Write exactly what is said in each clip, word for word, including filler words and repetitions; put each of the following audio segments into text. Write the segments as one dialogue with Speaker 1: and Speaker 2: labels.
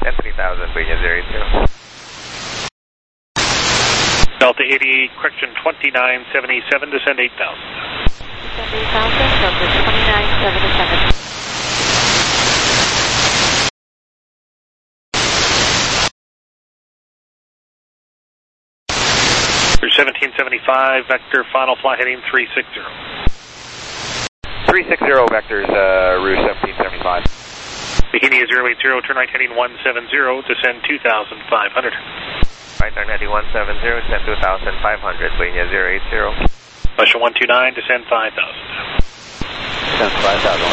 Speaker 1: ten three thousand, Virginia zero eight zero.
Speaker 2: Delta eighty-eight, correction twenty-nine seventy-seven, descend eight thousand.
Speaker 3: Descend eight thousand, Delta twenty-nine seventy-seven.
Speaker 2: Through seventeen seventy-five, vector final fly heading three six zero.
Speaker 1: three six zero vectors, uh, route seventeen seventy-five.
Speaker 2: Bikini zero eight zero, turn right heading one seven zero, descend two thousand five hundred.
Speaker 1: Right turn heading one seven zero, descend two thousand five hundred, Virginia zero eight zero.
Speaker 2: Russia one two nine, descend five thousand.
Speaker 1: Descend five thousand,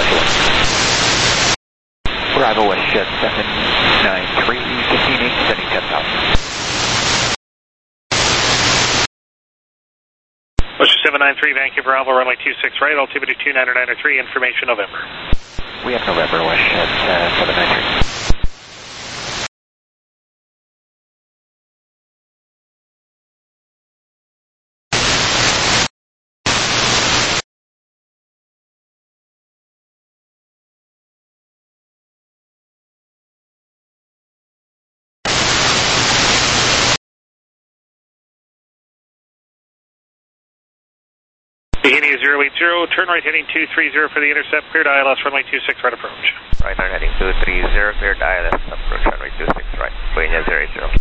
Speaker 4: Bravo West Jet seven nine three, fifteen eight, descending ten thousand.
Speaker 2: Russia seven nine three, Vancouver Alpha, runway two six right, altimeter two nine nine three, information November.
Speaker 4: We have November West Jet uh, seven nine three.
Speaker 2: Bikini zero eight zero, turn right heading two three zero for the intercept, cleared I L S, runway two six right approach.
Speaker 1: Right turn heading two three zero, cleared I L S, approach runway two six right, Virginia zero eight zero.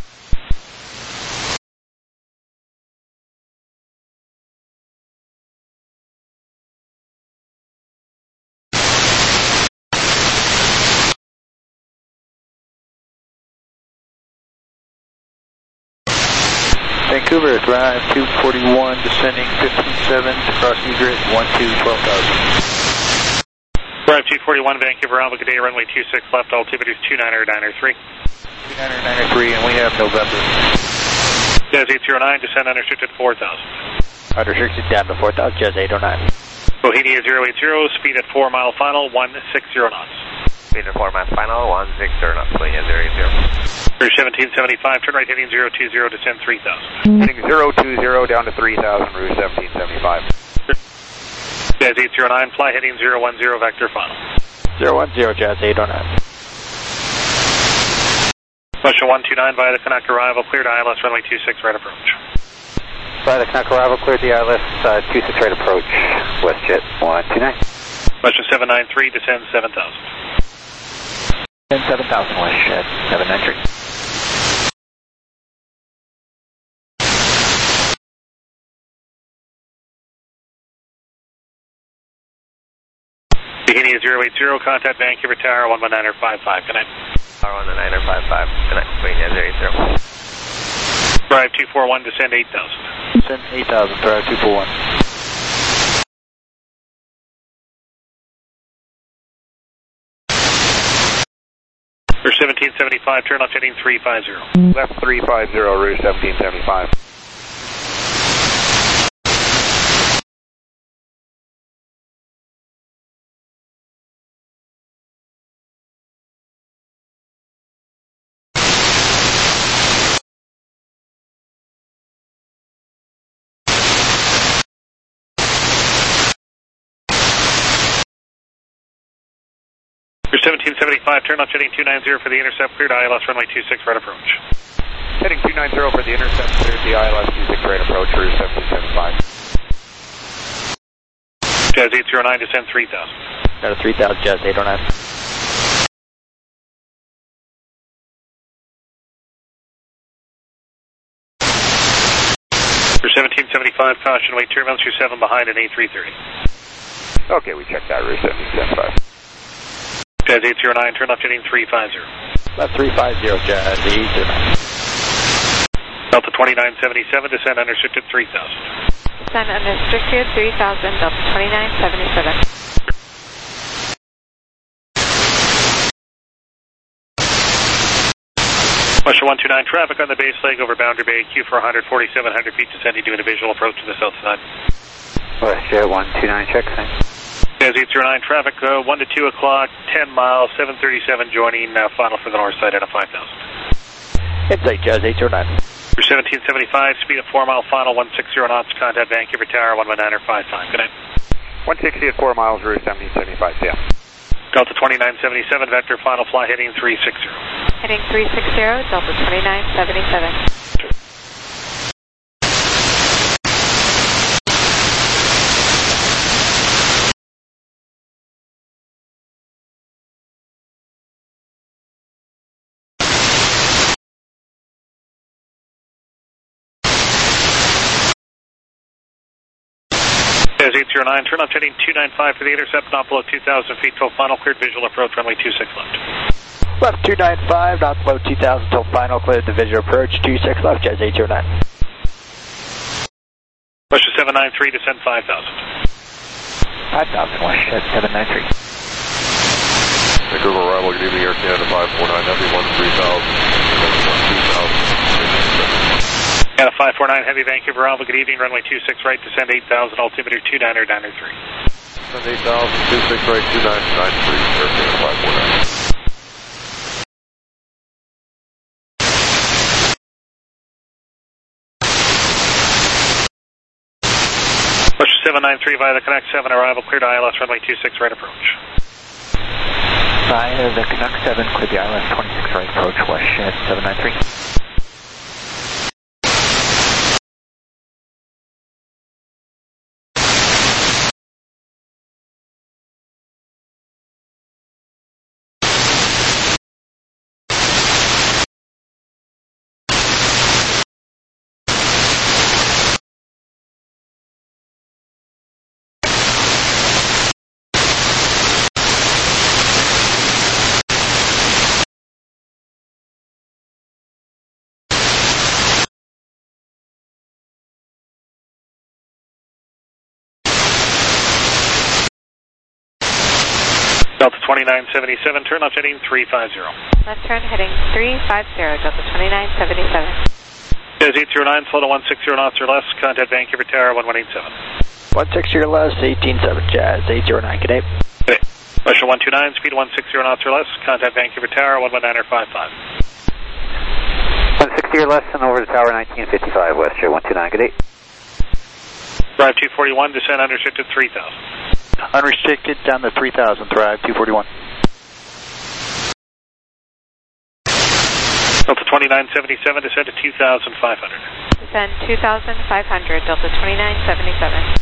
Speaker 4: Vancouver, drive two forty-one, descending fifteen seven, cross egret one two, twelve thousand.
Speaker 2: Drive two forty-one, Vancouver Alpha, good day, runway two six left, altimeter two nine nine three.
Speaker 4: two nine nine three, and we have November.
Speaker 2: Jazz eight zero nine, descend unrestricted four thousand.
Speaker 4: Unrestricted down to four thousand, Jazz eight oh nine.
Speaker 2: Bohemia zero eight zero, speed at four mile final, one six zero knots.
Speaker 1: Speed at four miles final, one six zero knots, Virginia zero eight zero.
Speaker 2: Through seventeen seventy-five, turn right heading zero two zero, descend three thousand.
Speaker 1: Heading zero two zero down to three thousand, route seventeen seventy-five.
Speaker 2: Jazz eight zero nine, fly heading zero one zero, vector final.
Speaker 4: zero one zero, Jazz eight oh nine.
Speaker 2: Russia one two nine, via the Canuck arrival, cleared I L S, runway two six right approach.
Speaker 4: By the Canuck arrival, cleared the I L S, uh, two six right approach, WestJet one two nine.
Speaker 2: Russia seven nine three, descend seven thousand.
Speaker 4: Descend seven thousand, WestJet seven nine three.
Speaker 2: Bikini zero eight zero, contact Vancouver Tower one one nine five five, good night.
Speaker 1: Tower one one nine five five, good night, Virginia zero eight zero.
Speaker 2: Drive two four one, descend eight thousand.
Speaker 4: Descend eight thousand, drive two four one.
Speaker 2: For seventeen seventy-five, turn left heading three five zero.
Speaker 1: Left three five zero, route seventeen seventy-five.
Speaker 2: For seventeen seventy-five, turn left heading two nine zero for the intercept, cleared I L S, runway two six right approach.
Speaker 1: Heading two nine zero for the intercept, cleared the I L S two six right approach, route seventeen seventy-five.
Speaker 2: Jazz eight zero nine, descend three thousand.
Speaker 4: Got a three thousand, Jazz eight oh nine.
Speaker 2: For seventeen seventy-five, caution, wait turbulence through seven behind an A three thirty.
Speaker 1: Okay, we checked that, route seventeen seventy-five.
Speaker 2: Jazz eight zero nine, turn left heading three five zero.
Speaker 4: Left three five zero, Jazz eight zero nine.
Speaker 2: Delta twenty-nine seventy-seven, descend unrestricted three thousand.
Speaker 3: Descend unrestricted three thousand, Delta twenty-nine seventy-seven.
Speaker 2: Russia one two nine, traffic on the base leg over Boundary Bay, Q four hundred, forty-seven hundred feet descending, doing a visual approach to the south side.
Speaker 4: WestJet one two nine, check sign.
Speaker 2: Jazz eight zero nine, traffic uh, one to two o'clock, ten miles, seven thirty-seven joining, uh, final for the north side at a five thousand.
Speaker 4: Insight, Jazz eight zero nine.
Speaker 2: For seventeen seventy-five, speed at four mile final, one six zero knots, contact Vancouver Tower one one nine five five, good night.
Speaker 1: one sixty at four miles, route seventeen seventy-five, yeah.
Speaker 2: Delta twenty-nine seventy-seven, vector final fly heading three sixty.
Speaker 3: Heading three sixty, Delta twenty-nine seventy-seven.
Speaker 2: eight zero nine, turn left heading two nine five for the intercept, not below two thousand feet till final cleared, visual approach, runway two six left.
Speaker 4: Left two nine five, not below two thousand till final cleared, the visual approach, two six left, Jazz eight zero nine.
Speaker 2: Russia seven nine three, descend five thousand.
Speaker 4: five thousand, West seven nine three.
Speaker 5: Vancouver arrival, good evening, Air Canada five four nine, Heavy one three thousand, one two thousand.
Speaker 2: Canada five four nine, Heavy Vancouver arrival, good evening, runway two six right, descend eight thousand, altimeter two niner niner three.
Speaker 5: Descend eight thousand, two six right, two nine nine three, Air Canada five four nine.
Speaker 2: Russia seven nine three via the Connect seven, arrival, cleared I L S, runway two six right approach.
Speaker 4: Via the Canuck seven, clear the I L S twenty-six right approach, West Shed seven nine three.
Speaker 2: Delta twenty-nine seventy-seven, turn left heading three fifty.
Speaker 3: Left turn heading three fifty, Delta twenty-nine seventy-seven.
Speaker 2: Jazz eight zero nine, slow to one sixty knots or less, contact Vancouver Tower one one eight seven.
Speaker 4: one sixty or less, eighteen seven, Jazz eight zero nine, good day.
Speaker 2: Good day. Russia one two nine, speed one sixty knots or less, contact Vancouver Tower one one nine five five.
Speaker 6: one sixty or less and over to Tower nineteen fifty-five, West Shore one two nine, good day.
Speaker 2: Drive two forty-one, descend unrestricted three thousand.
Speaker 4: Unrestricted down to three thousand, thrive two forty-one.
Speaker 2: Delta twenty-nine seventy-seven, descend to two thousand five hundred.
Speaker 3: Descend two thousand five hundred, Delta twenty-nine seventy-seven.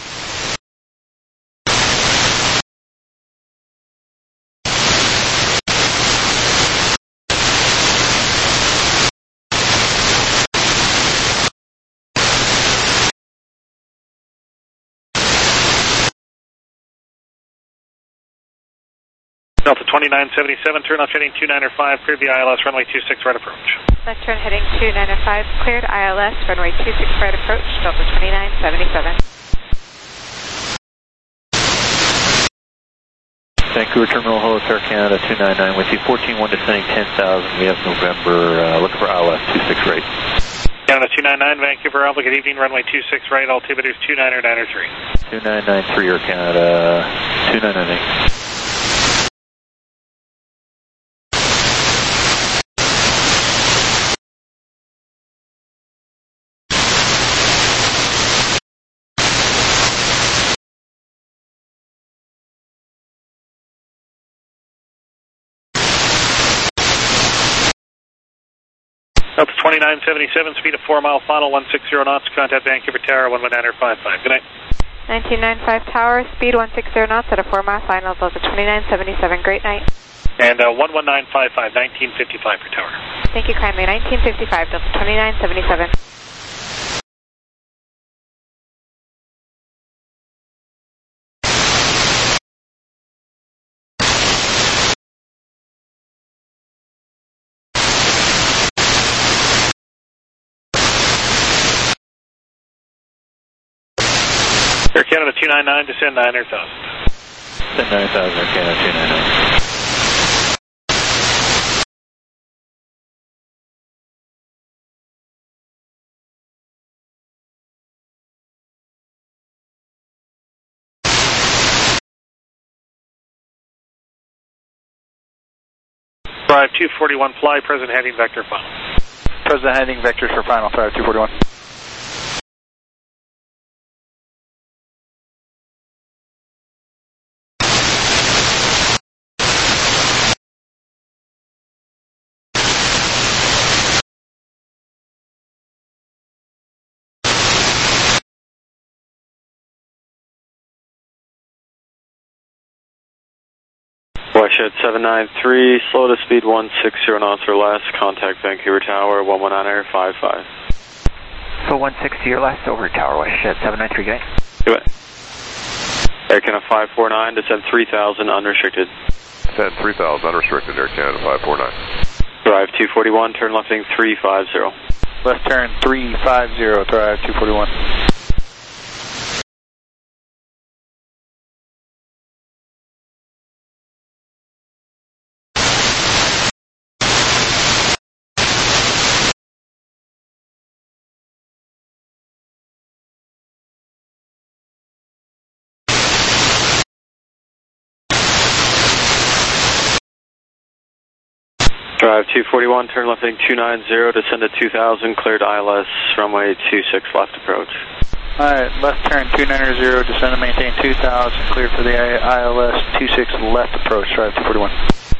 Speaker 2: Delta twenty-nine seventy-seven, turn left heading two niner five, cleared the I L S, runway two six right approach.
Speaker 3: Left turn heading two niner five, cleared I L S, runway two six right approach, Delta twenty-nine seventy-seven.
Speaker 7: Vancouver Terminal, hello, Air Canada two nine nine with you, fourteen one descending ten thousand, we have November, uh, looking for I L S two six right.
Speaker 2: Canada two nine nine, Vancouver Alpha, good evening, runway two six right, altimeter two niner niner three.
Speaker 7: two nine nine three, Air Canada, two nine nine eight.
Speaker 2: Delta twenty-nine seventy-seven, speed of four mile final, one sixty knots, contact Vancouver Tower one one nine five five. Good night.
Speaker 3: nineteen ninety-five Tower, speed one sixty knots at a four mile final, Delta twenty-nine seventy-seven. Great night.
Speaker 2: And uh, one one nine five five, nineteen fifty-five per tower.
Speaker 3: Thank you kindly. nineteen fifty-five, Delta twenty-nine seventy-seven.
Speaker 2: Air Canada two nine nine, descend nine thousand.
Speaker 7: Descend nine thousand, Air Canada two nine nine.
Speaker 2: Drive two forty-one, fly, present heading vector final.
Speaker 4: Present heading vectors for final, thrive two forty-one.
Speaker 8: Watershed seven nine three, slow to speed one sixty knots or less, contact Vancouver Tower, one one nine Air five five.
Speaker 6: So one sixty or less over Tower, Watershed seven nine three, good night.
Speaker 8: Good night. Air Canada five four nine, descend three thousand, unrestricted.
Speaker 5: Descend three thousand, unrestricted, Air Canada five four nine.
Speaker 8: Drive two forty-one, turn left heading three five zero.
Speaker 4: Left turn three five zero, drive two forty-one.
Speaker 8: Drive two forty-one, turn left heading two ninety, descend to two thousand, cleared I L S, runway two six left approach.
Speaker 4: Alright, left turn two ninety, descend and maintain two thousand, cleared for the I L S two six left approach, drive two forty-one.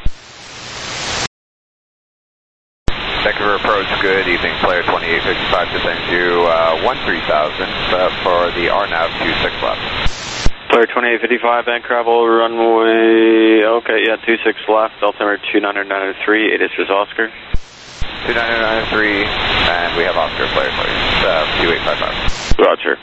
Speaker 9: Vancouver approach, good evening, player twenty-eight fifty-five, descend to uh, one three thousand uh, for the R NAV two six left.
Speaker 8: Player twenty-eight fifty-five, bank travel, runway, okay, yeah, two six left, altimeter two nine nine three, it is Oscar.
Speaker 9: two nine nine three, and we have Oscar, player please, uh, two eight five five.
Speaker 8: Roger.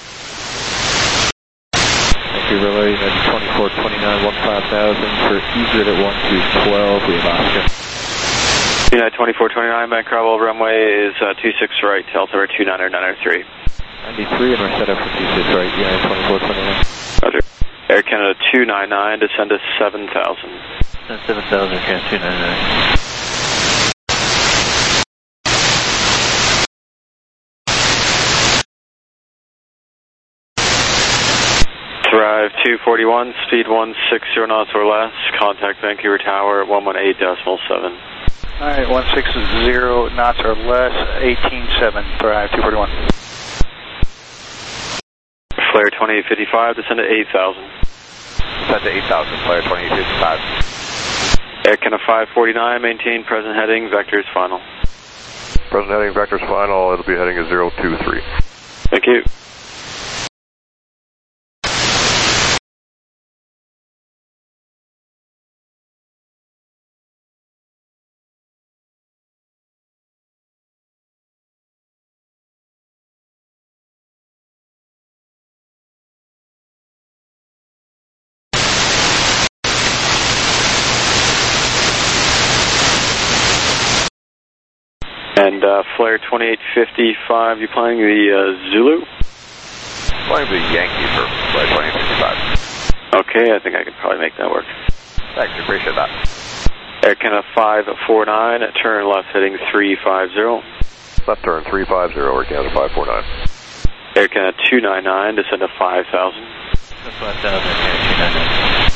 Speaker 7: Thank you, relay, that's twenty-four twenty-nine, one five thousand, for E G R I D at one two twelve, we have Oscar.
Speaker 8: United twenty-four twenty-nine, bank travel, runway is uh, two six right, altimeter two nine nine three.
Speaker 7: ninety-three, and we're set up for two six right, United twenty-four twenty-nine.
Speaker 8: Roger. Air Canada two nine nine, descend to seven thousand.
Speaker 7: Descend seven thousand, Canada two nine nine.
Speaker 8: Drive two forty-one, speed one sixty knots or less, contact Vancouver Tower at one one eight point seven.
Speaker 4: Alright, one sixty knots or less, eighteen seven, drive two forty-one.
Speaker 8: Flare twenty-eight fifty-five, descend to eight thousand.
Speaker 9: Descend to eight thousand, player twenty-eight fifty-five.
Speaker 8: Air Canada five forty-nine, maintain present heading, vectors final.
Speaker 5: Present heading, vectors final, it'll be heading at zero two three.
Speaker 8: Thank you. And uh, Flare twenty-eight fifty-five, you playing the uh, Zulu?
Speaker 9: Playing the Yankee for Flare twenty-eight fifty-five.
Speaker 8: Okay, I think I could probably make that work.
Speaker 9: Thanks, appreciate that.
Speaker 8: Air Canada five four nine, turn left heading three five zero.
Speaker 5: Left turn three five zero, Air Canada five four nine.
Speaker 8: Air Canada two nine nine, descend to five thousand.
Speaker 7: five thousand, Air Canada two nine nine.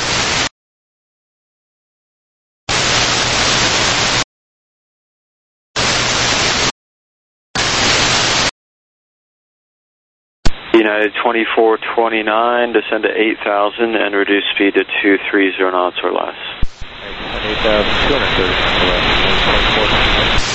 Speaker 8: United twenty-four twenty-nine, descend to eight thousand and reduce speed to two thirty knots or less.
Speaker 7: eight thousand two hundred thirty knots or less.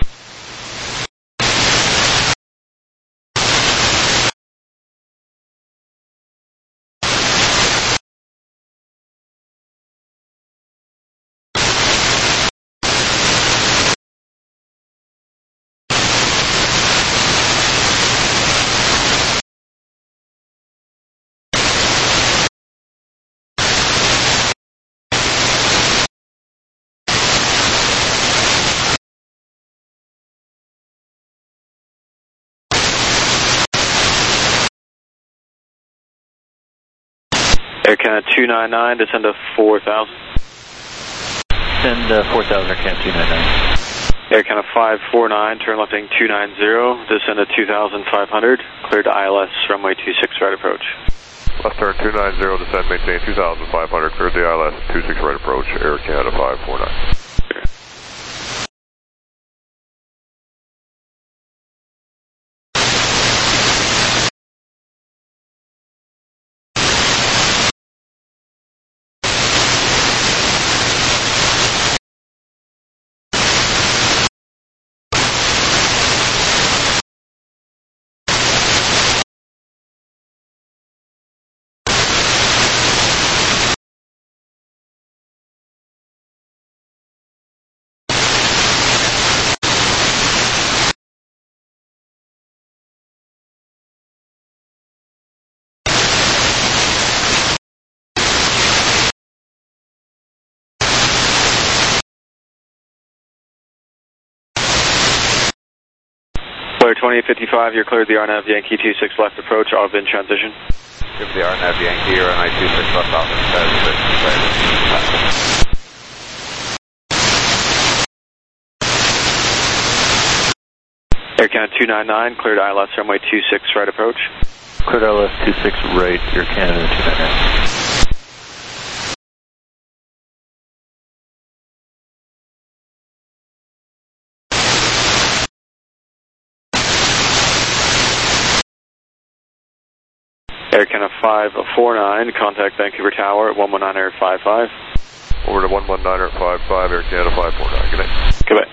Speaker 8: Air Canada two nine nine, descend to four thousand.
Speaker 7: Send uh, four thousand, Air Canada two nine nine.
Speaker 8: Air Canada five four nine, turn left heading two ninety, descend to two thousand five hundred, cleared to I L S, runway two six right approach.
Speaker 5: Left turn two ninety, descend, maintain two thousand five hundred, cleared the I L S, two six right approach, Air Canada five four nine.
Speaker 8: Player twenty-eight fifty-five, you're cleared the R N A V Yankee two six left approach, all in transition.
Speaker 9: Give the R N A V Yankee, runway two six left off and transition.
Speaker 8: Air Canada two nine nine, cleared I L S runway two six right approach.
Speaker 7: Cleared I L S two six right, Air Canada two nine nine.
Speaker 8: Air Canada five four nine, contact Vancouver Tower at one one nine Air five five.
Speaker 5: Over to one one nine Air five five, Air Canada five four nine, good day.
Speaker 8: Goodbye.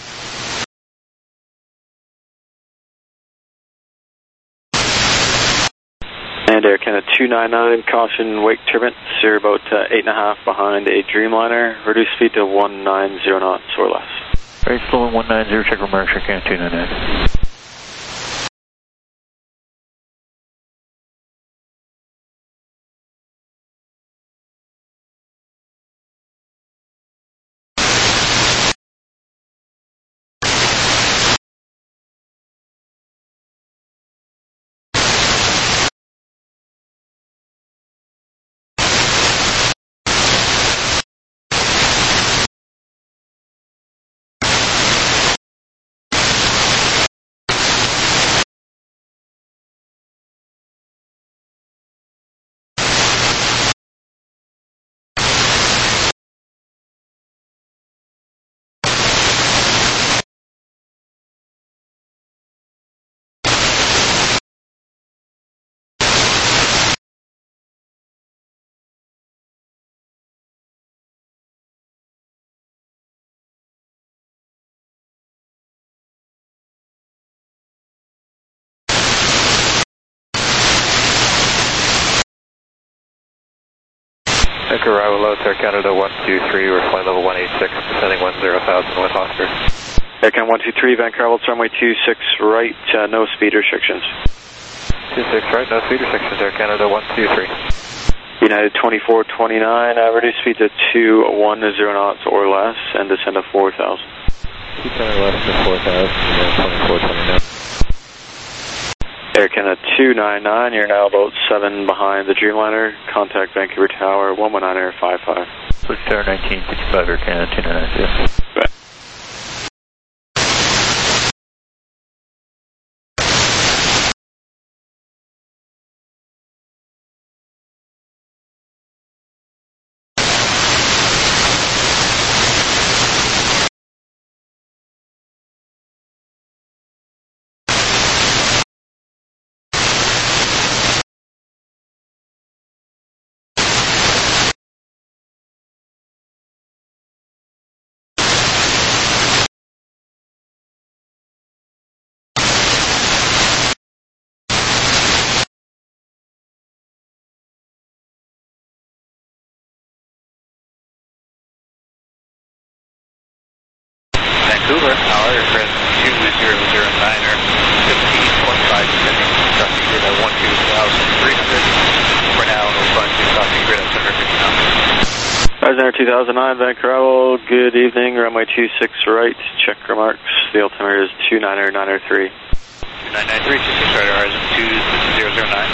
Speaker 8: And Air Canada two nine nine, caution wake turbulence, you're about uh, eight and a half behind a Dreamliner, reduce speed to one nine zero knots or less.
Speaker 7: Right, slow one nine zero, check remarks, Air Canada two nine nine.
Speaker 6: Vancouver arrival loads, Air Canada one two three, we're flight level one eight six, descending one zero thousand with Oscar.
Speaker 8: Air Canada one two three, Vancouver runway two six right, uh, no speed restrictions.
Speaker 6: two six right, no speed restrictions, Air Canada one two three.
Speaker 8: United twenty-four twenty-nine, uh, reduce speed to two one zero knots or less, and descend to four thousand.
Speaker 7: two ten or less to four thousand, and twenty-four twenty-nine.
Speaker 8: Air Canada two nine nine, you're now about seven behind the Dreamliner. Contact Vancouver Tower, one one nine Air five five.
Speaker 7: Switch Tower nineteen fifty-five, Air Canada two nine nine, yes.
Speaker 8: Right.
Speaker 4: Vancouver, Tower, aircraft two zero zero nine er fifteen twenty-five, descending, crossing grid at one two thousand three hundred. For now, no flight to crossing grid at seven fifty knots.
Speaker 8: Ryanair two thousand nine, Vancouver, good evening, runway two six right, check remarks, the altimeter is two nine nine three.
Speaker 4: two nine nine three, two six right, horizon two zero zero nine.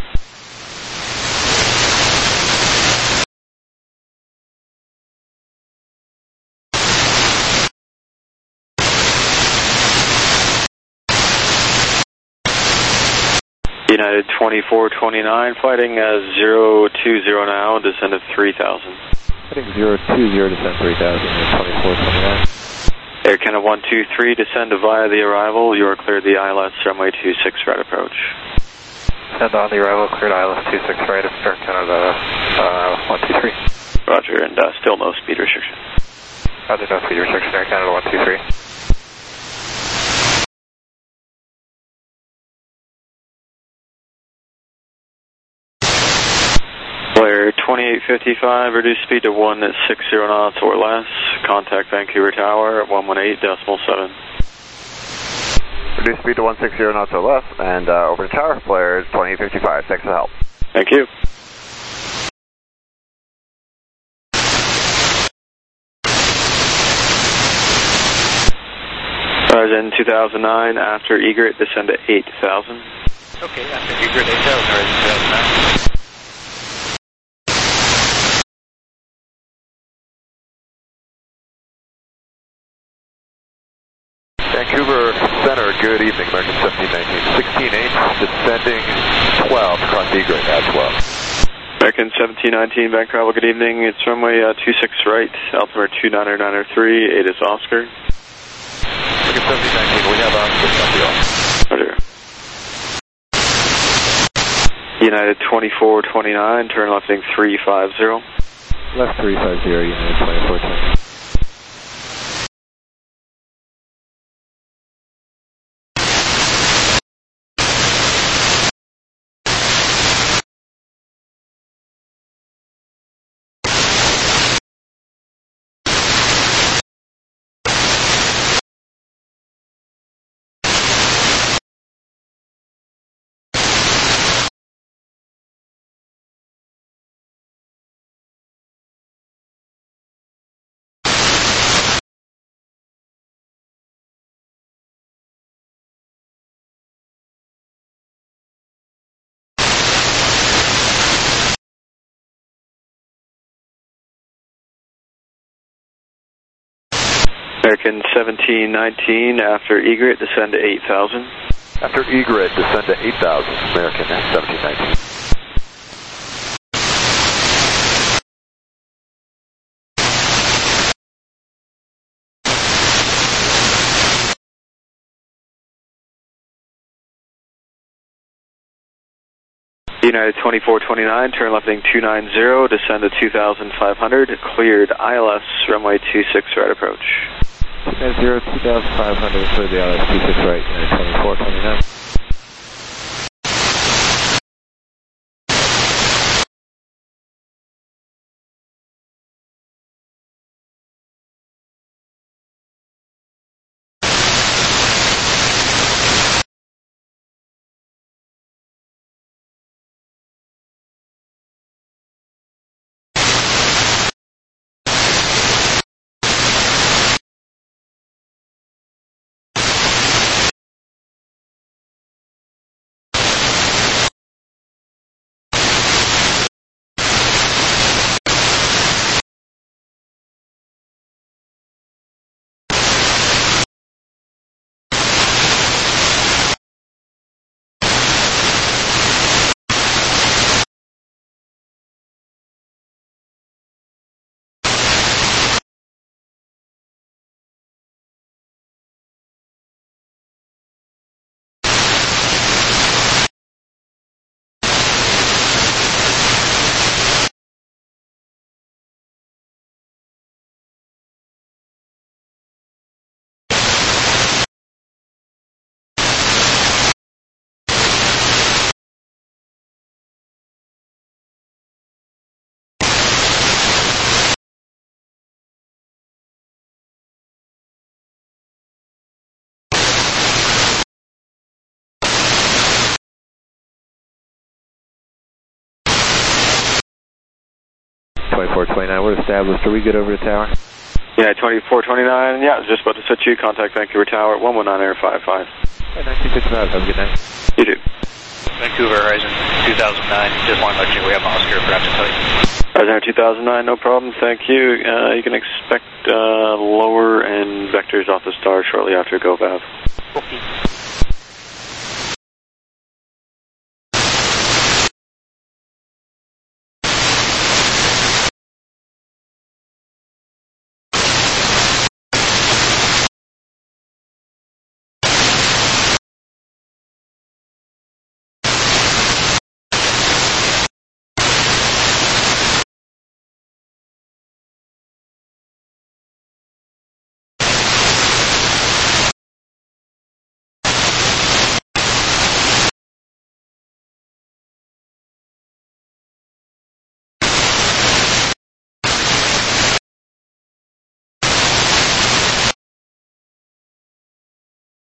Speaker 8: United twenty-four twenty-nine, fighting uh, zero two zero now, descend to three thousand.
Speaker 7: Heading zero two zero, descend three thousand, and twenty-four twenty-nine.
Speaker 8: Air Canada one two three, descend via the arrival, you are cleared the I L S runway two six right approach.
Speaker 6: Send on the arrival, cleared I L S two six right, Air Canada uh, one two three.
Speaker 8: Roger, and uh, still no speed restriction.
Speaker 6: Roger, no speed restriction, Air Canada one two three.
Speaker 8: Player twenty-eight fifty-five, reduce speed to one six zero knots or less. Contact Vancouver Tower at one one eight decimal seven.
Speaker 9: Reduce speed to one six zero knots or less, and uh, over to Tower, Player twenty-eight fifty-five, thanks for the help.
Speaker 8: Thank you. Horizon two thousand nine, after egret, descend to eight thousand.
Speaker 4: Okay, after egret eight thousand, Horizon two thousand nine.
Speaker 5: Vancouver Center, good evening, American seventeen nineteen. sixteen eight, descending twelve, cross egret at twelve.
Speaker 8: American seventeen nineteen, back travel, good evening. It's runway uh, two six right, altimeter two nine nine three, eight is Oscar.
Speaker 5: American seventeen nineteen, we have Oscar, copy all.
Speaker 8: Roger. United twenty-four twenty-nine, turn left heading three five zero.
Speaker 7: Left three five zero, United twenty-four twenty-nine.
Speaker 8: American seventeen nineteen, after egret, descend to eight thousand.
Speaker 5: After egret, descend to eight thousand, American seventeen nineteen.
Speaker 8: United twenty-four twenty-nine, turn left heading two nine zero, descend to two thousand five hundred, cleared I L S, runway two six right approach.
Speaker 7: two nine zero, two thousand five hundred, clear the I L S two six right, United twenty-four twenty-nine. twenty-four twenty-nine, we're established. Are we good over the tower?
Speaker 8: Yeah, twenty-four twenty-nine, yeah, I was just about to set you. Contact Vancouver Tower, one one nine air five five.
Speaker 7: nineteen fifty-five, have a good night.
Speaker 8: You too.
Speaker 4: Vancouver, Horizon two thousand nine, just want to let you know we have Oscar, forgot to tell you.
Speaker 8: Horizon two thousand nine, no problem, thank you. Uh, you can expect uh, lower and vectors off the star shortly after go V A V.
Speaker 4: Okay.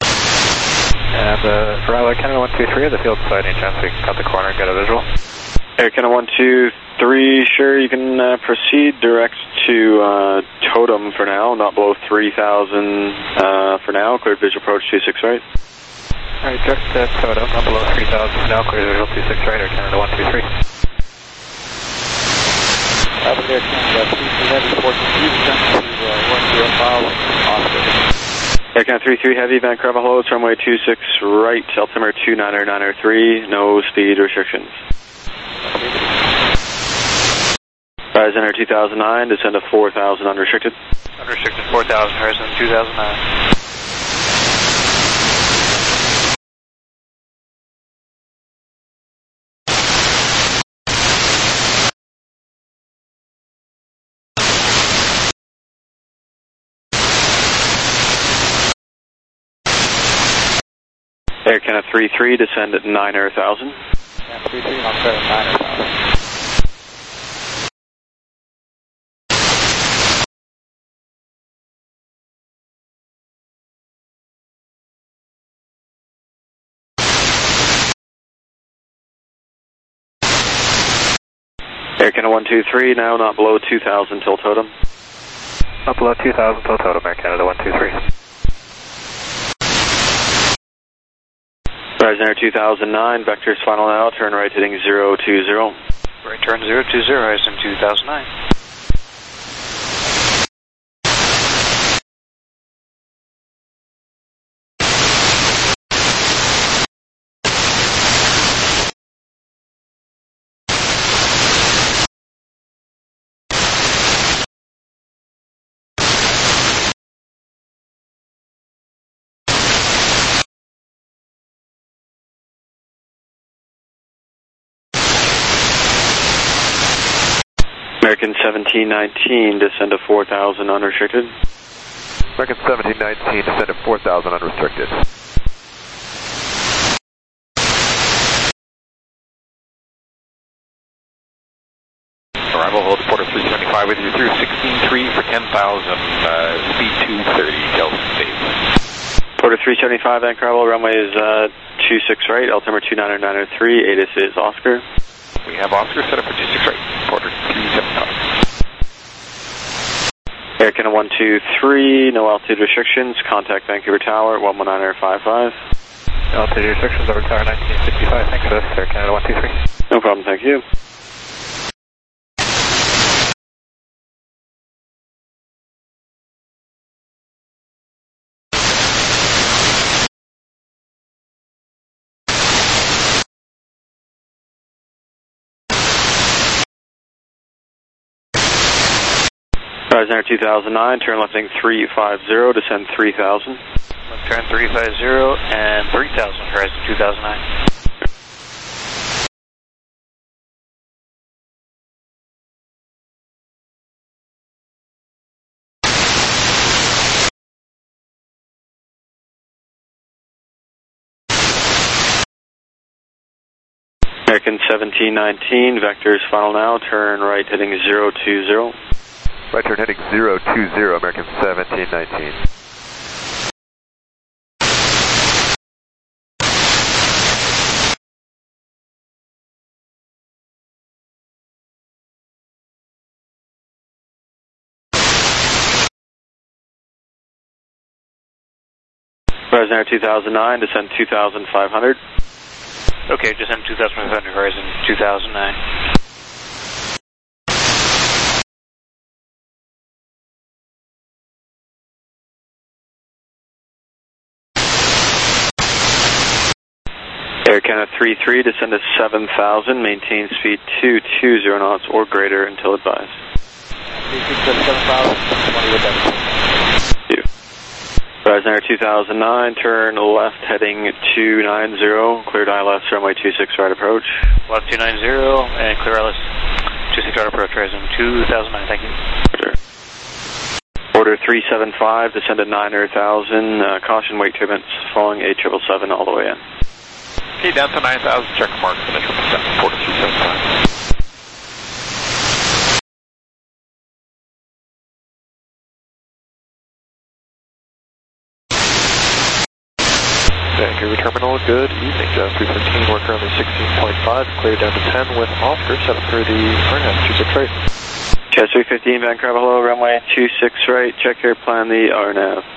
Speaker 6: And uh, Riley, Canada one two three, the field side, any chance we can cut the corner and get a visual?
Speaker 8: Air Canada one two three, sure, you can uh, proceed direct to uh, Totem for now, not below three thousand uh, for now, cleared visual approach two six right.
Speaker 6: Alright, direct to Totem, not below three thousand for now, cleared visual two six right, Air Canada one two three.
Speaker 10: Air Canada three three Heavy, fourteen three, descend to uh, one zero five, Oscar.
Speaker 8: Air Canada three three Heavy, Vancouver Hello, it's runway two six right, altimeter two nine nine three, no speed restrictions. Horizon Air two thousand nine, descend to four thousand unrestricted.
Speaker 4: Unrestricted four thousand, Horizon two thousand nine.
Speaker 8: Air Canada three three, descend at nine air thousand.
Speaker 10: Yeah, three three, I'll start at nine air thousand.
Speaker 8: Air Canada one two three, now not below two thousand till Totem.
Speaker 6: Not below two thousand till Totem, Air Canada one two three.
Speaker 8: Horizon Air two thousand nine, vectors final now, turn right heading zero two zero.
Speaker 4: Right turn zero two zero, Horizon two thousand nine.
Speaker 8: American seventeen nineteen, descend to four thousand unrestricted.
Speaker 5: American seventeen nineteen, descend to four thousand unrestricted.
Speaker 9: Arrival, hold Porter three seventy-five with you through sixteen three for ten thousand, uh, speed two thirty, Delta State.
Speaker 8: Porter three seventy-five, Vancouver, runway is uh, two six right, altimeter two nine nine three, A T I S is Oscar.
Speaker 9: We have Oscar set up for two six right, Porter three seventy-five.
Speaker 8: Air Canada one two three, no altitude restrictions, contact Vancouver Tower, one one nine air five five.
Speaker 6: Altitude restrictions over tower nineteen sixty-five, thanks for this, Air Canada one two three.
Speaker 8: No problem, thank you. Horizon Air two thousand nine, turn left heading three five zero, descend three thousand.
Speaker 4: Left turn three five zero and three thousand, Horizon two thousand nine.
Speaker 8: American seventeen nineteen, vectors final now, turn right heading zero two zero.
Speaker 5: Right turn heading zero two zero, American seventeen nineteen.
Speaker 8: Horizon Air two thousand nine, descend two thousand five hundred.
Speaker 4: Okay, descend two thousand five hundred, Horizon two thousand nine.
Speaker 8: Air Canada three three, descend to seven thousand, maintain speed two two zero knots or greater until advised.
Speaker 10: seven thousand, twenty with that.
Speaker 8: Thank you. Horizon Air two thousand nine, turn left heading two nine zero, cleared I L S runway two six right approach.
Speaker 4: Left two nine zero and clear I L S two six right approach, Horizon two thousand nine, thank you.
Speaker 8: Roger. Order three seven five, descend to nine air thousand, uh, caution wake turbulence, following eight seven seven all the way in.
Speaker 9: Okay, down to nine thousand, check mark, finish with descent, Porter three seventy-five.
Speaker 11: Vancouver Terminal, good evening. Jazz three fifteen, we're currently sixteen point five, cleared down to ten with Oscar, set up for the R N A V two six right.
Speaker 8: Jazz three fifteen, Vancouver, hello, runway two six right, check your plan, the R N A V.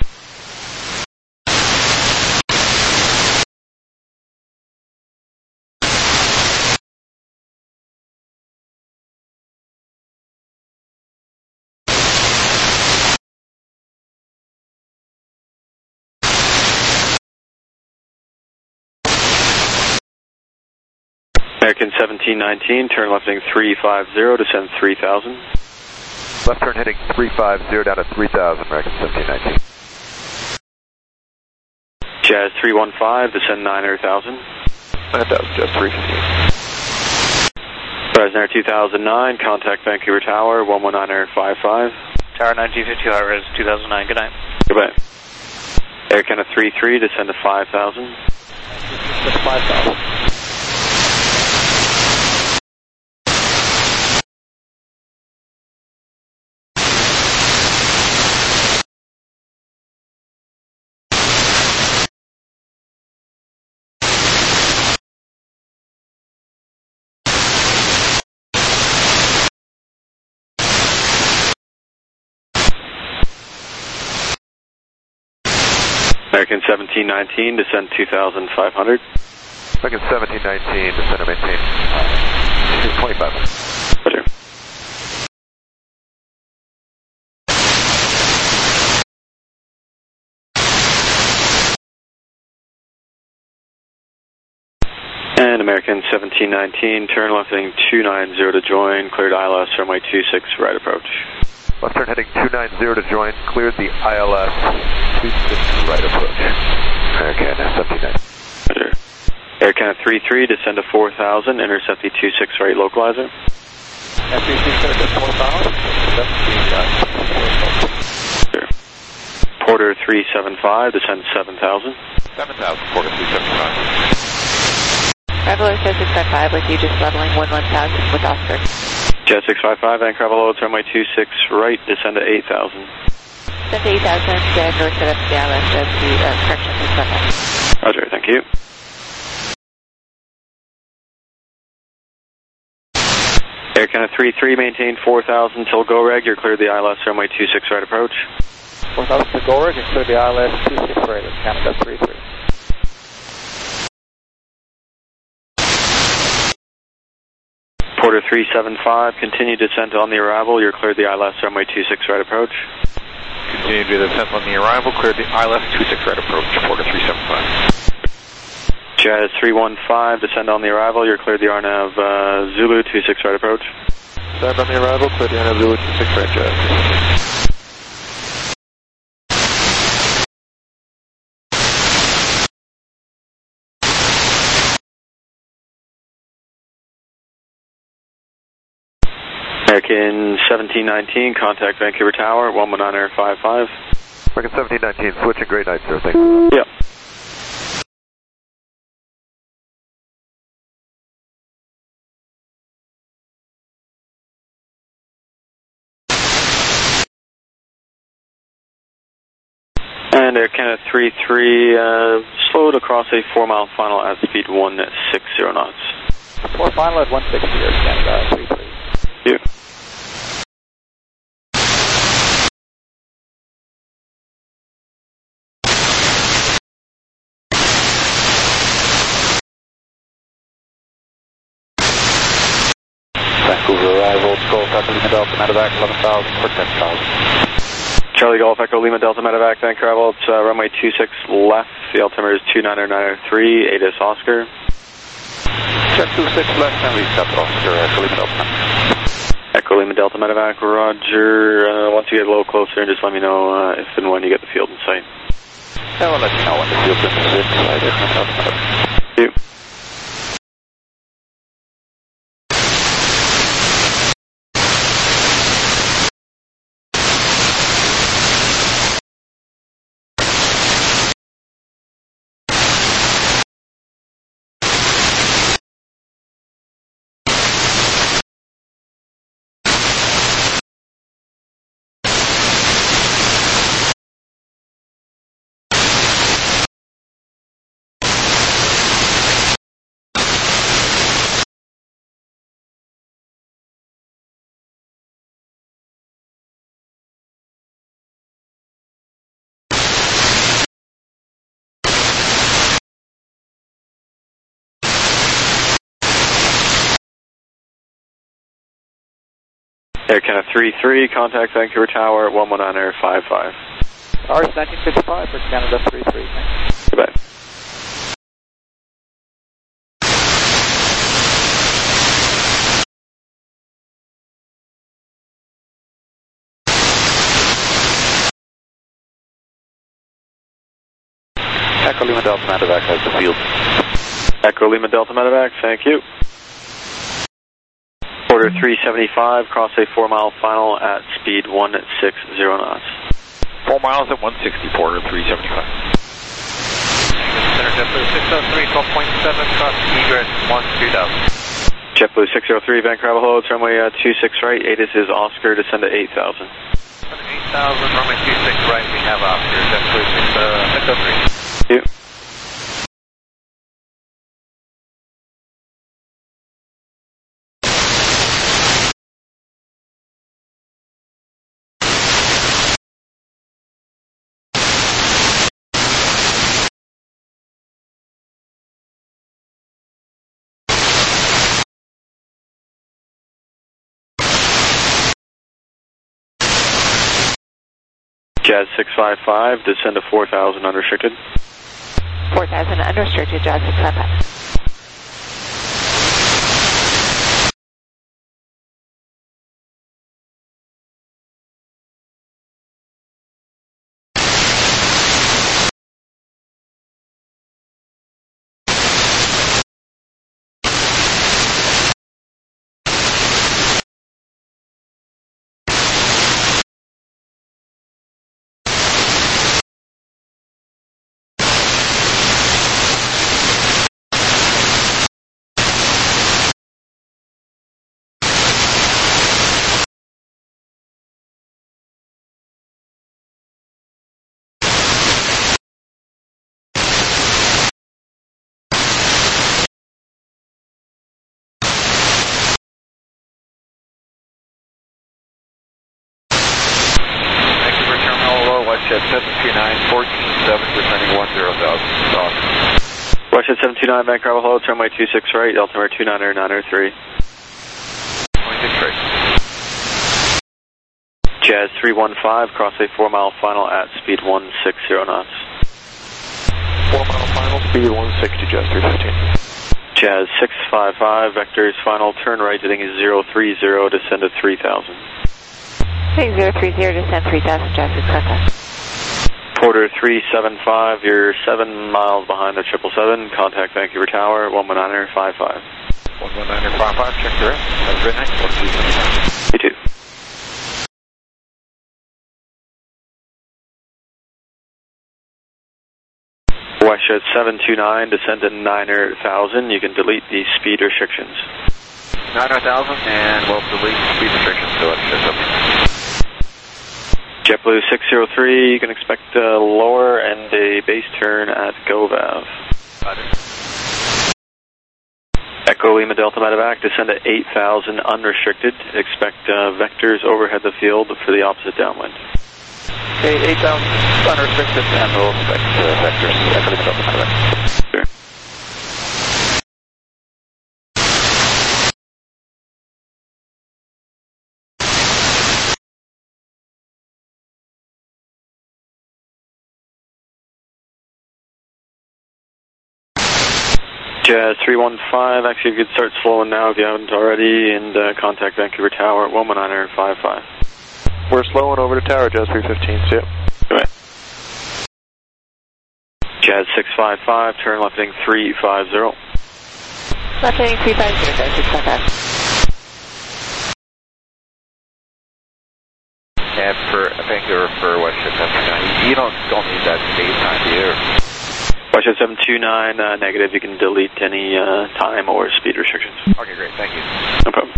Speaker 8: American seventeen nineteen, turn left heading three five zero, descend three thousand.
Speaker 5: Left turn heading three five zero down to three thousand, American seventeen nineteen.
Speaker 8: Jazz three one five, descend nine thousand.
Speaker 11: nine thousand, Jazz three fifteen.
Speaker 8: Horizon Air two thousand nine, contact Vancouver Tower, one one nine five five.
Speaker 4: Tower nineteen fifty, Res two thousand nine, good night.
Speaker 8: Goodbye. Air Canada three three, descend to five thousand.
Speaker 10: five thousand.
Speaker 8: American seventeen nineteen, descend two thousand five hundred.
Speaker 5: American seventeen nineteen, descend and maintain twenty-five hundred.
Speaker 8: Roger. And American seventeen nineteen, turn left heading two nine zero to join, cleared I L S, runway two six, right approach.
Speaker 5: Left turn heading two nine zero to join, cleared the I L S, two six right approach. American seventeen nineteen.
Speaker 8: Roger. Air Canada three three, descend to four thousand, intercept the two six right localizer.
Speaker 10: F three six right to four thousand,
Speaker 8: Sure. Porter three seven five, descend seven thousand.
Speaker 5: seven thousand, Porter three seven five.
Speaker 3: Traveler says six five five with you, just leveling one one thousand with Oscar.
Speaker 8: Jet six five five, Vancouver, hello, runway two six right, descend to eight thousand.
Speaker 3: Descend to eight thousand, and north set up to the I L S as the uh, correction is left.
Speaker 8: Roger, thank you. Air Canada three three, maintain four thousand till go reg, you're cleared the I L S, runway two six right approach.
Speaker 10: four thousand to Goreg, and clear the I L S two six right of Canada three three.
Speaker 8: Porter three seven five, continue descent on the arrival, you're cleared the I L S, runway two six right approach.
Speaker 11: Continue to descent on the arrival, cleared the I L S two six right approach, Porter three seven five.
Speaker 8: Jazz three one five, descend on the arrival, you're cleared the R N A V uh, Zulu two six right approach.
Speaker 11: Descend on the arrival, cleared the R N A V Zulu two six right, Jazz.
Speaker 8: American seventeen nineteen, contact Vancouver Tower, one one nine five five.
Speaker 5: American seventeen nineteen, switching, great night, sir, thank you.
Speaker 8: Yep. And Air Canada three three, uh, slowed across a four mile final at speed one six zero knots.
Speaker 10: Four final at one sixty, Air Canada three three.
Speaker 8: You.
Speaker 11: Vancouver arrival, Golf Echo Lima Delta Medevac eleven thousand for ten thousand.
Speaker 8: Charlie Golf Echo Lima Delta Medevac, Vancouver, it's uh, runway two six left, the altimeter is two nine nine three, A D I S Oscar.
Speaker 11: Check two six left and reset Oscar, Echo Lima Delta.
Speaker 8: Echo Lima Delta Medevac, Roger. Uh, once you get a little closer, just let me know uh, if and when you get the field in sight.
Speaker 11: Yeah, we'll let you know when the field's in sight.
Speaker 8: Thank you. Air Canada three three, contact Vancouver Tower at one one nine er five five.
Speaker 10: R S nineteen fifty-five for Canada three three.
Speaker 8: Goodbye.
Speaker 11: Echo Lima Delta Medevac has the field.
Speaker 8: Echo Lima Delta Medevac, thank you. Order three seventy-five, cross a four mile final at speed one sixty knots.
Speaker 11: Four miles at one sixty, Porter three seventy-five.
Speaker 4: Center JetBlue six oh three, twelve point seven, cross egress one two thousand.
Speaker 8: JetBlue six oh three, Vancouver, hello, runway uh, two six right, A T I S is Oscar, descend to eight thousand.
Speaker 4: eight thousand, runway two six right, we have Oscar, JetBlue six oh three.
Speaker 8: Thank you. Jazz six five five, descend to four thousand unrestricted.
Speaker 3: four thousand unrestricted, Jazz six five five.
Speaker 11: Westjet seven two nine, fourteen seven, descending one zero thousand.
Speaker 8: Westjet seven two nine, Vancouver, hello, runway two six right, altimeter two nine er nine er three.
Speaker 11: twenty-six right.
Speaker 8: Jazz three one five, cross a four mile final at speed one sixty knots.
Speaker 11: four mile final, speed one sixty, Jazz three fifteen.
Speaker 8: Jazz six five five, vectors final, turn right, heading is zero three zero, descend to three thousand.
Speaker 3: Heading zero three zero, descend three thousand, Jazz six five five.
Speaker 8: Porter three seven five, you're seven miles behind the triple seven, contact Vancouver Tower, one one nine er five five.
Speaker 11: one one nine er five five, check the rest. Have a great night.
Speaker 8: You too. Westjet seven two nine, descend to niner thousand, you can delete the speed restrictions.
Speaker 11: niner thousand, and we'll delete speed restrictions, so it's just okay.
Speaker 8: JetBlue six oh three, you can expect a lower and a base turn at GoVav. Echo Lima Delta Medevac, descend to eight thousand unrestricted. Expect uh, vectors overhead the field for the opposite downwind.
Speaker 11: Okay, eight thousand unrestricted, and we'll expect uh, vectors. Echo Lima Delta Medevac.
Speaker 8: Sure. Jazz three one five, actually you could start slowing now if you haven't already, and uh, contact Vancouver Tower at one one nine er five five.
Speaker 11: We're slowing over to Tower, Jazz three fifteen, see ya.
Speaker 8: Right. Jazz six five five, turn left heading three five zero.
Speaker 3: Left heading three five zero, Jazz six five five.
Speaker 11: And for Vancouver for Westjet seven two nine, you don't, don't need that space time, do you?
Speaker 8: Westjet seven two nine, uh, negative, you can delete any uh, time or speed restrictions.
Speaker 11: Okay, great, thank you.
Speaker 8: No problem.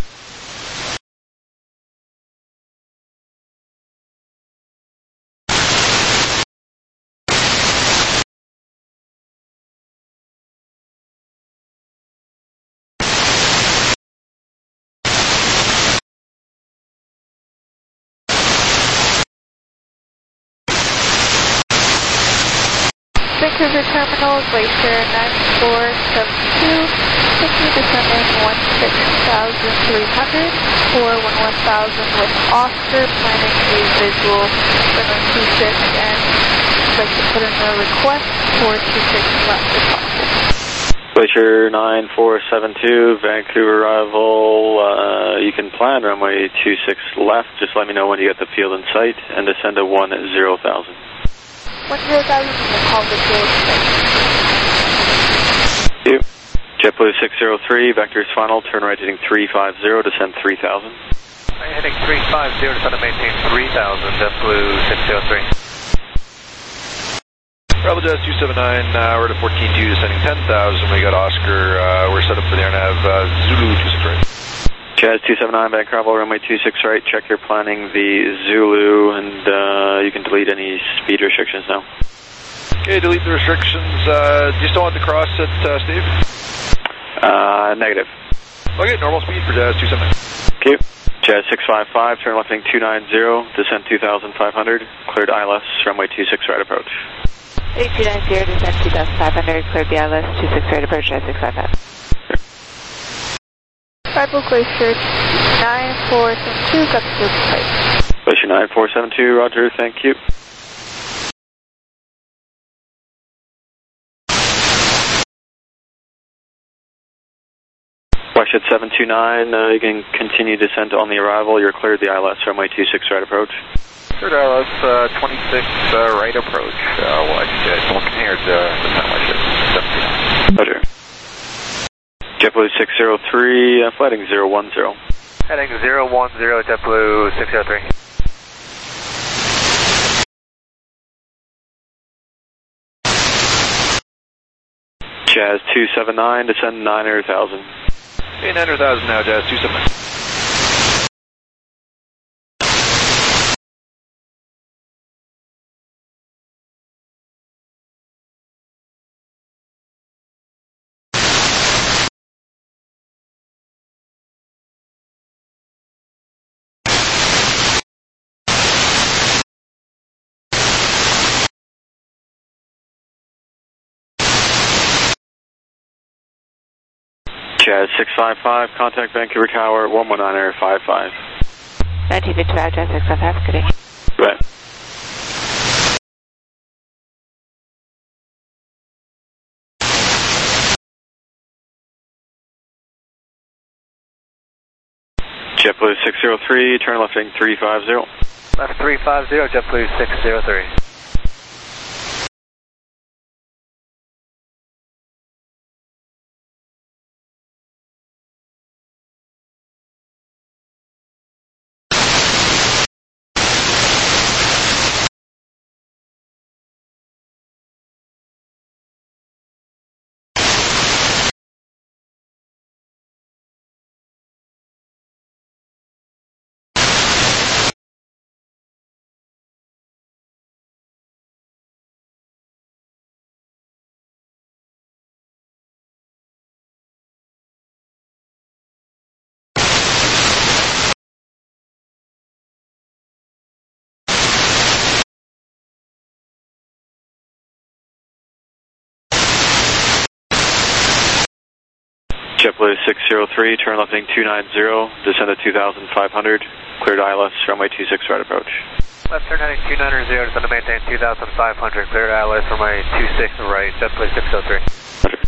Speaker 3: Vancouver Terminal, Glacier nine four seven two, continue descending one six thousand three hundred, four one one thousand with Oscar, planning a visual runway two six, and I'd like to put in a request for two six left if possible.
Speaker 8: Glacier nine four seven two, Vancouver arrival. Uh, you can plan runway two six left. Just let me know when you get the field in sight and descend to one zero thousand.
Speaker 3: one zero thousand and then call the field in sight.
Speaker 8: Thank you. JetBlue six zero three, vectors final, turn right heading three five zero, descend three thousand.
Speaker 6: Right heading three five zero, descend and maintain three thousand, JetBlue six zero three.
Speaker 11: Rebel Jazz two seven nine, uh, we're at fourteen two, descending ten thousand. We got Oscar, uh, we're set up for the AirNav uh, Zulu two six right.
Speaker 8: Jazz two seven nine, Vancouver, runway two six right. Check your planning, the Zulu, and uh, you can delete any speed restrictions now.
Speaker 11: Okay, delete the restrictions. Uh, do you still want the cross at uh, Steve?
Speaker 8: Uh, negative.
Speaker 11: Okay, normal speed for Jazz two seven nine.
Speaker 8: Thank you. Jazz six five five, turn left heading two nine zero, descend two thousand five hundred, cleared I L S, runway two six right approach.
Speaker 3: eight two nine zero, descend two thousand five hundred, cleared the I L S, two six right approach, Jazz six five five. Arrival Glacier nine four seven two, got the field in sight.
Speaker 8: Glacier nine four seven two, roger, thank you. Westjet seven two nine, uh, you can continue descent on the arrival. You're cleared the I L S, runway two six right approach.
Speaker 9: Cleared I L S, uh, twenty-six uh, right approach. Uh, Westjet, looking here at uh, descent Westjet seven two nine.
Speaker 8: Roger. JetBlue six zero three, uh, flighting zero one zero.
Speaker 6: Heading zero one zero, JetBlue six zero three.
Speaker 8: Jazz two seven nine, descend nine hundred thousand.
Speaker 11: Okay, nine hundred thousand now, Jazz two seven nine.
Speaker 8: Jazz six five five, contact Vancouver Tower, one one nine five five.
Speaker 3: nineteen fifty-five, Jazz six five five, good day.
Speaker 8: Right. JetBlue six zero three, turn left heading three five zero.
Speaker 6: Left three five zero, JetBlue six zero three.
Speaker 8: JetBlue six zero three, turn left heading two nine zero, descend to two thousand five hundred, cleared I L S, runway two six right approach.
Speaker 6: Left turn heading two nine zero, descend to maintain two thousand five hundred, cleared I L S, runway two six right, JetBlue six zero three.
Speaker 8: Roger.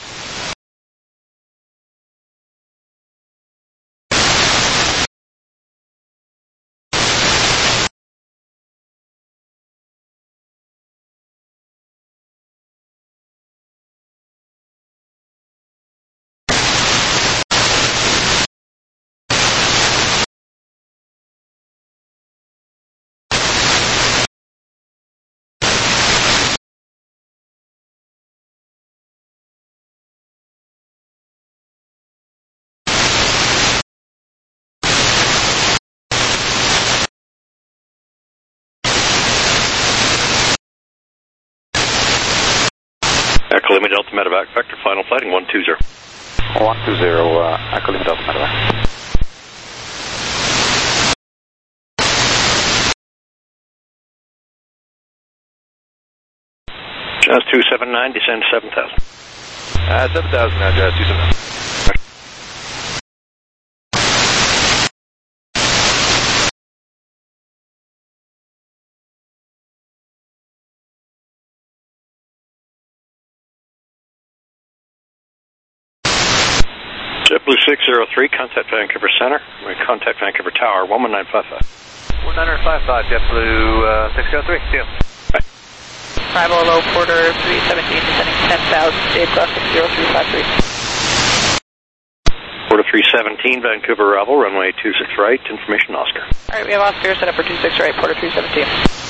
Speaker 12: Echo Lima Delta Medevac, vector final flighting one two zero.
Speaker 9: one two zero, uh, Echo Lima Delta Medevac.
Speaker 12: Jazz two seven nine, descend seven thousand.
Speaker 11: Uh, seven thousand now, Jazz two seven nine.
Speaker 12: JetBlue six zero three, contact Vancouver Center. We contact Vancouver Tower, one one nine five five.
Speaker 11: one nine five five, JetBlue uh, six zero three. See you.
Speaker 12: Bye.
Speaker 13: Arrival low, Porter three seventeen, descending ten thousand, stage cross six zero three five three.
Speaker 12: Porter three seventeen, Vancouver arrival, runway two six right, information Oscar.
Speaker 13: Alright, we have Oscar set up for two six right, Porter three seventeen.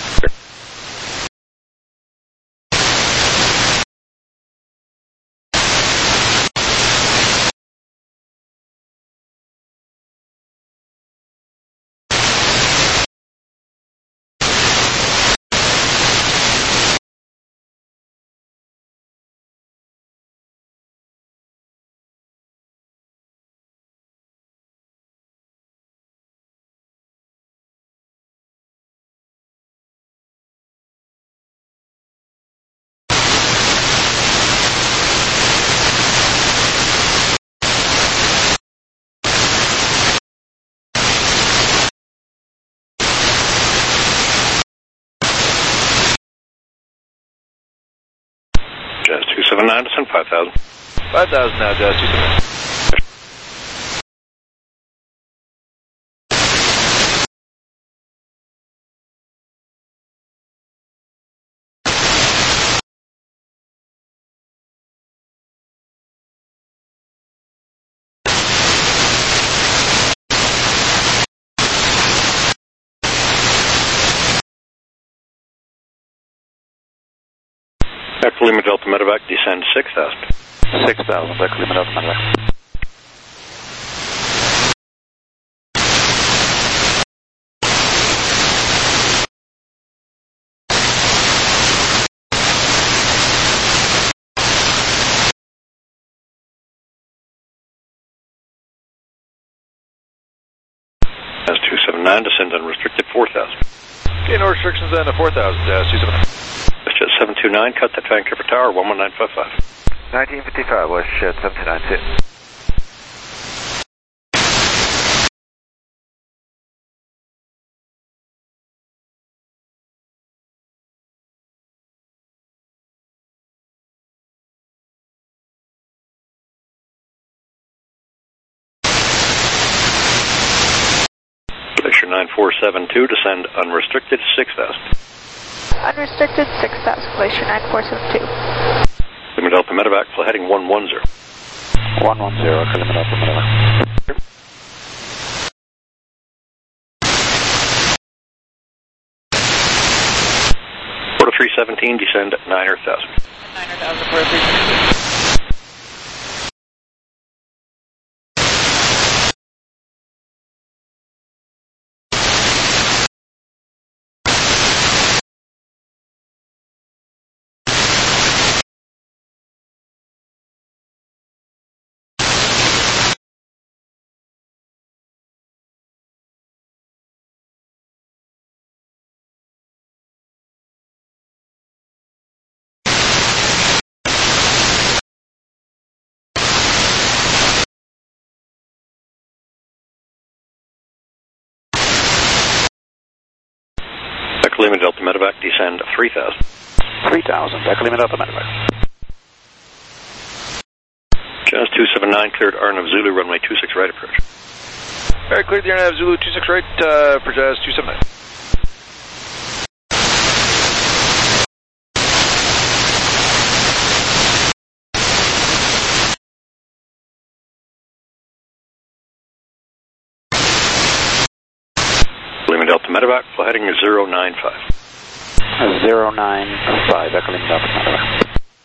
Speaker 12: Jazz two seven nine, descend five thousand.
Speaker 11: five thousand now, Jazz two seven nine.
Speaker 12: Echo Lima Delta Medevac, descend six thousand.
Speaker 6: six thousand, Echo Lima Delta Medevac.
Speaker 12: Jazz two seven nine, descend unrestricted four thousand.
Speaker 11: Okay, no restrictions on the four thousand, Jazz two seven nine.
Speaker 12: WestJet seven two nine, cut that Vancouver Tower, one one nine five five.
Speaker 9: nineteen fifty-five, WestJet seven two nine, sit.
Speaker 12: Glacier nine four seven two, descend unrestricted six thousand.
Speaker 3: Unrestricted six thousand, Glacier nine four seven two.
Speaker 12: Lima Delta Medevac, flight heading one one zero.
Speaker 6: one one zero, Echo Lima Delta Medevac.
Speaker 12: Porter three seventeen, descend nine thousand.
Speaker 13: nine thousand, Porter three seventeen.
Speaker 12: Echo Lima Delta Medevac, descend three thousand.
Speaker 6: three thousand, Echo Lima Delta Medevac.
Speaker 12: Jazz two seven nine, cleared Arnav Zulu, runway two six right approach.
Speaker 11: Alright, cleared the Arnav Zulu two six right uh, for Jazz two seven nine.
Speaker 12: Lima Delta Medevac, flight heading zero nine five.
Speaker 6: zero nine five, Echo Lima Delta Medevac.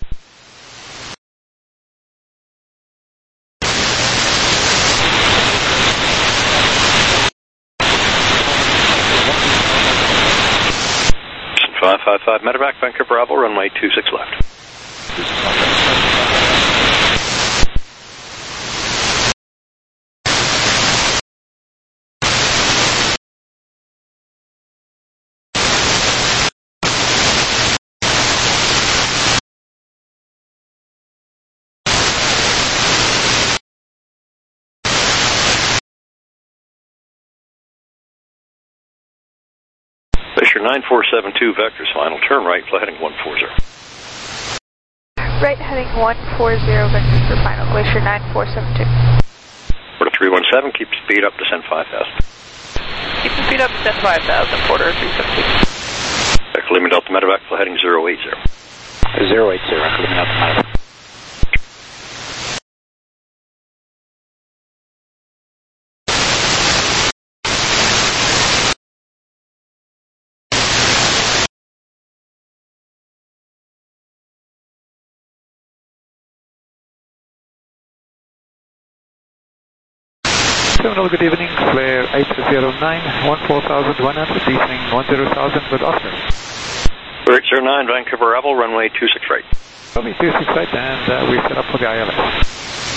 Speaker 12: five five five Medevac, Vancouver Bravo, runway two six left. nine four seven two, vectors final, turn right, flight heading one four zero.
Speaker 3: Right heading one four zero, vectors for final, Glacier nine four seven two.
Speaker 12: Porter three one seven, keep speed up, descend five thousand.
Speaker 13: Keep the speed up, descend five thousand, Porter three seven two.
Speaker 12: Echo Lima Delta Medevac, flight heading zero eight zero.
Speaker 10: zero eight zero, Echo Lima Delta Medevac.
Speaker 14: Terminal, good evening, flare eight zero nine, one four thousand one hundred, descending one zero thousand with Oscar.
Speaker 12: Flare eight zero nine, Vancouver Ravel, runway two six right.
Speaker 14: Runway two six right, and uh, we set up for the I L S.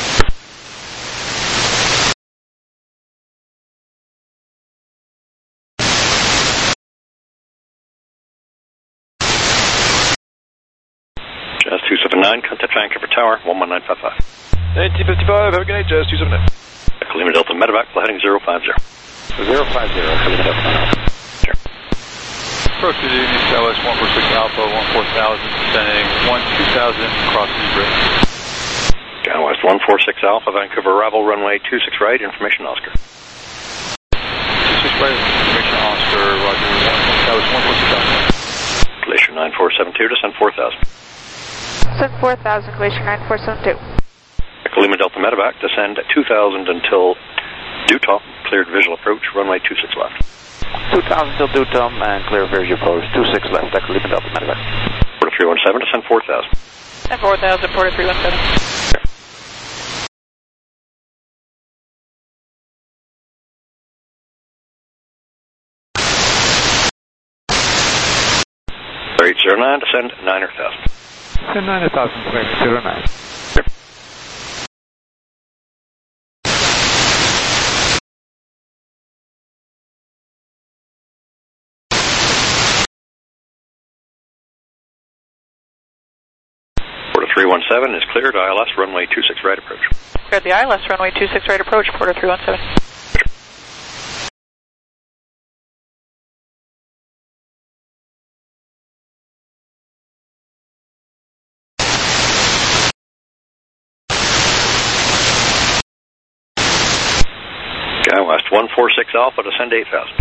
Speaker 12: Jazz two seven nine, contact Vancouver Tower, one one nine five five.
Speaker 11: nineteen fifty-five, have a good night, Jazz two seven nine.
Speaker 12: Echo Lima Delta Medevac, flight heading zero five zero.
Speaker 10: zero five zero, Echo Lima Delta Medevac.
Speaker 12: Sure.
Speaker 15: Approach to the Union Southwest one four six Alpha, one four thousand, descending one two thousand, cross Egress.
Speaker 12: Southwest one four six Alpha, Vancouver Ravel, runway two six right, information Oscar.
Speaker 15: two six right, information Oscar, roger, Southwest one four six Alpha.
Speaker 12: Glacier nine four seven two, descend four thousand.
Speaker 3: Descend four thousand, Glacier nine four seven two.
Speaker 12: Echo Lima Delta Medevac, descend two thousand until Dutop, cleared visual approach, runway two six left.
Speaker 10: two thousand till Dutop and clear visual approach, two six left, Echo Lima Delta Medevac.
Speaker 12: Porter three one seven, descend four thousand.
Speaker 13: Descend four thousand, Porter three one seven.
Speaker 12: Flare eight zero nine, descend nine thousand.
Speaker 14: Descend nine thousand, flare eight zero nine.
Speaker 12: three one seven is cleared, I L S runway two six right approach.
Speaker 13: Cleared the I L S runway two six right approach, Porter three one seven.
Speaker 12: Sky West one four six Alpha, descend eight thousand.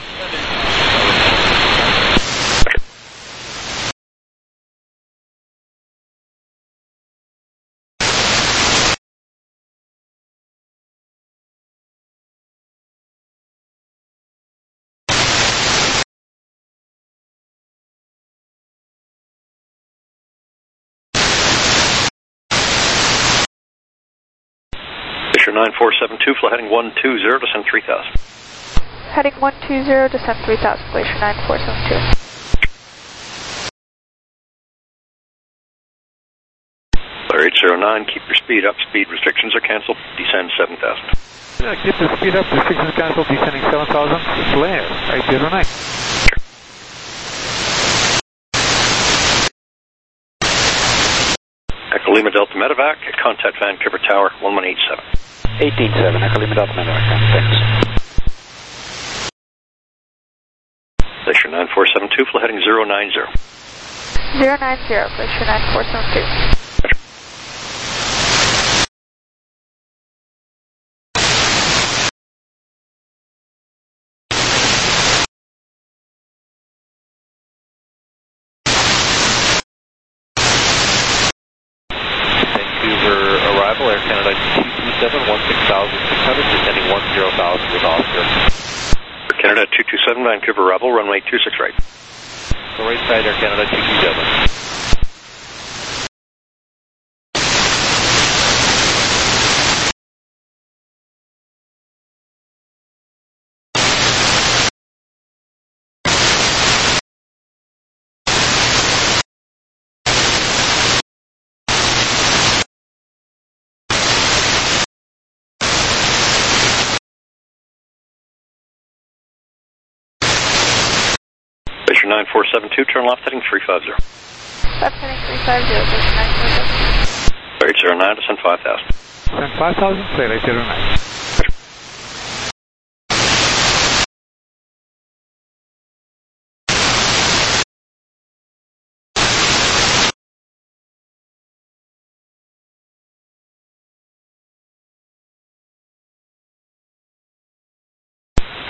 Speaker 12: nine four seven two, flight heading one two zero, descend three thousand.
Speaker 3: Heading one two zero, descend three thousand, Glacier nine four seven two.
Speaker 12: Flare eight zero nine, keep your speed up, speed restrictions are cancelled, descend seven thousand.
Speaker 14: Yeah, keep the speed up, restrictions cancelled, descending seven thousand, flare eight zero nine.
Speaker 12: Echo Lima Delta Medevac, contact Vancouver Tower, one one eight seven.
Speaker 10: eighteen seven, Echo Lima Delta Medevac, thanks.
Speaker 12: Glacier nine four seven two, flight heading zero nine zero.
Speaker 3: zero nine zero, Glacier nine four seven two.
Speaker 7: Air Canada two two seven, one six thousand six hundred, descending one zero thousand with Oscar.
Speaker 12: Air Canada two two seven, Vancouver Rebel, runway two six right.
Speaker 7: The right side, Air Canada two two seven.
Speaker 12: Glacier nine four seven two, turn left heading three five zero.
Speaker 3: Left heading three five zero, Glacier nine four seven two.
Speaker 12: eight zero nine, descend five thousand.
Speaker 14: Descend five thousand, clear eight zero nine.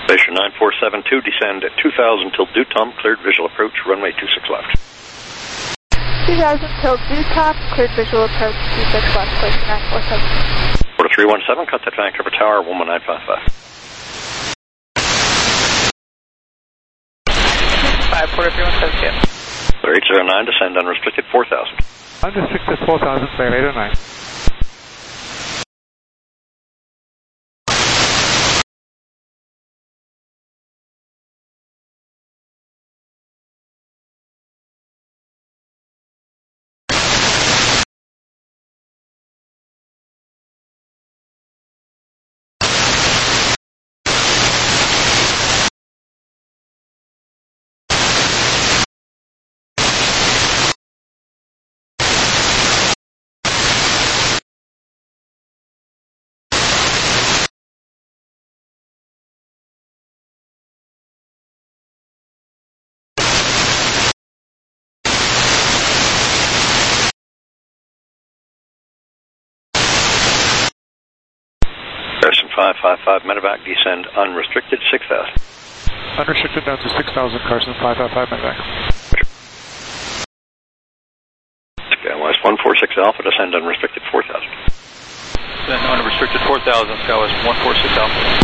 Speaker 12: Station nine four seven two, descend at two thousand till Dutom, cleared visual approach, runway two six left.
Speaker 3: two thousand till Dutop, cleared visual approach, two six left, station nine four seven.
Speaker 12: Quarter three one seven, contact Vancouver Tower, one one nine five five.
Speaker 13: five, quarter three one seven, two.
Speaker 12: Clear eight zero nine, descend unrestricted four thousand.
Speaker 14: Unrestricted four thousand, clear eight oh nine.
Speaker 12: five five five, medevac, descend unrestricted six thousand.
Speaker 14: Unrestricted down to six thousand, Carson five five five, medevac.
Speaker 12: Skywest one four six Alpha, descend unrestricted four thousand.
Speaker 15: Then unrestricted four thousand, Skywest one four six Alpha.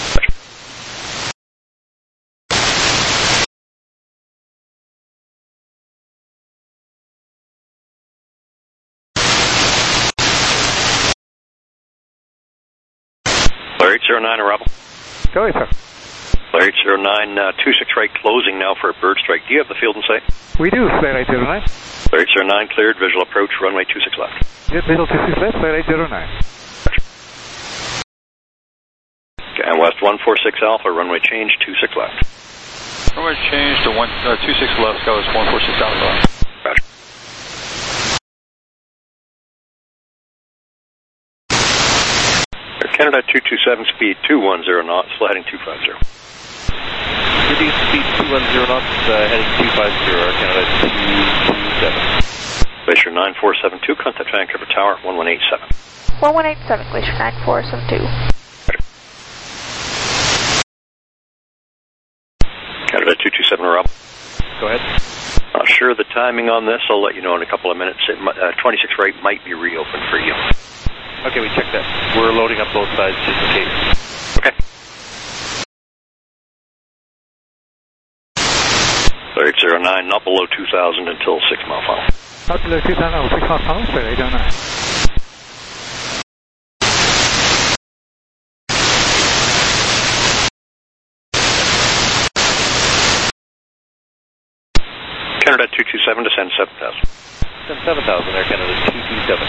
Speaker 12: Clear eight zero nine, arrival.
Speaker 14: Go ahead, sir.
Speaker 12: Clear eight zero nine, uh, two six right, closing now for a bird strike. Do you have the field in sight?
Speaker 14: We do, clear eight zero nine.
Speaker 12: Clear eight zero nine, cleared, visual approach, runway two six left.
Speaker 14: Yes, visual two six left, clear eight zero nine.
Speaker 12: And west one four six Alpha, runway change, two six left.
Speaker 15: Runway change to one, uh, two six left, Skywest one four six Alpha.
Speaker 12: Roger. Canada two two seven, speed two one zero knots, heading two five zero.
Speaker 7: Indeed, speed two one zero knots, uh, heading two five zero, Canada two two seven.
Speaker 12: Glacier nine four seven two, contact Vancouver Tower, one one eight seven.
Speaker 3: one one eight seven, Glacier nine four seven two.
Speaker 12: Canada two two seven, arrival.
Speaker 7: Go ahead.
Speaker 12: Not sure of the timing on this, I'll let you know in a couple of minutes. It, uh, twenty-six right might be reopened for you.
Speaker 7: Okay, we checked that. We're loading up both sides just in case.
Speaker 12: Okay. Clear eight zero nine, not below two thousand until six mile final.
Speaker 14: Not below two thousand, six mile final, clear eight oh nine.
Speaker 12: Canada two two seven, descend seven thousand.
Speaker 7: Descend seven thousand there, Canada two two seven.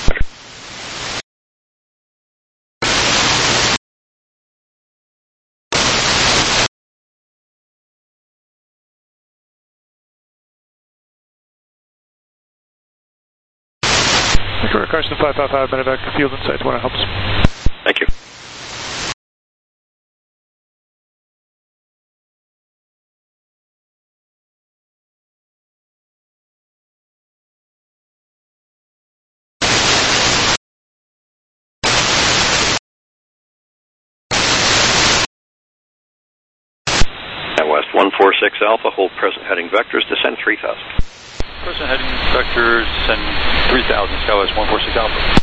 Speaker 14: Vancouver Carson five five five, medevac, field in sight, one helps.
Speaker 12: Thank you. West one four six Alpha, hold present heading vectors, descend three thousand.
Speaker 15: Present heading vectors, descend three thousand, Skywest one four six Alpha.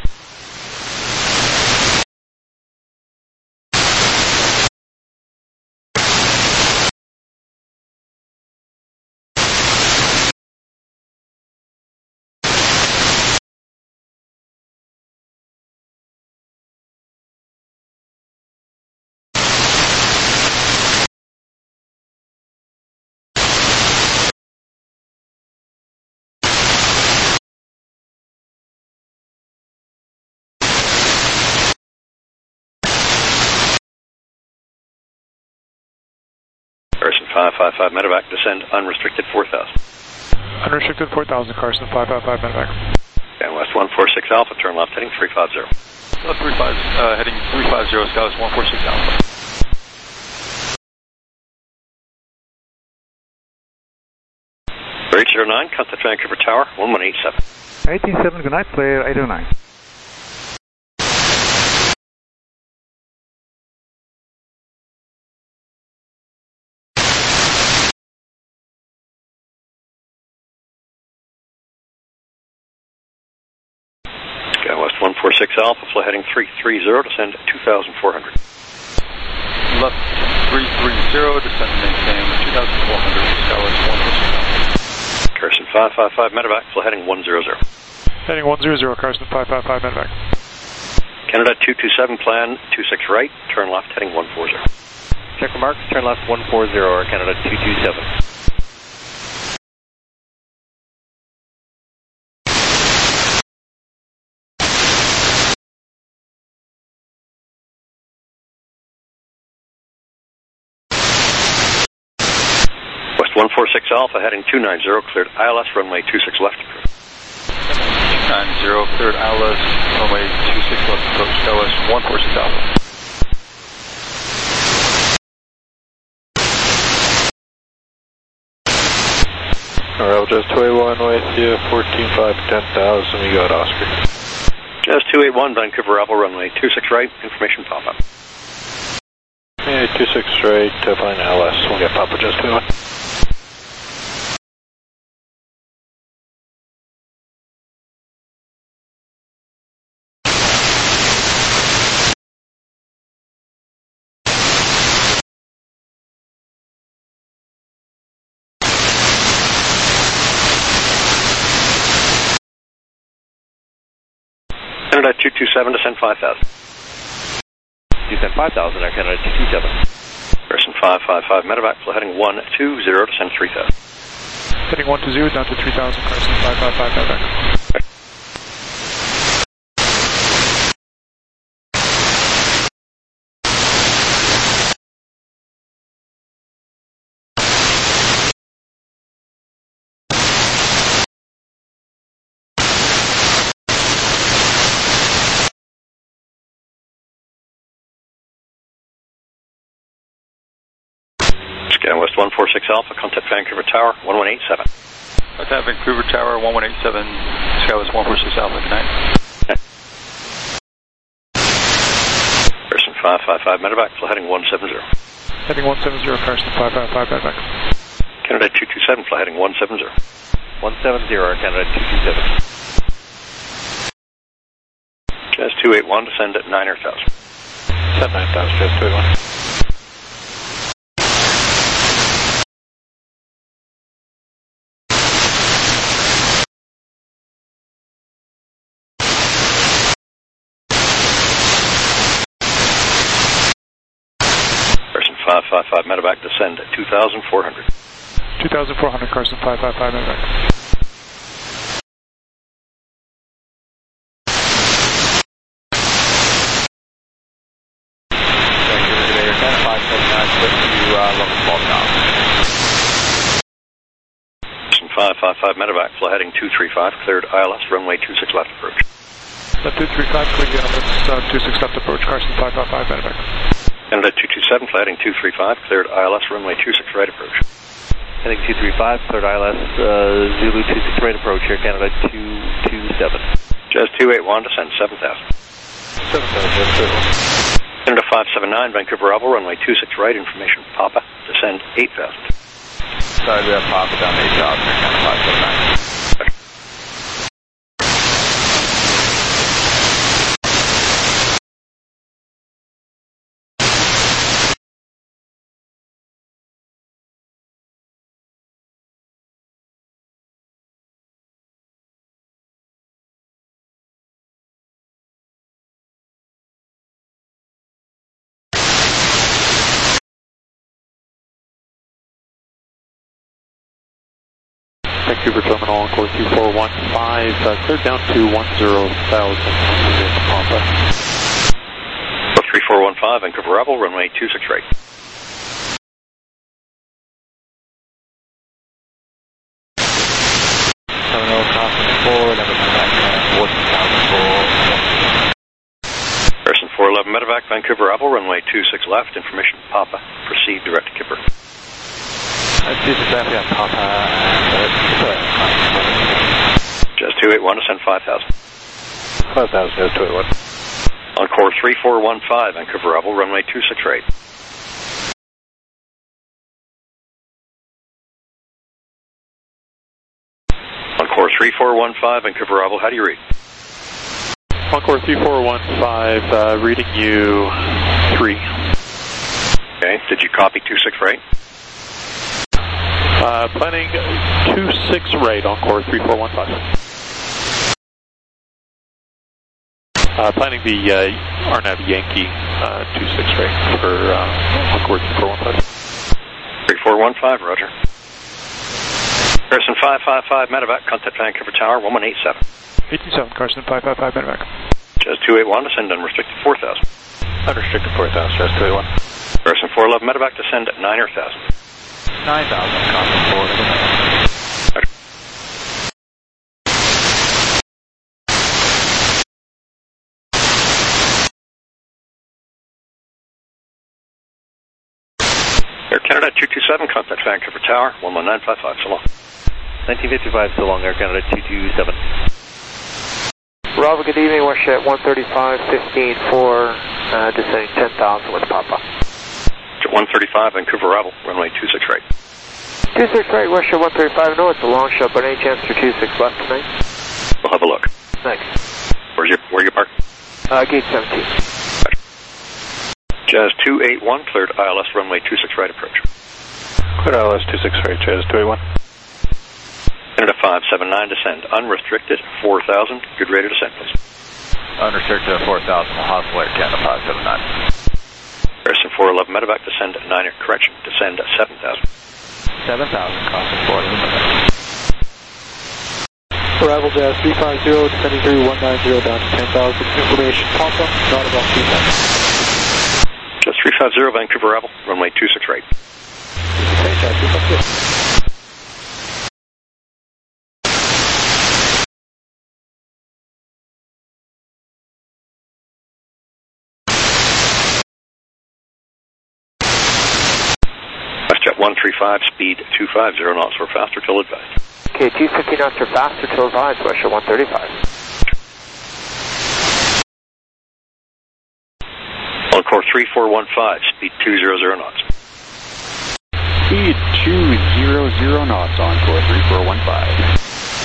Speaker 12: five five five, medevac, descend unrestricted four thousand.
Speaker 14: Unrestricted four thousand, Carson five five five, medevac.
Speaker 12: And West one four six Alpha, turn left heading three five zero.
Speaker 15: Left three five, uh, heading three five zero, Skywest one four six Alpha.
Speaker 12: eight zero nine, contact Vancouver Tower, one one eight seven.
Speaker 14: eighteen seven, good night, clear eight oh nine.
Speaker 12: four six Alpha, fly heading three three zero, descend two thousand four hundred.
Speaker 15: Left three three zero, descend and maintain two thousand four hundred, Skywest one four six Alpha.
Speaker 12: Carson five five five, medevac, fly heading one zero zero.
Speaker 11: Heading one zero zero, Carson five five five, medevac.
Speaker 12: Canada two two seven, plan two six right, turn left, heading one four zero.
Speaker 7: Check the marks, turn left one four zero, Air Canada two two seven.
Speaker 12: West one four six Alpha, heading two nine zero, cleared I L S, runway two six left.
Speaker 15: two nine zero, cleared I L S, runway two six left, approach Skywest one four six Alpha.
Speaker 11: Alright, just two eight one with you, fourteen five, ten thousand, we got Oscar.
Speaker 12: Just two eight one, Vancouver Apple, runway two six right, information pop-up.
Speaker 11: Yeah, two six right, uh, flying I L S, we'll get Papa just two eight one.
Speaker 12: Canada two two seven, descend five thousand.
Speaker 7: Descend five thousand, Air Canada two two seven.
Speaker 12: Person five five five, medevac, fly heading one two zero, descend three thousand.
Speaker 11: Heading one two zero, down to three thousand, Carson five five five, medevac.
Speaker 12: Scan West one four six Alpha, contact Vancouver Tower, one one eight seven.
Speaker 15: Contact Vancouver Tower, one one eight seven, Skywest one four six Alpha, good night.
Speaker 12: Okay. Person five five five, medevac, fly heading one seven zero.
Speaker 11: Heading one seven zero, Carson five five five, medevac.
Speaker 12: Canada two two seven, fly heading one seven zero.
Speaker 7: one seven zero, Air Canada two two seven.
Speaker 12: Jazz two eight one, descend at nine thousand.
Speaker 11: Send nine thousand, Jazz two eight one.
Speaker 12: five five five, medevac, descend at two thousand four hundred.
Speaker 11: two thousand four hundred, Carson five five five, medevac.
Speaker 7: Vancouver today, Air Canada five seven nine, switch to uh, level twelve now.
Speaker 12: Person five five five, medevac, fly heading two three five, cleared I L S, runway two six left approach.
Speaker 11: Left two three five, cleared I L S, uh, two six left approach, Carson five five five, medevac.
Speaker 12: Canada two two seven, fly heading two three five, cleared I L S, runway two six right approach.
Speaker 7: Heading two three five, cleared I L S, uh, Zulu two six right approach, Air Canada two two seven.
Speaker 12: Jazz two eight one, descend seven thousand.
Speaker 11: seven thousand, Jazz two eight one.
Speaker 12: Canada five seven nine, Vancouver Bravo, runway two six right, information Papa, descend eight thousand.
Speaker 7: Sorry, we have Papa down eight thousand, Air Canada five seven nine.
Speaker 11: Vancouver Terminal, Encore two four one five, uh, cleared down to one zero thousand, Papa.
Speaker 12: three four one five, Vancouver Rebel, runway two six right.
Speaker 11: Terminal, crossing forward, and then fourteen thousand four.
Speaker 12: Person four eleven, medevac, Vancouver Rebel, runway two six left, information Papa, proceed direct to Kipper.
Speaker 11: This is exactly on Papa, and
Speaker 12: Jazz two eight one, ascend five thousand.
Speaker 11: five thousand, Jazz two eight one.
Speaker 12: Encore three four one five, Vancouver Rebel, runway two six right. Encore three four one five, Vancouver Rebel, how do you read?
Speaker 11: Encore three four one five, uh, reading you three.
Speaker 12: Okay, did you copy two six right?
Speaker 11: Uh, planning two six right, Encore three four one five. Uh, planning the uh, R NAV Yankee uh, two six right for uh, Encore three four one five.
Speaker 12: three four one five, roger. Carson five five five, medevac, contact Vancouver Tower, one one eight seven.
Speaker 14: eight two seven, Carson five five five, medevac.
Speaker 12: Jazz two eight one, descend unrestricted four thousand.
Speaker 11: Unrestricted four thousand, Jazz two eight one.
Speaker 12: Carson four eleven, medevac, descend at nine thousand.
Speaker 7: nine thousand, Carson four eleven.
Speaker 12: Air Canada two two seven, contact Vancouver Tower, one one nine five five, so long.
Speaker 7: nineteen fifty-five, so long, Air Canada two two seven.
Speaker 16: Bravo, good evening, Westjet one thirty-five fifteen for uh, descending ten thousand with Papa.
Speaker 12: one thirty-five, Vancouver arrival, runway two six right.
Speaker 16: two six right, Westjet one thirty-five, no, it's a long shot, but any chance for two six left tonight?
Speaker 12: We'll have a look.
Speaker 16: Thanks.
Speaker 12: Where's your, where you parked?
Speaker 16: Uh, gate seventeen.
Speaker 12: Jazz two eight one, cleared I L S runway two six right approach.
Speaker 11: Cleared I L S two six right, Jazz two eight one.
Speaker 12: Canada five seven nine, descend unrestricted four thousand, good rate of descent, please.
Speaker 7: Unrestricted four thousand, hostile Air Canada five seven nine.
Speaker 12: Harrison four eleven, medevac, descend at nine, correction, descend at seven thousand.
Speaker 7: seven thousand, Carson four eleven.
Speaker 10: Arrival Jazz three five zero, descending through one nine zero down to ten thousand. Information, Papa, not above two thousand.
Speaker 12: Jazz three five zero, Vancouver arrival, runway two six right.
Speaker 10: Okay, Jazz three five zero.
Speaker 12: WestJet one three five, speed two five zero knots or faster till advised.
Speaker 16: Okay, two fifty knots or faster till advised, Westjet one thirty-five.
Speaker 12: Encore three four one five, speed two hundred knots.
Speaker 17: Speed two hundred knots, Encore three four one five.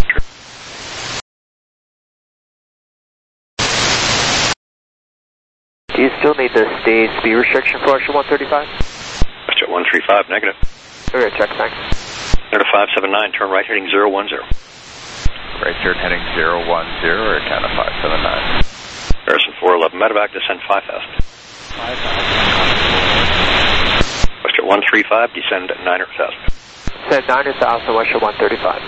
Speaker 16: Do you still need the stage speed restriction for Westjet one thirty-five?
Speaker 12: WestJet one three five, negative.
Speaker 16: Okay, check, thanks.
Speaker 12: Canada five seven nine, turn right heading zero one zero.
Speaker 7: Right turn heading zero one zero, Air Canada five seven nine.
Speaker 12: Harrison four eleven, medevac, descend five thousand.
Speaker 10: five thousand.
Speaker 12: WestJet one three five, descend at nine thousand.
Speaker 16: Descend nine thousand, Westjet one thirty-five.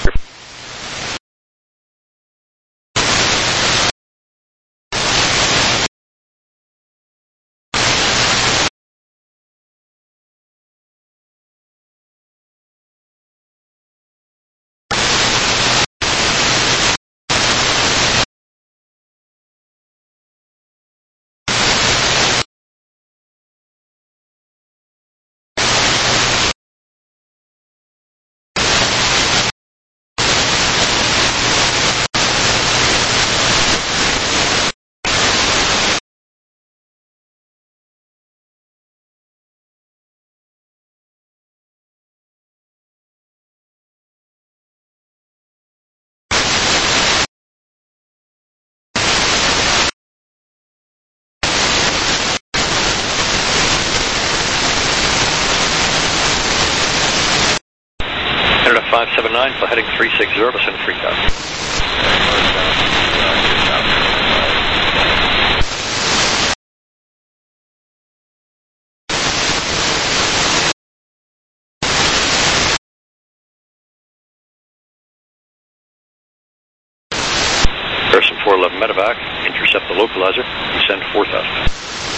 Speaker 12: five seven nine, so heading three six zero, descend three thousand. Harrison four eleven, medevac, intercept the localizer, descend four thousand.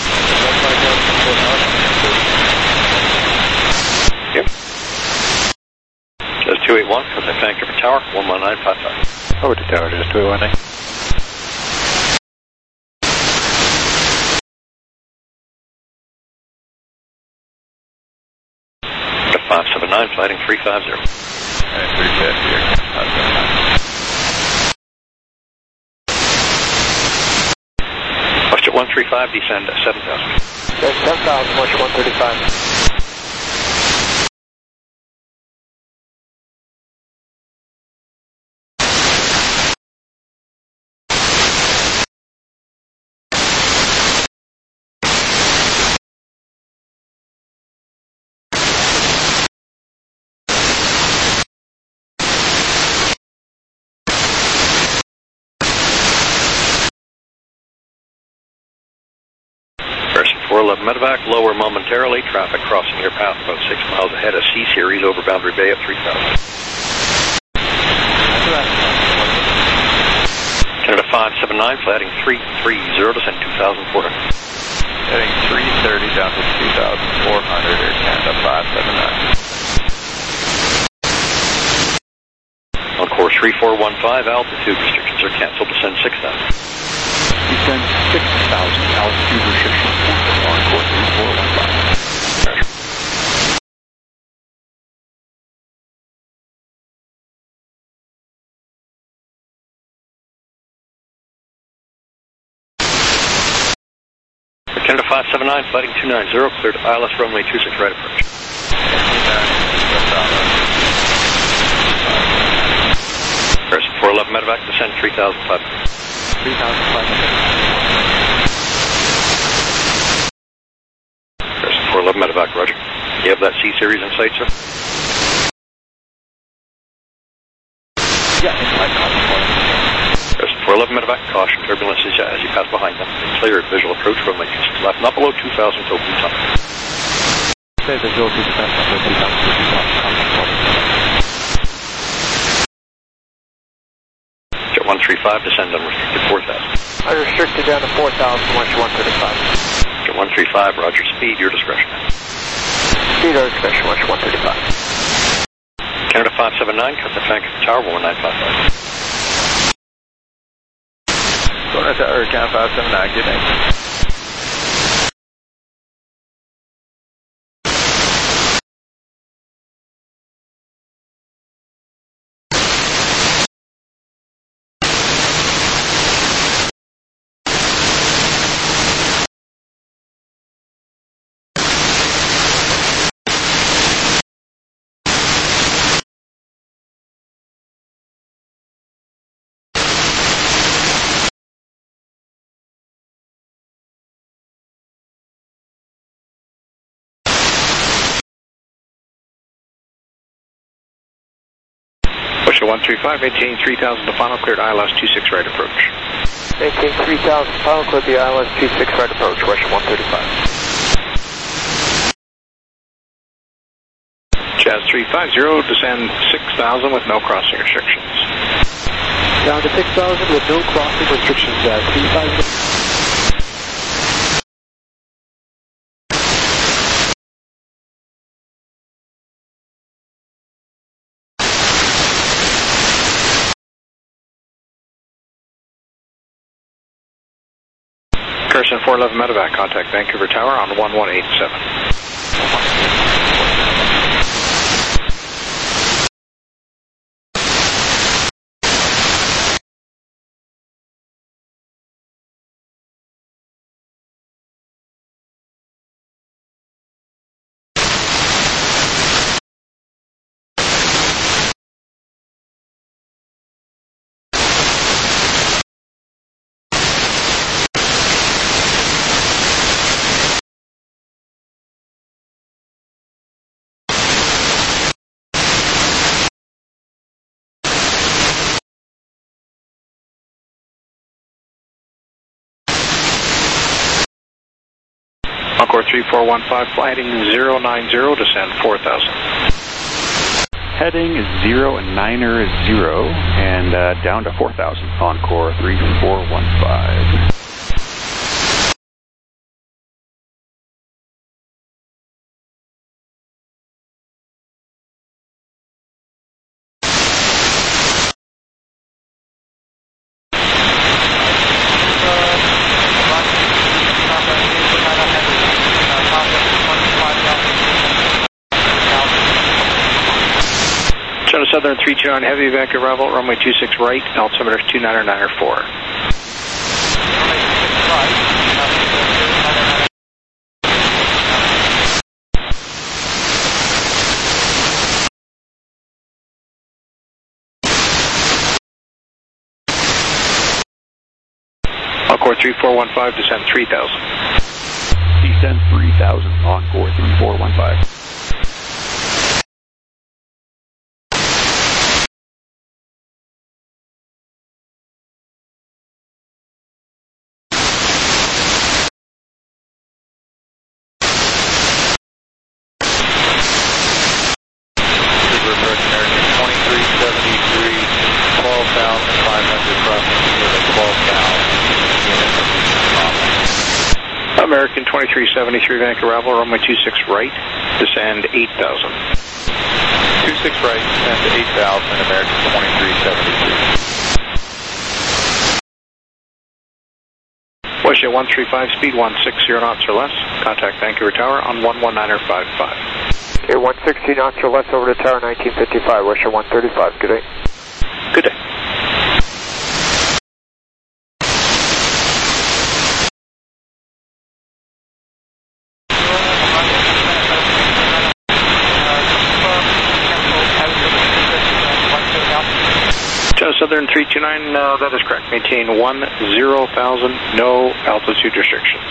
Speaker 12: Yep. Jazz two eight one, contact Vancouver Tower, one one nine five five.
Speaker 11: Over to Tower, Jazz two eight one.
Speaker 12: five seven nine, flighting three five zero.
Speaker 7: three fifty here.
Speaker 12: WestJet one three five, descend at seven thousand.
Speaker 16: seven thousand, WestJet one thirty-five.
Speaker 12: four eleven medevac, lower momentarily. Traffic crossing your path about six miles ahead of C-Series over Boundary Bay at three thousand. Canada five seven nine, flat heading three three zero, descend two thousand four hundred.
Speaker 9: Heading three thirty down to two thousand four hundred, Air Canada five seven nine.
Speaker 12: On course three four one five, altitude restrictions are canceled, descend six thousand.
Speaker 17: Descend six thousand, altitude restrictions canceled on course three four one five.
Speaker 12: Canada five seven nine, flighting two nine zero, cleared I L S runway two six right approach. Harrison four eleven medevac, descend three thousand five hundred.
Speaker 16: three thousand five hundred.
Speaker 12: Harrison four eleven medevac, roger. You have that C-Series in sight, sir?
Speaker 16: Yeah, in sight,
Speaker 12: Harrison four eleven medevac, caution turbulence as, as you pass behind them. Cleared visual approach runway two six left, not below two thousand till blue top.
Speaker 16: Say visual two six left, number two thousand, two thousand.
Speaker 12: Jet one three five, descend unrestricted four thousand.
Speaker 16: Unrestricted down to four thousand, watch one thirty-five.
Speaker 12: Jet one three five, roger, speed, your discretion.
Speaker 16: Speed, your discretion, watch one thirty-five.
Speaker 12: Canada five seven nine, cut the Vancouver Tower, one nine five five.
Speaker 9: Going to Tower, Canada five seven nine, good night.
Speaker 18: Bushel one three five, maintaining three thousand to final, cleared I L S two six right approach.
Speaker 16: Maintain three thousand, final, cleared the I L S two six right approach, Russian one thirty-five.
Speaker 18: Jazz three five zero, descend six thousand with no crossing restrictions.
Speaker 10: Down to six thousand with no crossing restrictions, Jazz three five zero.
Speaker 18: Carson four eleven medevac, contact Vancouver Tower on one one eight seven. Encore three four one five, flighting zero nine zero, descend four thousand.
Speaker 17: Heading zero niner zero and uh, down to four thousand. Encore three four one five.
Speaker 18: Southern three two nine heavy, Vancouver arrival, runway two six right, altimeter two niner niner four. Encore three four one five, descend three thousand.
Speaker 17: Descend three thousand, Encore three four one five.
Speaker 5: approach American twenty-three seventy-three, twelve thousand five hundred crossing Kilo, twelve thousand.
Speaker 18: American twenty-three seventy-three, Vancouver arrival, runway two six right, descend eight thousand.
Speaker 5: two six right, descend to eight thousand, American twenty-three seventy-three.
Speaker 18: WestJet one three five, speed one sixty knots or less. Contact Vancouver Tower on one one niner five five.
Speaker 16: Okay, one sixty knots or less over to Tower nineteen fifty-five, WestJet one thirty-five. Good day.
Speaker 18: Good day. Southern three two nine, uh, that is correct. Maintain one zero thousand, no altitude restrictions.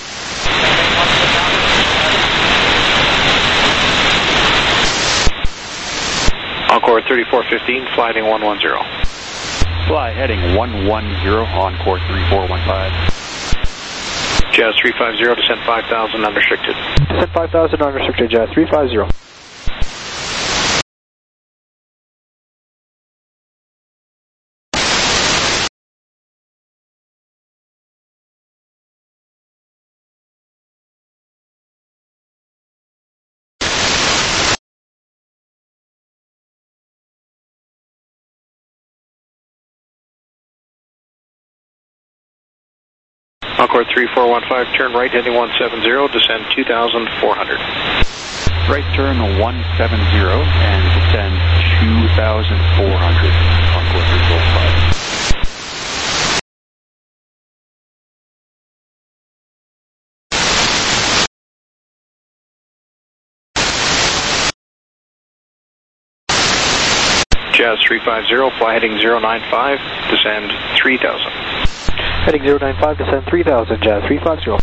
Speaker 18: Encore thirty-four fifteen, fly heading one one zero.
Speaker 17: Fly heading one one zero, Encore three four one five.
Speaker 18: Jazz three five zero, descent five thousand, unrestricted.
Speaker 11: Descent five thousand, unrestricted, Jazz three five zero.
Speaker 18: Encore three four one five, turn right heading one seven zero, descend two thousand four hundred.
Speaker 17: Right turn one seven zero and descend two thousand four hundred. Encore three four one five.
Speaker 18: Jazz three five zero, fly heading zero nine five, descend three thousand.
Speaker 11: Heading zero nine five, descend three thousand, Jazz three five zero.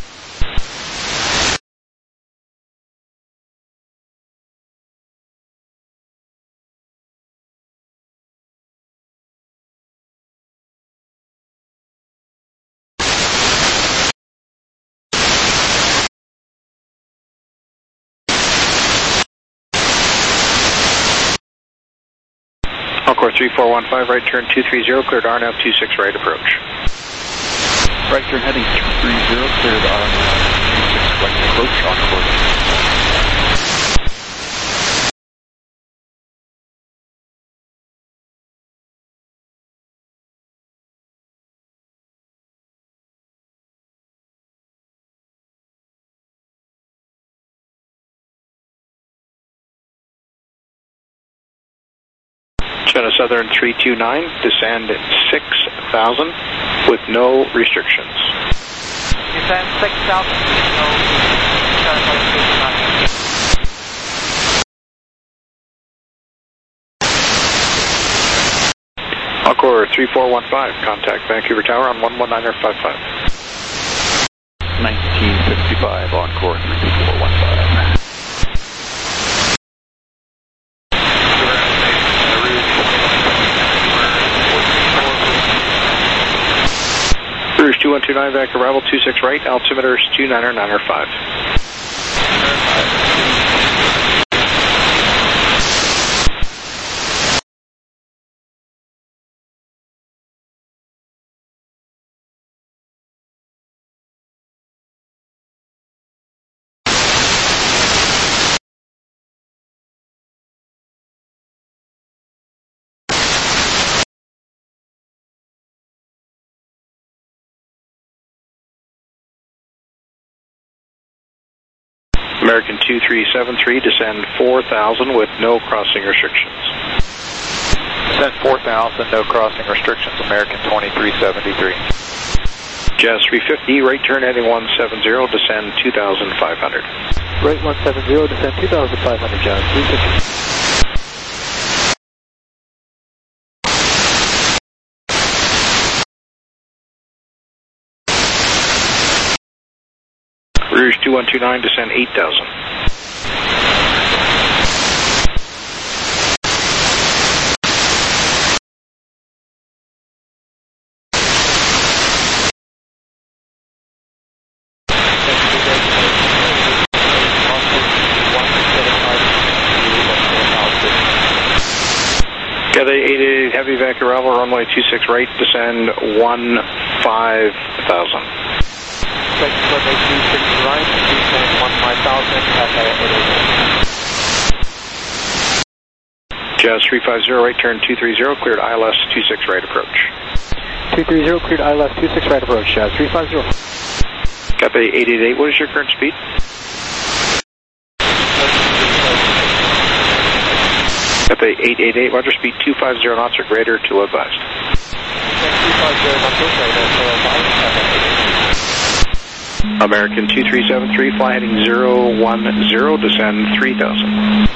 Speaker 18: Encore three four one five, right turn two three zero, cleared R N A V two six right approach.
Speaker 17: Right turn heading two three zero, cleared R N A V two six right approach, Encore.
Speaker 18: China Southern three two nine, descend six thousand with no restrictions.
Speaker 10: Descend six thousand with no restrictions.
Speaker 18: Encore three four one five, contact Vancouver Tower on one one niner five five.
Speaker 17: nineteen fifty-five, Encore three four one five.
Speaker 18: Rouge two one two nine, Vancouver arrival two six right, altimeter is two niner niner five. American two three seven three, descend four thousand with no crossing restrictions.
Speaker 5: Descend four thousand, no crossing restrictions, American twenty-three seventy-three.
Speaker 18: Jazz three fifty, right turn heading one seven zero, descend two thousand five hundred.
Speaker 11: Right one seven zero, descend two thousand five hundred, Jazz three fifty.
Speaker 18: Rouge two one two nine, descend eight thousand. Cathay eight eight eight Heavy, Vancouver arrival, runway two six right, descend one five thousand.
Speaker 16: Runway two six right, descend one five thousand, Cathay eight eight eight.
Speaker 18: Jazz three five zero right, turn two three zero, cleared I L S two six right approach.
Speaker 16: two three zero, cleared I L S two six right approach, Jazz three five zero.
Speaker 18: Cathay eight eight eight, what is your current speed? Cathay eight eight eight, roger, speed two five zero knots or greater, to advised.
Speaker 16: two five zero knots or greater, to advised.
Speaker 18: American two three seven three, fly heading zero one zero, descend three thousand.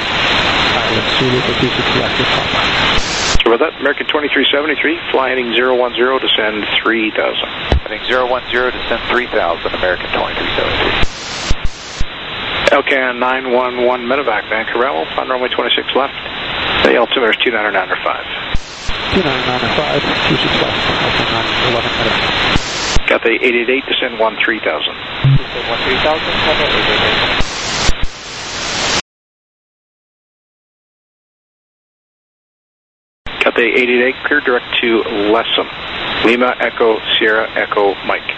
Speaker 18: So with that, American twenty-three seventy-three, fly heading zero one zero, descend three thousand.
Speaker 5: Heading zero one zero, descend three thousand, American twenty-three seventy-three.
Speaker 18: L C A N nine one one Medevac, Vancouver arrival, on runway twenty-six left. The altimeter is two nine nine five.
Speaker 14: two nine nine five, two six left, Alpha nine eleven Medevac.
Speaker 18: Got the eight eight eight, descend one three thousand.
Speaker 16: Descend one three thousand, Cathay eight eight eight.
Speaker 18: Cathay eight eight eight, clear direct to Lessem. Lima Echo Sierra Echo Mike.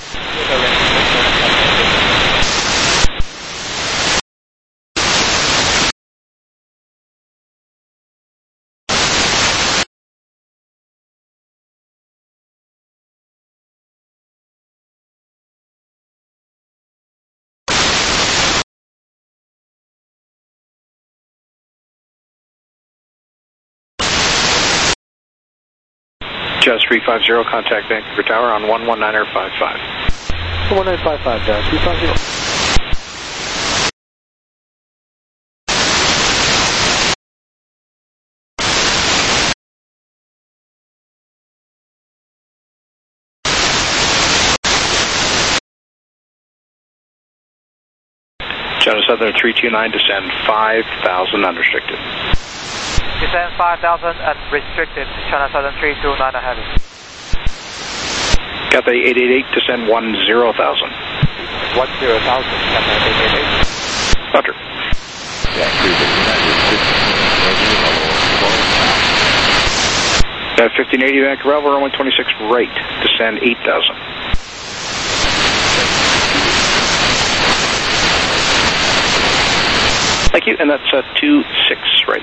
Speaker 18: Jazz three five zero, contact Vancouver Tower on one one nine five five.
Speaker 16: one nine five five, Jazz three five zero.
Speaker 18: China Southern three two nine, descend five thousand unrestricted.
Speaker 16: Descend five thousand and restricted, China Southern three two nine Heavy.
Speaker 18: Cathay eight eight eight, descend one zero thousand.
Speaker 16: one zero thousand, Cathay eight eight eight.
Speaker 18: Roger. At fifteen eighty Vancouver, runway twenty-six right, descend eight thousand. Thank you, and that's uh, two six right.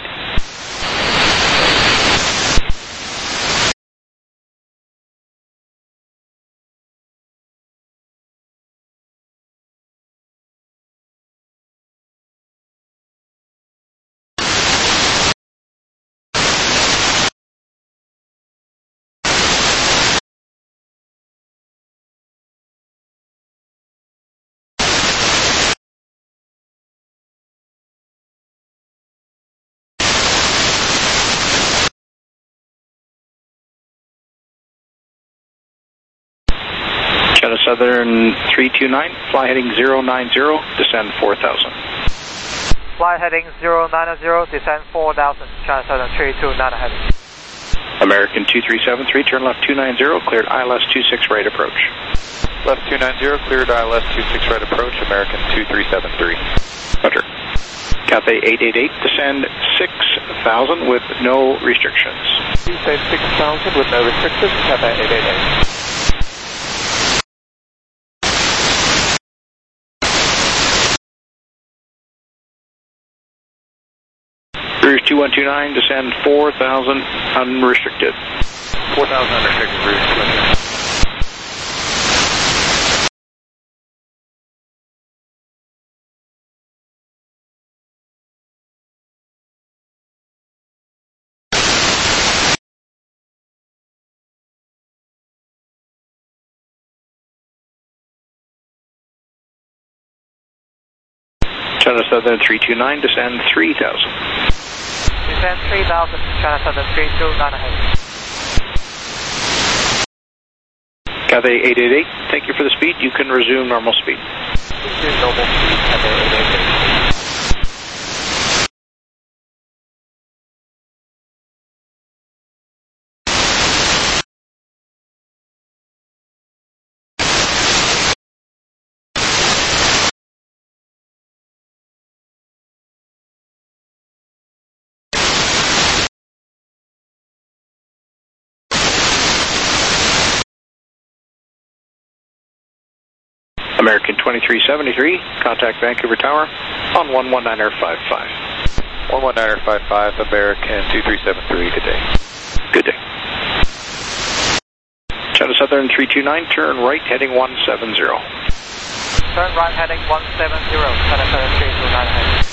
Speaker 18: China Southern three two nine, fly heading zero nine zero, descend four thousand.
Speaker 16: Fly heading zero nine zero, descend four thousand, China Southern three two nine Heavy.
Speaker 18: American two three seven three, turn left two nine zero, cleared I L S two six right approach.
Speaker 5: Left two nine zero, cleared I L S two six right approach, American two three seven three.
Speaker 18: Roger. Cathay eight eight eight, descend six thousand with no restrictions.
Speaker 16: Descend six thousand with no restrictions, Cathay eight eight eight.
Speaker 18: Cruise two one two nine, descend four thousand unrestricted.
Speaker 5: four thousand unrestricted, Cruise two one two nine.
Speaker 18: China Southern three two nine, descend three thousand.
Speaker 16: Descend three thousand, China Southern three two nine Heavy.
Speaker 18: Cathay eight eight eight, thank you for the speed. You can resume normal speed.
Speaker 16: Resume normal speed, Cathay eight eight eight.
Speaker 18: American twenty-three seventy-three, contact Vancouver Tower on one one niner five five.
Speaker 11: one one niner five five, American two three seven three, good day.
Speaker 18: Good day. China Southern three two nine, turn right heading one seven zero.
Speaker 16: Turn right heading one seven zero, China Southern three two nine ahead.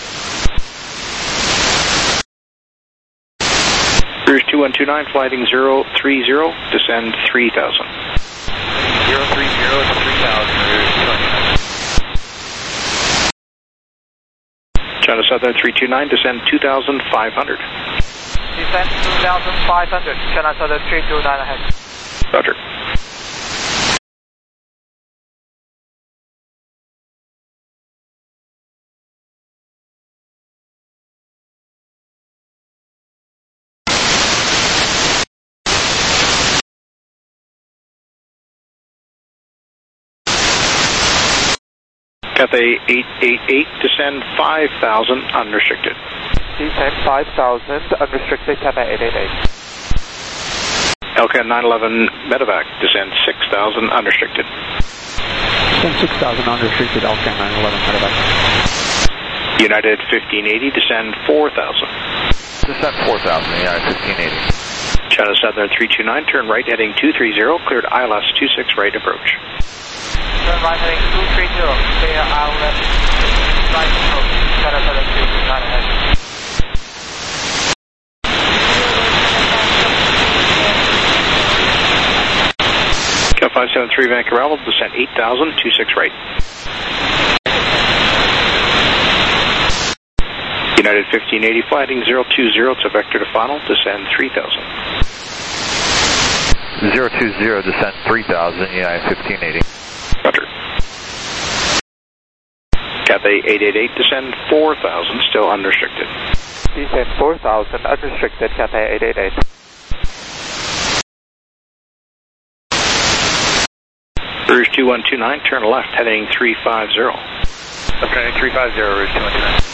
Speaker 18: Cruise two one two nine, flighting zero three zero, descend three thousand.
Speaker 11: zero three zero to three thousand, Rouge two one two nine.
Speaker 18: China Southern three two nine, descend two thousand five hundred.
Speaker 16: Descend two thousand five hundred, China Southern three two nine ahead.
Speaker 18: Roger. Cathay eight eight eight, descend five thousand, unrestricted.
Speaker 16: Descend five thousand, unrestricted, Cathay eight eight eight.
Speaker 18: L C A N nine eleven Medevac, descend six thousand, unrestricted.
Speaker 14: Descend six thousand, unrestricted, L C A N nine eleven Medevac.
Speaker 18: United fifteen eighty, descend four thousand.
Speaker 11: Descend four thousand, United fifteen eighty.
Speaker 18: China Southern three two nine, turn right heading two three zero, cleared I L S two six right approach.
Speaker 16: Turn right heading two three zero, clear I L S right approach, China Southern three two nine ahead.
Speaker 18: Cal five seven three Vancouver Ravel, descend eight thousand, two six right. United fifteen eighty, flighting zero two zero to vector to final, descend three thousand.
Speaker 11: zero two zero, descend three thousand, United fifteen eighty.
Speaker 18: Roger. Cathay eight eight eight, descend four thousand, still unrestricted.
Speaker 16: Descend four thousand, unrestricted, Cathay eight eight eight.
Speaker 18: Rouge two one two nine, turn left, heading three five zero.
Speaker 11: Okay, three five zero, Rouge two one two nine.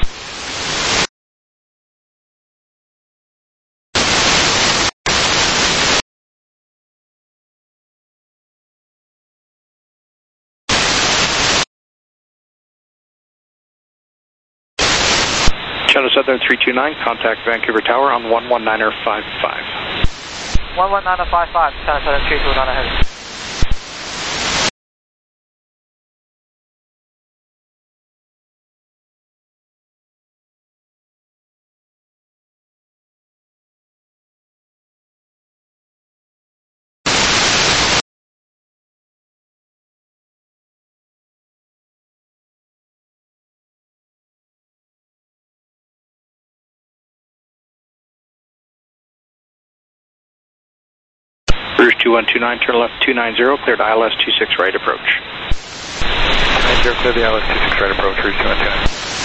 Speaker 18: China Southern three two nine, contact Vancouver Tower on one one niner five five.
Speaker 16: one one niner five five, China Southern three two nine ahead.
Speaker 18: Rouge two one two nine, turn left two nine zero, cleared I L S two six right approach.
Speaker 11: nine zero, clear the I L S two six right approach, Rouge two one two nine.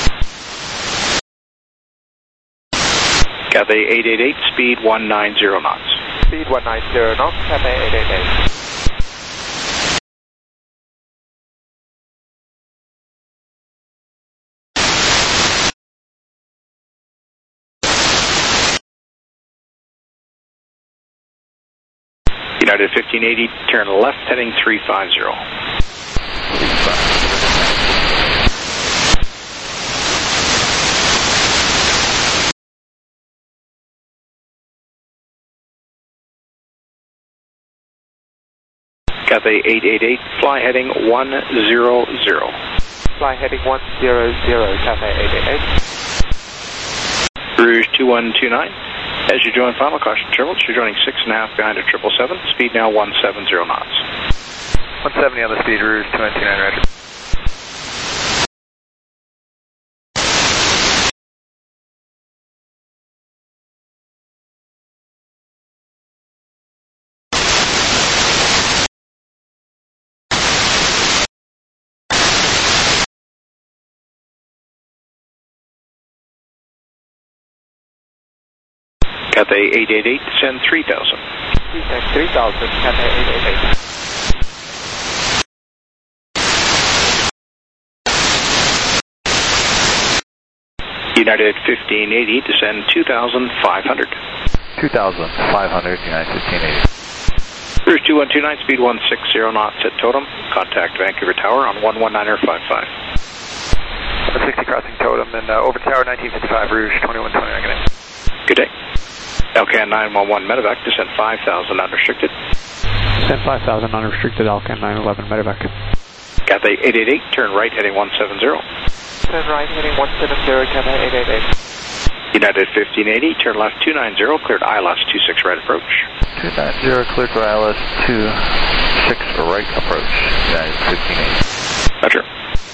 Speaker 18: Cathay eight eight eight, speed one nine zero knots.
Speaker 16: Speed one nine zero knots, Cathay eight eight eight.
Speaker 18: United fifteen eighty, turn left, heading three five zero. Cathay eight eight eight, fly heading one zero zero.
Speaker 16: Fly heading one zero zero, Cathay eight eight eight.
Speaker 18: Rouge two one two nine. As you join final, caution turbulence, you're joining six and a half behind a triple seven, speed now one seven zero knots.
Speaker 11: one seventy on the speed, Rouge two one two nine, roger.
Speaker 18: Cathay eight eight eight, descend three thousand.
Speaker 16: Descend three thousand, Cathay eight eight eight.
Speaker 18: United fifteen eighty, descend two thousand five hundred.
Speaker 11: two thousand five hundred, United fifteen eighty.
Speaker 18: Cruise two one two nine, speed one six zero knots at Totem. Contact Vancouver Tower on one one nine er five five.
Speaker 11: sixty crossing Totem and uh, over Tower nineteen fifty-five, Rouge twenty-one twenty, negative.
Speaker 18: Good day. L C A N nine one one medevac, descend five thousand unrestricted.
Speaker 14: Descend five thousand unrestricted, L C A N nine eleven medevac.
Speaker 18: Cathay eight eight eight, turn right heading one seven zero.
Speaker 16: Turn right heading one seven zero, Cathay eight eight eight.
Speaker 18: United fifteen eighty, turn left two nine zero, cleared I L S two six right approach.
Speaker 7: two nine zero, cleared for I L S two six right approach, United fifteen eighty.
Speaker 18: Roger.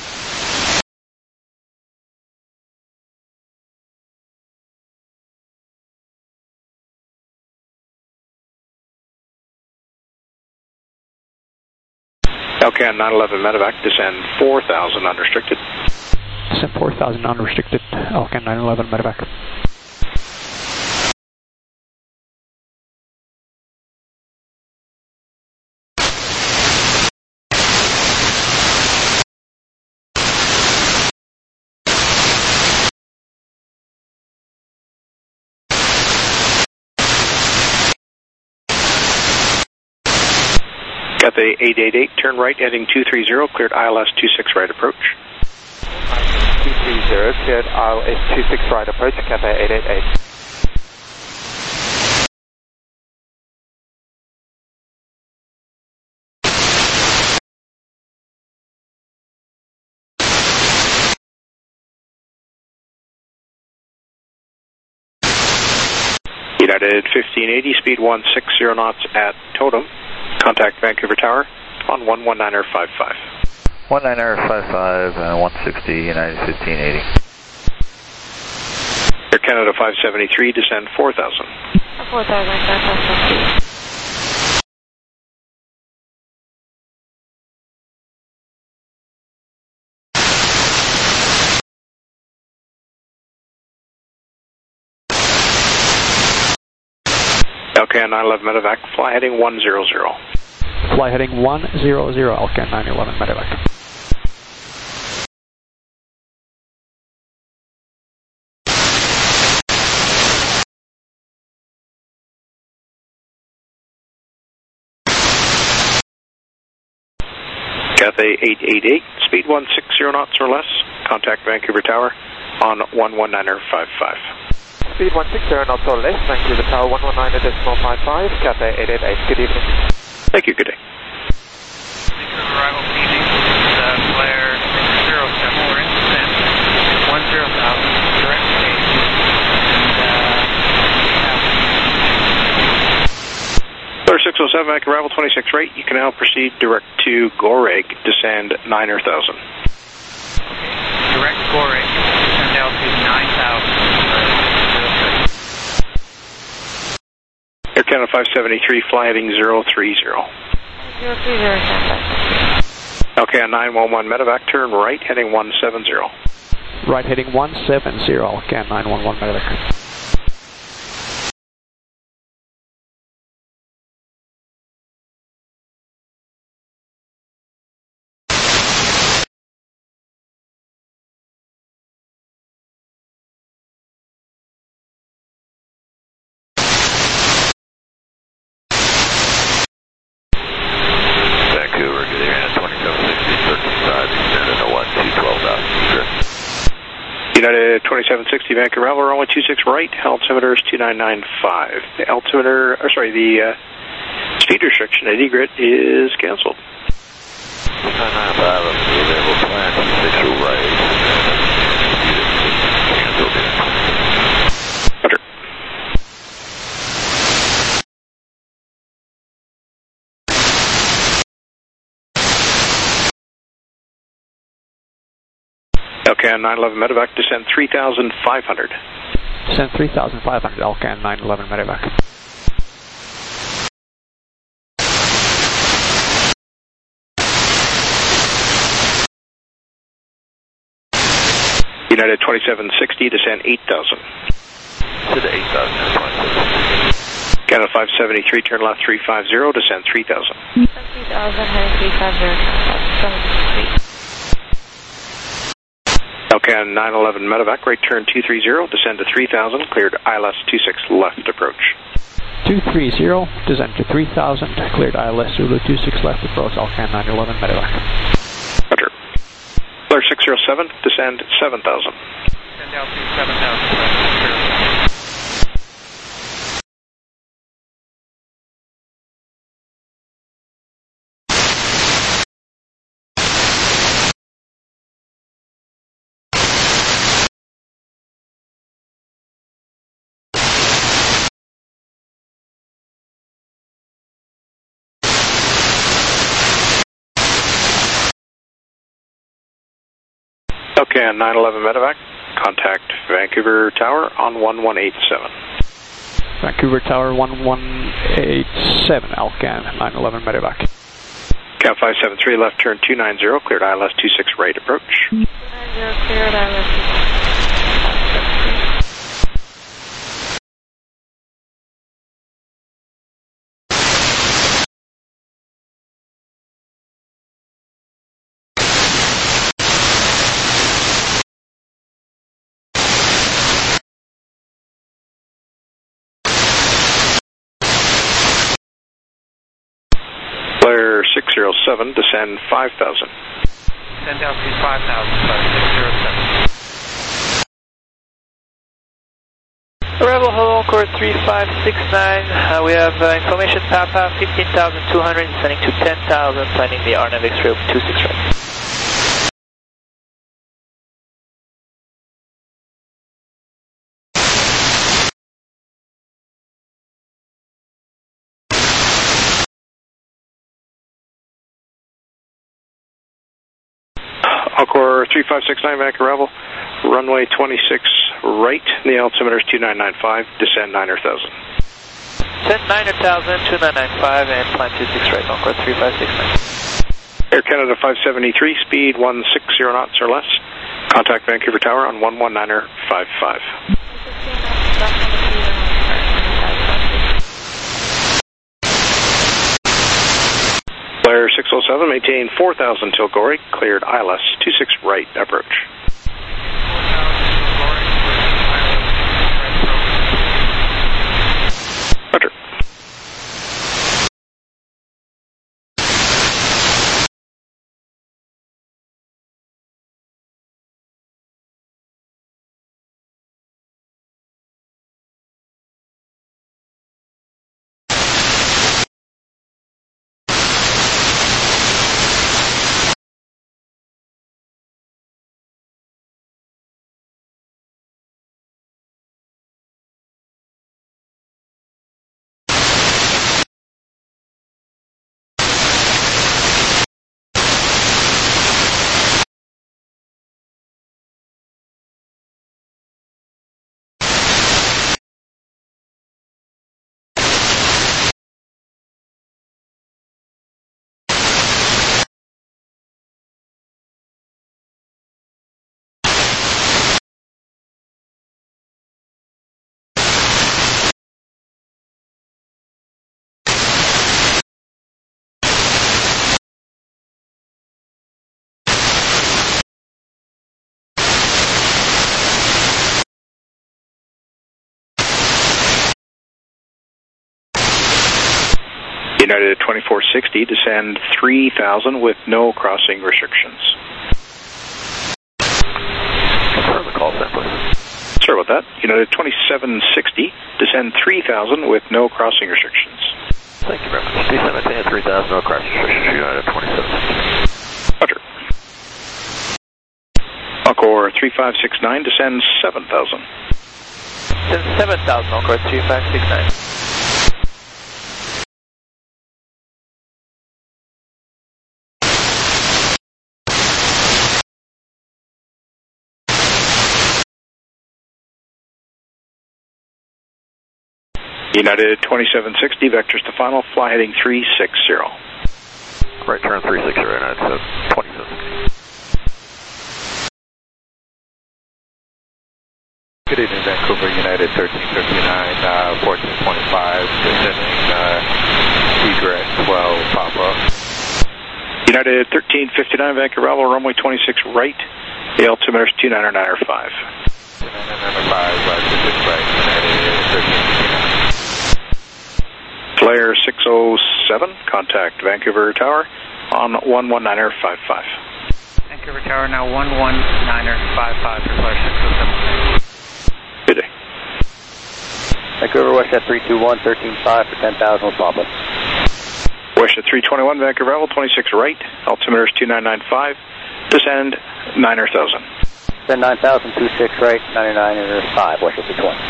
Speaker 18: L C A N nine eleven medevac, descend four thousand unrestricted.
Speaker 14: Descend four thousand unrestricted, L C A N nine eleven medevac.
Speaker 18: Cathay eight eight eight, turn right heading two three zero, cleared I L S two six right approach.
Speaker 16: two three zero, cleared I L S two six right approach, Cathay eight eight eight.
Speaker 18: United fifteen eighty, speed one six zero knots at Totem. Contact Vancouver Tower on one one nine er five five.
Speaker 7: one nine er five five, uh, one sixty, United fifteen eighty.
Speaker 18: Air Canada five seventy-three, descend four thousand.
Speaker 3: four thousand, five
Speaker 18: L C A N nine eleven medevac, fly heading one zero zero.
Speaker 14: Fly heading one zero zero, L C A N nine eleven medevac.
Speaker 18: Cathay eight eight eight, speed one six zero knots or less. Contact Vancouver Tower on one one nine er five five.
Speaker 16: Speed one six zero knots or less, Vancouver Tower one one nine decimal five five, Cathay eight eight eight. Good evening.
Speaker 18: Thank you, good day.
Speaker 4: Arrival Phoenix, uh, flare six zero seven, we're in descent, one zero thousand, direct stage, and, uh,
Speaker 18: Flare six oh seven, back arrival twenty-six right, you can now proceed direct to Goreg, descend nine thousand.
Speaker 4: Direct Goreg, descend altitude nine thousand.
Speaker 18: Air Canada five seventy-three, fly heading zero three zero.
Speaker 3: zero three zero,
Speaker 18: L C A N nine one one medevac, turn right heading one seven zero.
Speaker 14: Right heading one seven zero, L C A N nine one one medevac.
Speaker 18: United twenty-seven sixty, Vancouver, runway one two six right, altimeter is two nine nine five. The altimeter, or sorry, the uh, speed restriction at egret is canceled.
Speaker 7: two nine nine five, available plan, six right.
Speaker 18: Roger. L C A N nine eleven medevac, descend three thousand five hundred.
Speaker 14: Descend three thousand five hundred, L C A N nine eleven medevac.
Speaker 18: United twenty-seven sixty, descend eight thousand.
Speaker 7: To the eight thousand.
Speaker 18: Canada five seventy-three, turn left three five zero, descend three thousand.
Speaker 3: three thousand, heading three five zero.
Speaker 18: L C A N nine eleven medevac, right turn two three zero, descend to three thousand, cleared I L S two six left approach.
Speaker 14: two three zero, descend to three thousand, cleared I L S Zulu two six left, approach Alcan nine eleven, medevac.
Speaker 18: Roger. Flare six zero seven, descend seven thousand.
Speaker 10: Descend altitude seven thousand.
Speaker 18: Okay, on nine eleven medevac, contact Vancouver Tower on one one eight seven.
Speaker 14: Vancouver Tower one one eight seven, Alcan nine eleven medevac.
Speaker 18: Cat five seven three, left turn two nine zero, cleared I L S two six right approach.
Speaker 3: two nine zero, cleared I L S two six.
Speaker 18: Flare six zero seven, descend five thousand.
Speaker 10: Descend altitude five thousand, Flare six zero seven.
Speaker 16: Arrival, hello, Encore three five six nine. Uh, we have uh, information Papa fifteen thousand two hundred, descending to ten thousand, planning the R N A V X-ray two six right.
Speaker 18: Encore three five six nine, Vancouver arrival, runway twenty-six right, the altimeter is two nine nine five, descend nine thousand.
Speaker 16: Descend nine thousand, two nine nine five, and climb two six right, Encore three five six nine.
Speaker 18: Air Canada five seventy-three, speed one six zero knots or less. Contact Vancouver Tower on one one nine five five. Flare six oh seven, maintain four thousand till Gorey, cleared I L S two six right approach. Roger. United twenty-four sixty, descend three thousand with no crossing restrictions.
Speaker 7: Confirm the call sign, please.
Speaker 18: Sorry about that. United twenty-seven sixty, descend three thousand with no crossing restrictions.
Speaker 7: Thank you very much. Descend maintain three thousand, no crossing restrictions, United twenty-seven sixty.
Speaker 18: Roger. Encore three five six nine, descend seven thousand.
Speaker 16: Descend seven thousand, Encore three five six nine.
Speaker 18: United twenty-seven sixty, vectors to final, fly heading three six zero.
Speaker 7: Right turn three six zero, United twenty-seven sixty.
Speaker 5: Good evening, Vancouver, United thirteen fifty-nine, uh, fourteen twenty-five, descending uh, egress twelve, Papa.
Speaker 18: United thirteen fifty-nine, Vancouver, Bravo, runway twenty-six right, the altimeter is two nine nine five.
Speaker 5: two nine nine five, uh, two six right, United thirteen fifty-nine.
Speaker 18: Flare six oh seven, contact Vancouver Tower on one one niner five five.
Speaker 10: Vancouver Tower now one one niner five five for Flare six oh seven.
Speaker 18: Good day.
Speaker 19: Vancouver WestJet three two one, thirteen five for ten thousand with Papa.
Speaker 18: WestJet three twenty-one, Vancouver Level twenty-six right, altimeter is two nine nine five, descend niner thousand.
Speaker 19: Descend nine thousand, two six right, ninety-nine and five, WestJet three twenty.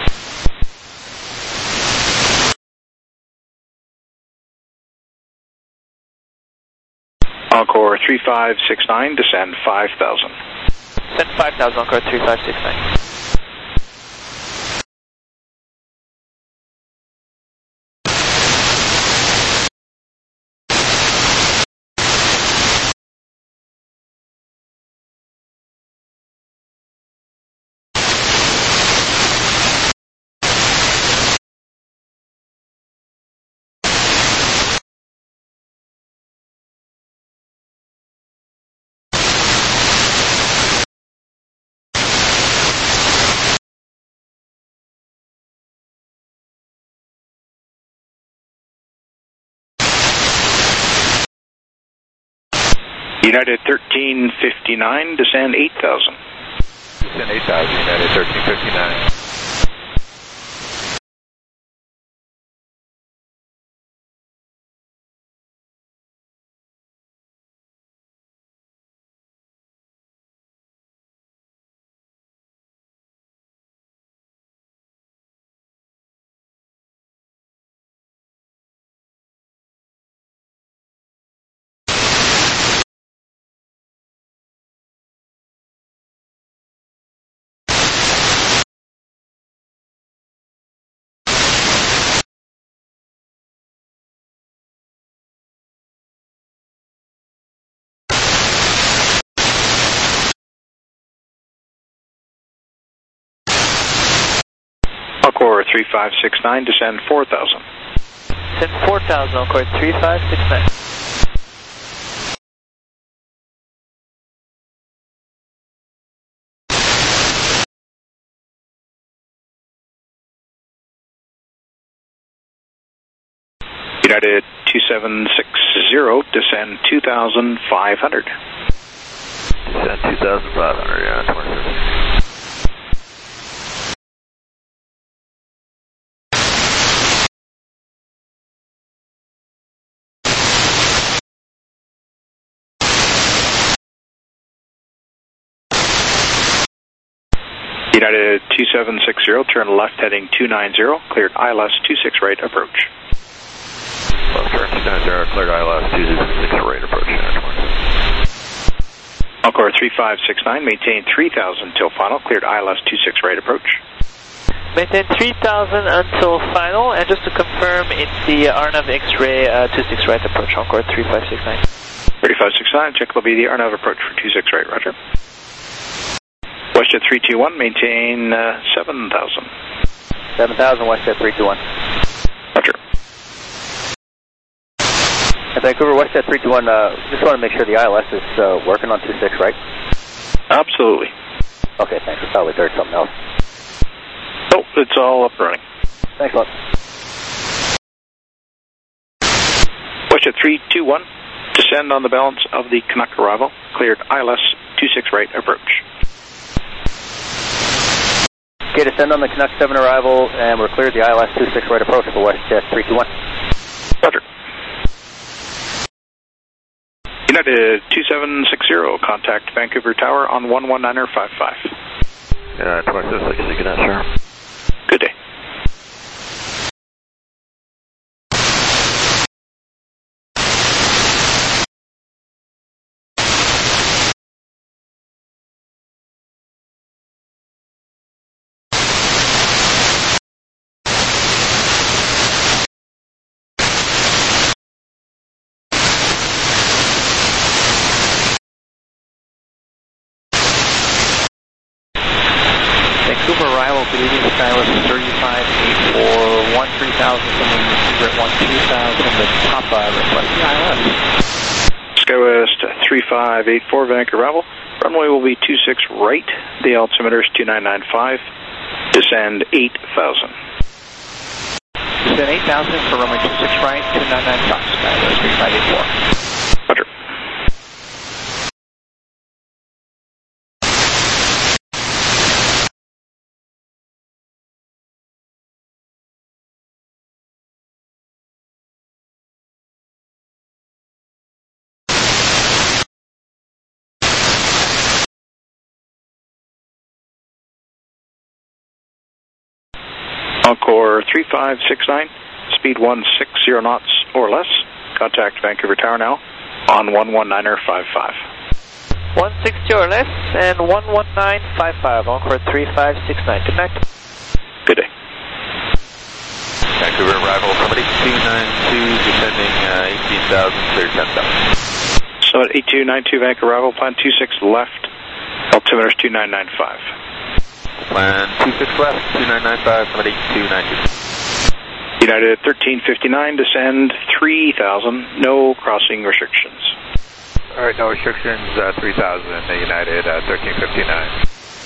Speaker 18: Encore three five six nine, descend five thousand.
Speaker 16: Descend five thousand, Encore three five six nine.
Speaker 18: United thirteen fifty-nine, descend eight thousand.
Speaker 5: Descend eight thousand, United thirteen fifty-nine.
Speaker 18: Encore three five six nine, descend four thousand.
Speaker 16: Descend four thousand, Encore three five six nine.
Speaker 18: United two seven six zero, descend two thousand five hundred.
Speaker 5: Descend two thousand five hundred, yeah, twenty-six.
Speaker 18: United two seven six zero, turn left heading two nine zero, cleared I L S two six right approach.
Speaker 5: Left turn two nine zero, cleared I L S two six right approach.
Speaker 18: Encore three five six nine, maintain three thousand till final, cleared I L S two six right approach.
Speaker 16: Maintain three thousand until final, and just to confirm, it's the Arnav X-ray uh, two six right approach, Encore three five six nine.
Speaker 18: three five six nine, check will be the Arnav approach for two six right, roger. WestJet three two one, maintain uh, seven thousand.
Speaker 19: seven thousand, WestJet three two one.
Speaker 18: Roger.
Speaker 19: At Vancouver, WestJet three two one, uh, just want to make sure the I L S is uh, working on two six, right?
Speaker 18: Absolutely.
Speaker 19: Okay, thanks. I thought we heard something else.
Speaker 18: Oh, it's all up and running.
Speaker 19: Thanks a lot.
Speaker 18: WestJet three two one, descend on the balance of the Canuck arrival, cleared I L S two six right approach.
Speaker 19: Okay, descend on the Canuck seven arrival, and we're cleared the I L S two six right approach for WestJet three two one.
Speaker 18: Roger. United two seven six zero, contact Vancouver Tower on one one niner five five.
Speaker 5: Yeah, twenty-six, I can see that, sir.
Speaker 18: Good day.
Speaker 16: Vancouver arrival, good evening, Skywest thirty-five eight four, one three thousand, something secret one two thousand, the Papa request the I L S.
Speaker 18: Skywest three five eight four, Vancouver arrival, runway will be two six right, the altimeter is two nine nine five, descend eight thousand.
Speaker 16: descend eight thousand for runway two six right, two nine nine Fox, Skyler three five eight four.
Speaker 18: Roger. Encore three five six nine, speed one six zero knots or less. Contact Vancouver Tower now on one one niner five five.
Speaker 16: one sixty or less and one one nine five five. Encore three five six nine. Good night.
Speaker 18: Good day.
Speaker 5: Vancouver arrival, somebody two nine two, descending uh, eighteen thousand, clear ten thousand.
Speaker 18: So at eight two nine two Vancouver arrival, plan two six left, altimeter is two nine nine five.
Speaker 5: Plan two six left, two nine nine five, somebody two nine two.
Speaker 18: United thirteen fifty-nine, descend three thousand, no crossing restrictions.
Speaker 5: Alright, no restrictions, uh, three thousand, United uh, thirteen fifty-nine.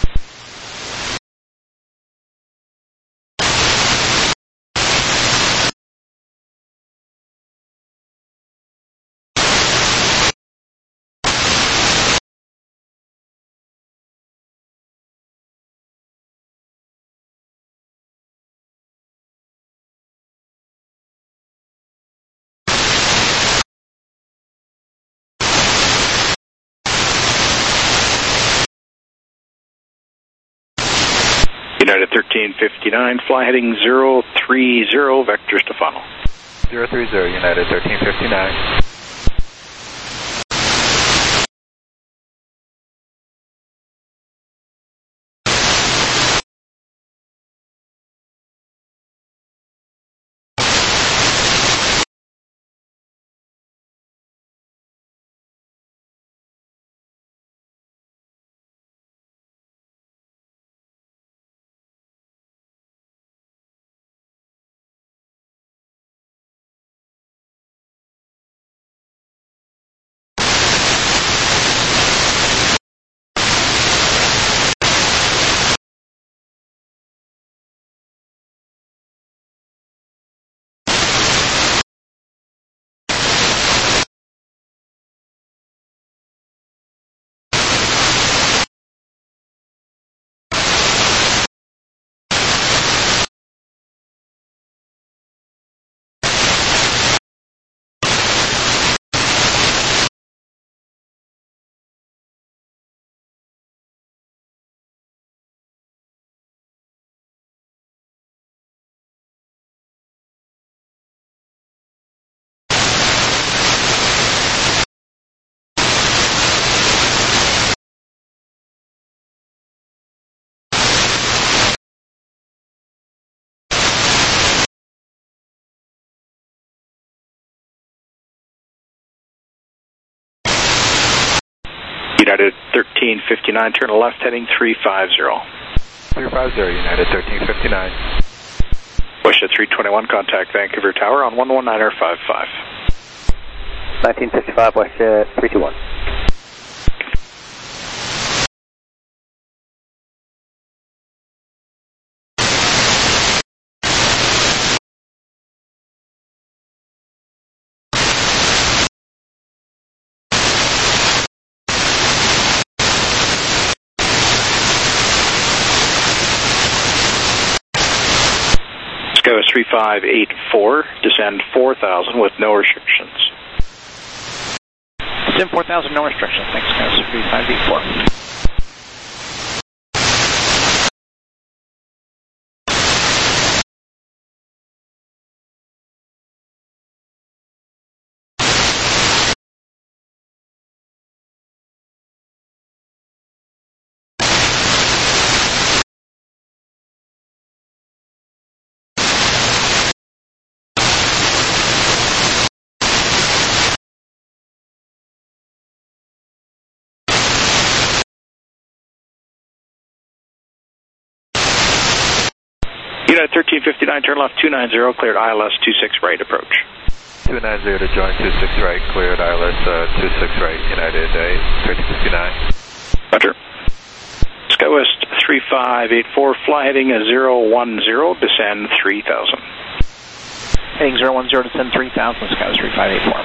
Speaker 18: United thirteen fifty-nine, fly heading zero three zero, vector Stefano.
Speaker 5: zero three zero, United thirteen fifty-nine.
Speaker 18: United thirteen fifty-nine, turn left heading three five zero.
Speaker 5: three five zero, United thirteen fifty-nine.
Speaker 18: Push at three twenty-one, contact Vancouver Tower on one one niner five five.
Speaker 19: nineteen fifty-five, West uh, three two one.
Speaker 18: Go is three five eight four, descend four thousand with no restrictions.
Speaker 16: Descend four thousand, no restrictions. Thanks, guys. three five eight four.
Speaker 18: United thirteen fifty-nine, turn left two nine zero, cleared I L S two six right, approach.
Speaker 5: two nine zero to join two six right, cleared I L S uh, two six right, United uh, thirteen fifty-nine.
Speaker 18: Roger. SkyWest three five eight four, fly heading a zero one zero, descend three thousand.
Speaker 16: Heading zero one zero, descend three thousand, Skywest three five eight four.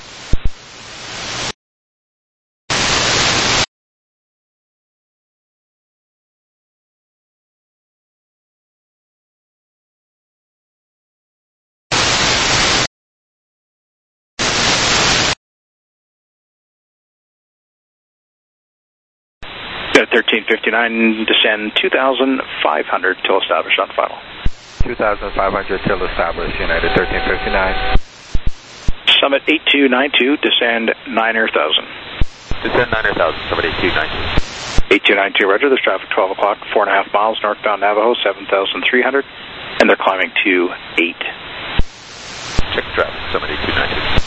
Speaker 18: thirteen fifty-nine, descend two thousand five hundred till established on final.
Speaker 5: two thousand five hundred till established, United thirteen fifty-nine.
Speaker 18: Summit eight two nine two, descend niner thousand.
Speaker 5: Descend niner thousand, Summit eight two nine two.
Speaker 18: eight two nine two, roger, there's traffic twelve o'clock, four and a half miles, northbound Navajo, seven thousand three hundred, and they're climbing to eight.
Speaker 5: Check traffic, Summit eight two nine two.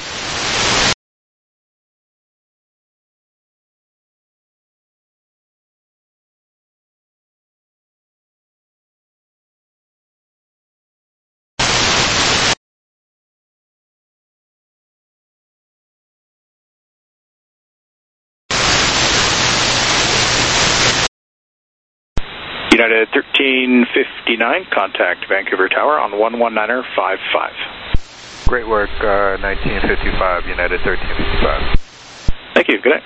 Speaker 18: United thirteen fifty-nine, contact Vancouver Tower on one one niner five five.
Speaker 5: Great work, uh, nineteen fifty-five, United thirteen fifty-five.
Speaker 18: Thank you, good night.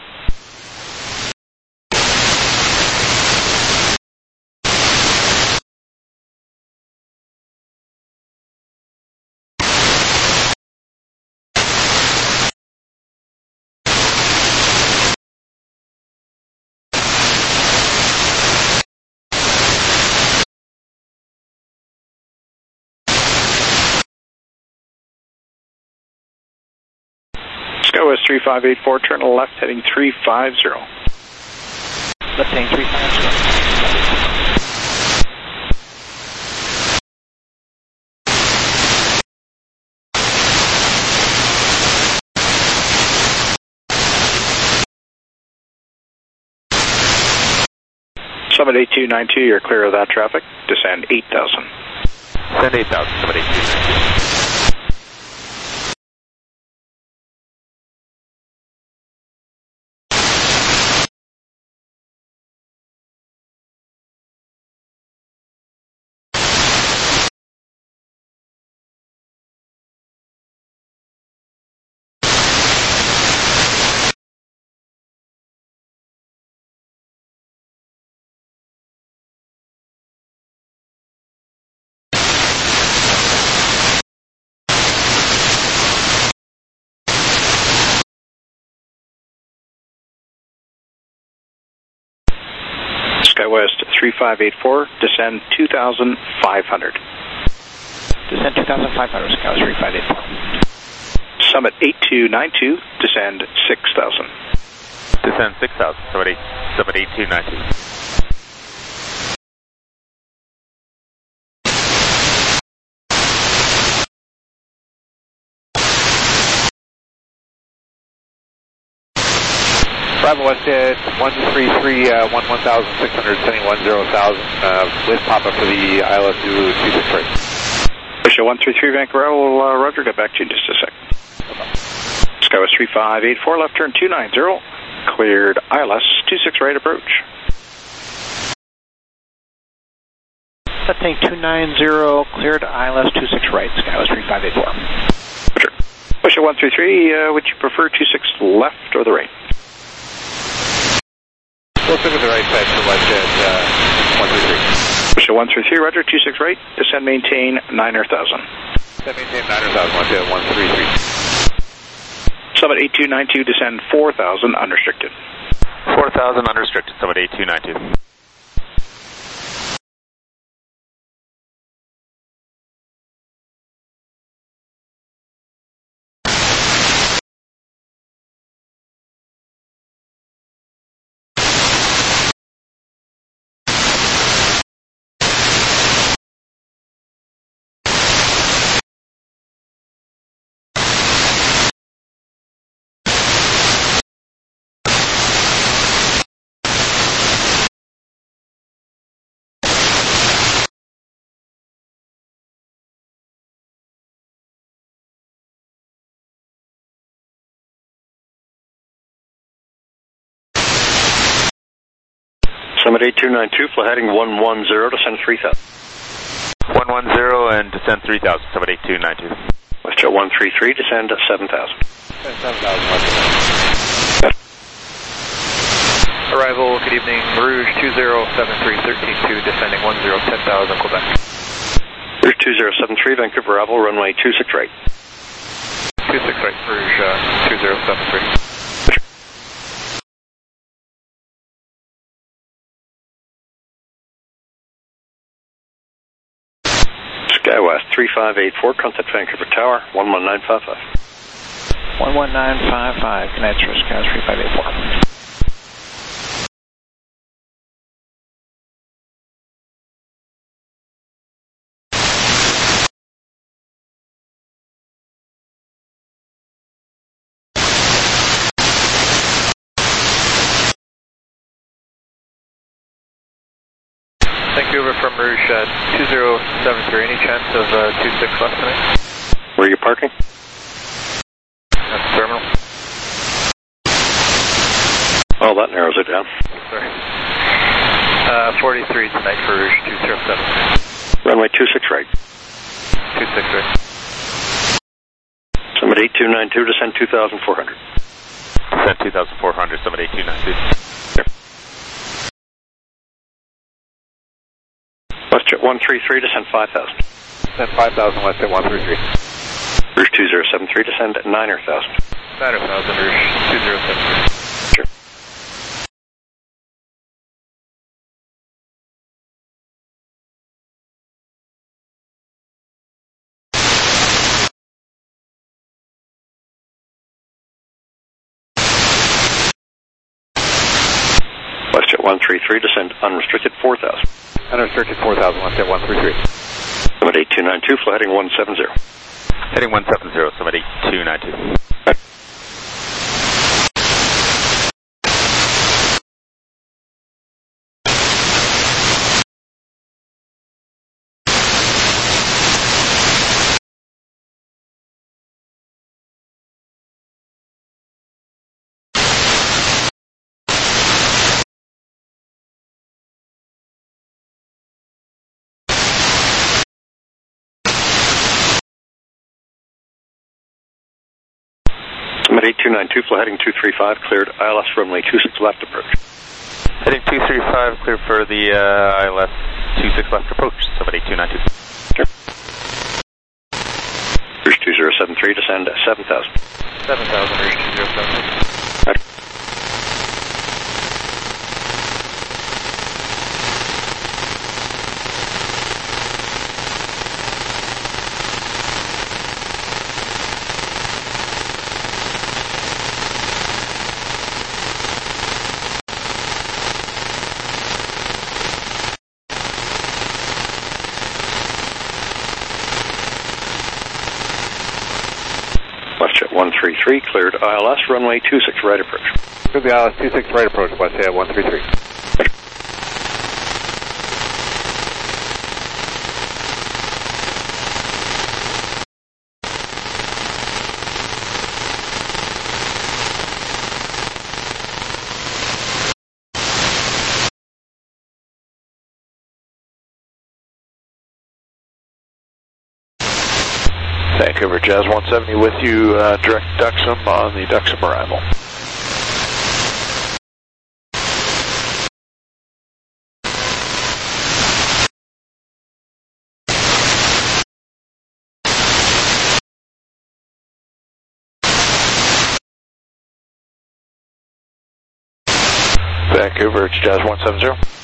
Speaker 18: Skywest three five eight four, turn left heading three five zero.
Speaker 16: Left heading three five zero.
Speaker 18: Summit eight two nine two, you're clear of that traffic. Descend eight thousand.
Speaker 5: Descend eight thousand, Summit eight two nine two.
Speaker 18: Skywest three five eight four, descend two thousand five hundred.
Speaker 16: Descend two thousand five hundred, Skywest three five eight four.
Speaker 18: Summit eight two nine two, descend six thousand.
Speaker 5: Descend six thousand, Summit eight, Summit eight two nine two.
Speaker 14: Bravo Westhead, one three three, uh, one one thousand six hundred, sending one zero thousand, uh, with pop-up for the I L S Zulu two six three.
Speaker 18: Official one three three, Vancouver, will uh, Roger, get back to you in just a sec. Skywest three five eight four, left turn two nine zero, cleared I L S two six right approach.
Speaker 16: Left heading two nine zero, cleared I L S two six right, Skywest three five eight four.
Speaker 18: Roger. Official one three three, uh, would you prefer two six left or the right?
Speaker 14: We'll stick with the right side for Westhead, uh, one three three.
Speaker 18: Official one three three, Roger, two six right, descend maintain niner thousand.
Speaker 14: Descend maintain niner thousand, Westhead one three three.
Speaker 18: Summit eight two nine two, descend four thousand, unrestricted.
Speaker 5: four thousand unrestricted, Summit eight two nine two.
Speaker 12: Summit eight two nine two, fly heading one one zero, descend three thousand.
Speaker 5: one one zero and descend three thousand, Summit eight two nine two.
Speaker 12: WestJet one three three, descend at seven thousand.
Speaker 14: seven thousand left. Arrival, good evening, Rouge two zero seven three, thirteen two, descending one zero, ten thousand, Quebec.
Speaker 12: Rouge two zero seven three, Vancouver arrival, runway two six right.
Speaker 14: two six right, Rouge uh, two zero seven three.
Speaker 12: SkyWest three five eight four, contact Vancouver Tower, one one nine five five.
Speaker 16: one one nine five five, connect to SkyWest three five eight four.
Speaker 14: Vancouver from Rouge uh, two zero seven three. Any chance of uh, two six left tonight?
Speaker 12: Where are you parking?
Speaker 14: At the terminal.
Speaker 12: Oh, that narrows it down.
Speaker 14: Sorry. Uh, forty-three tonight for Rouge two zero seven three.
Speaker 12: Runway two six right.
Speaker 14: two six right.
Speaker 12: Summit eight two nine two, descend two thousand four hundred.
Speaker 9: Descend two thousand four hundred, Summit eight two nine two.
Speaker 12: WestJet one three three, descend five thousand.
Speaker 14: Descend five thousand, WestJet one three three.
Speaker 12: Rouge two zero seven three, descend at nine thousand.
Speaker 14: nine thousand, Rouge two zero seven three.
Speaker 12: Sure. WestJet one three three, descend unrestricted four thousand.
Speaker 14: Unrestricted four thousand, WestJet one three three.
Speaker 12: Summit eight two nine two, fly heading one seven zero.
Speaker 9: Heading one seven zero, Summit eight two nine two.
Speaker 12: Summit eight two nine two, fly heading two three five, cleared I L S runway two six left approach.
Speaker 9: Heading two three five, clear for the uh, I L S two six left approach, Summit eight two nine two.
Speaker 12: Sure. Rouge two zero seven three, descend at seven thousand.
Speaker 14: seven thousand, Rouge two zero seven three.
Speaker 12: Right. WestJet one three three, cleared I L S runway two six right approach.
Speaker 14: Cleared the I L S two six right approach, WestJet one three three.
Speaker 11: Vancouver Jazz one seventy with you, uh, direct Duxham on the Duxham arrival. Vancouver, it's Jazz one seventy.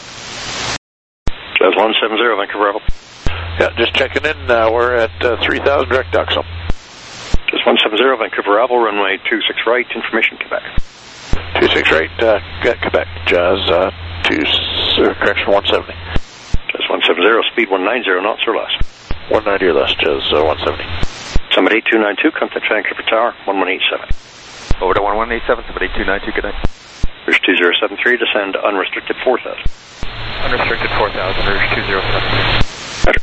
Speaker 12: Jazz one seventy, Vancouver arrival.
Speaker 11: Yeah, just checking in. Uh, we're at uh, three thousand direct Duxham.
Speaker 12: Just one seventy, Vancouver arrival, runway two six right, information Quebec.
Speaker 11: two six right, uh, Quebec, Jazz uh, two, uh, correction one seventy.
Speaker 12: Jazz one seventy, speed one ninety knots or less.
Speaker 11: one ninety or less, Jazz uh, one seventy.
Speaker 12: Summit eight two nine two, contact Vancouver Tower, one one eight seven.
Speaker 9: Over to one one eight seven, Summit eight two nine two, good night.
Speaker 12: Rouge two zero seven three, descend unrestricted four thousand.
Speaker 14: Unrestricted four thousand, Rouge two zero seven three.
Speaker 12: Roger.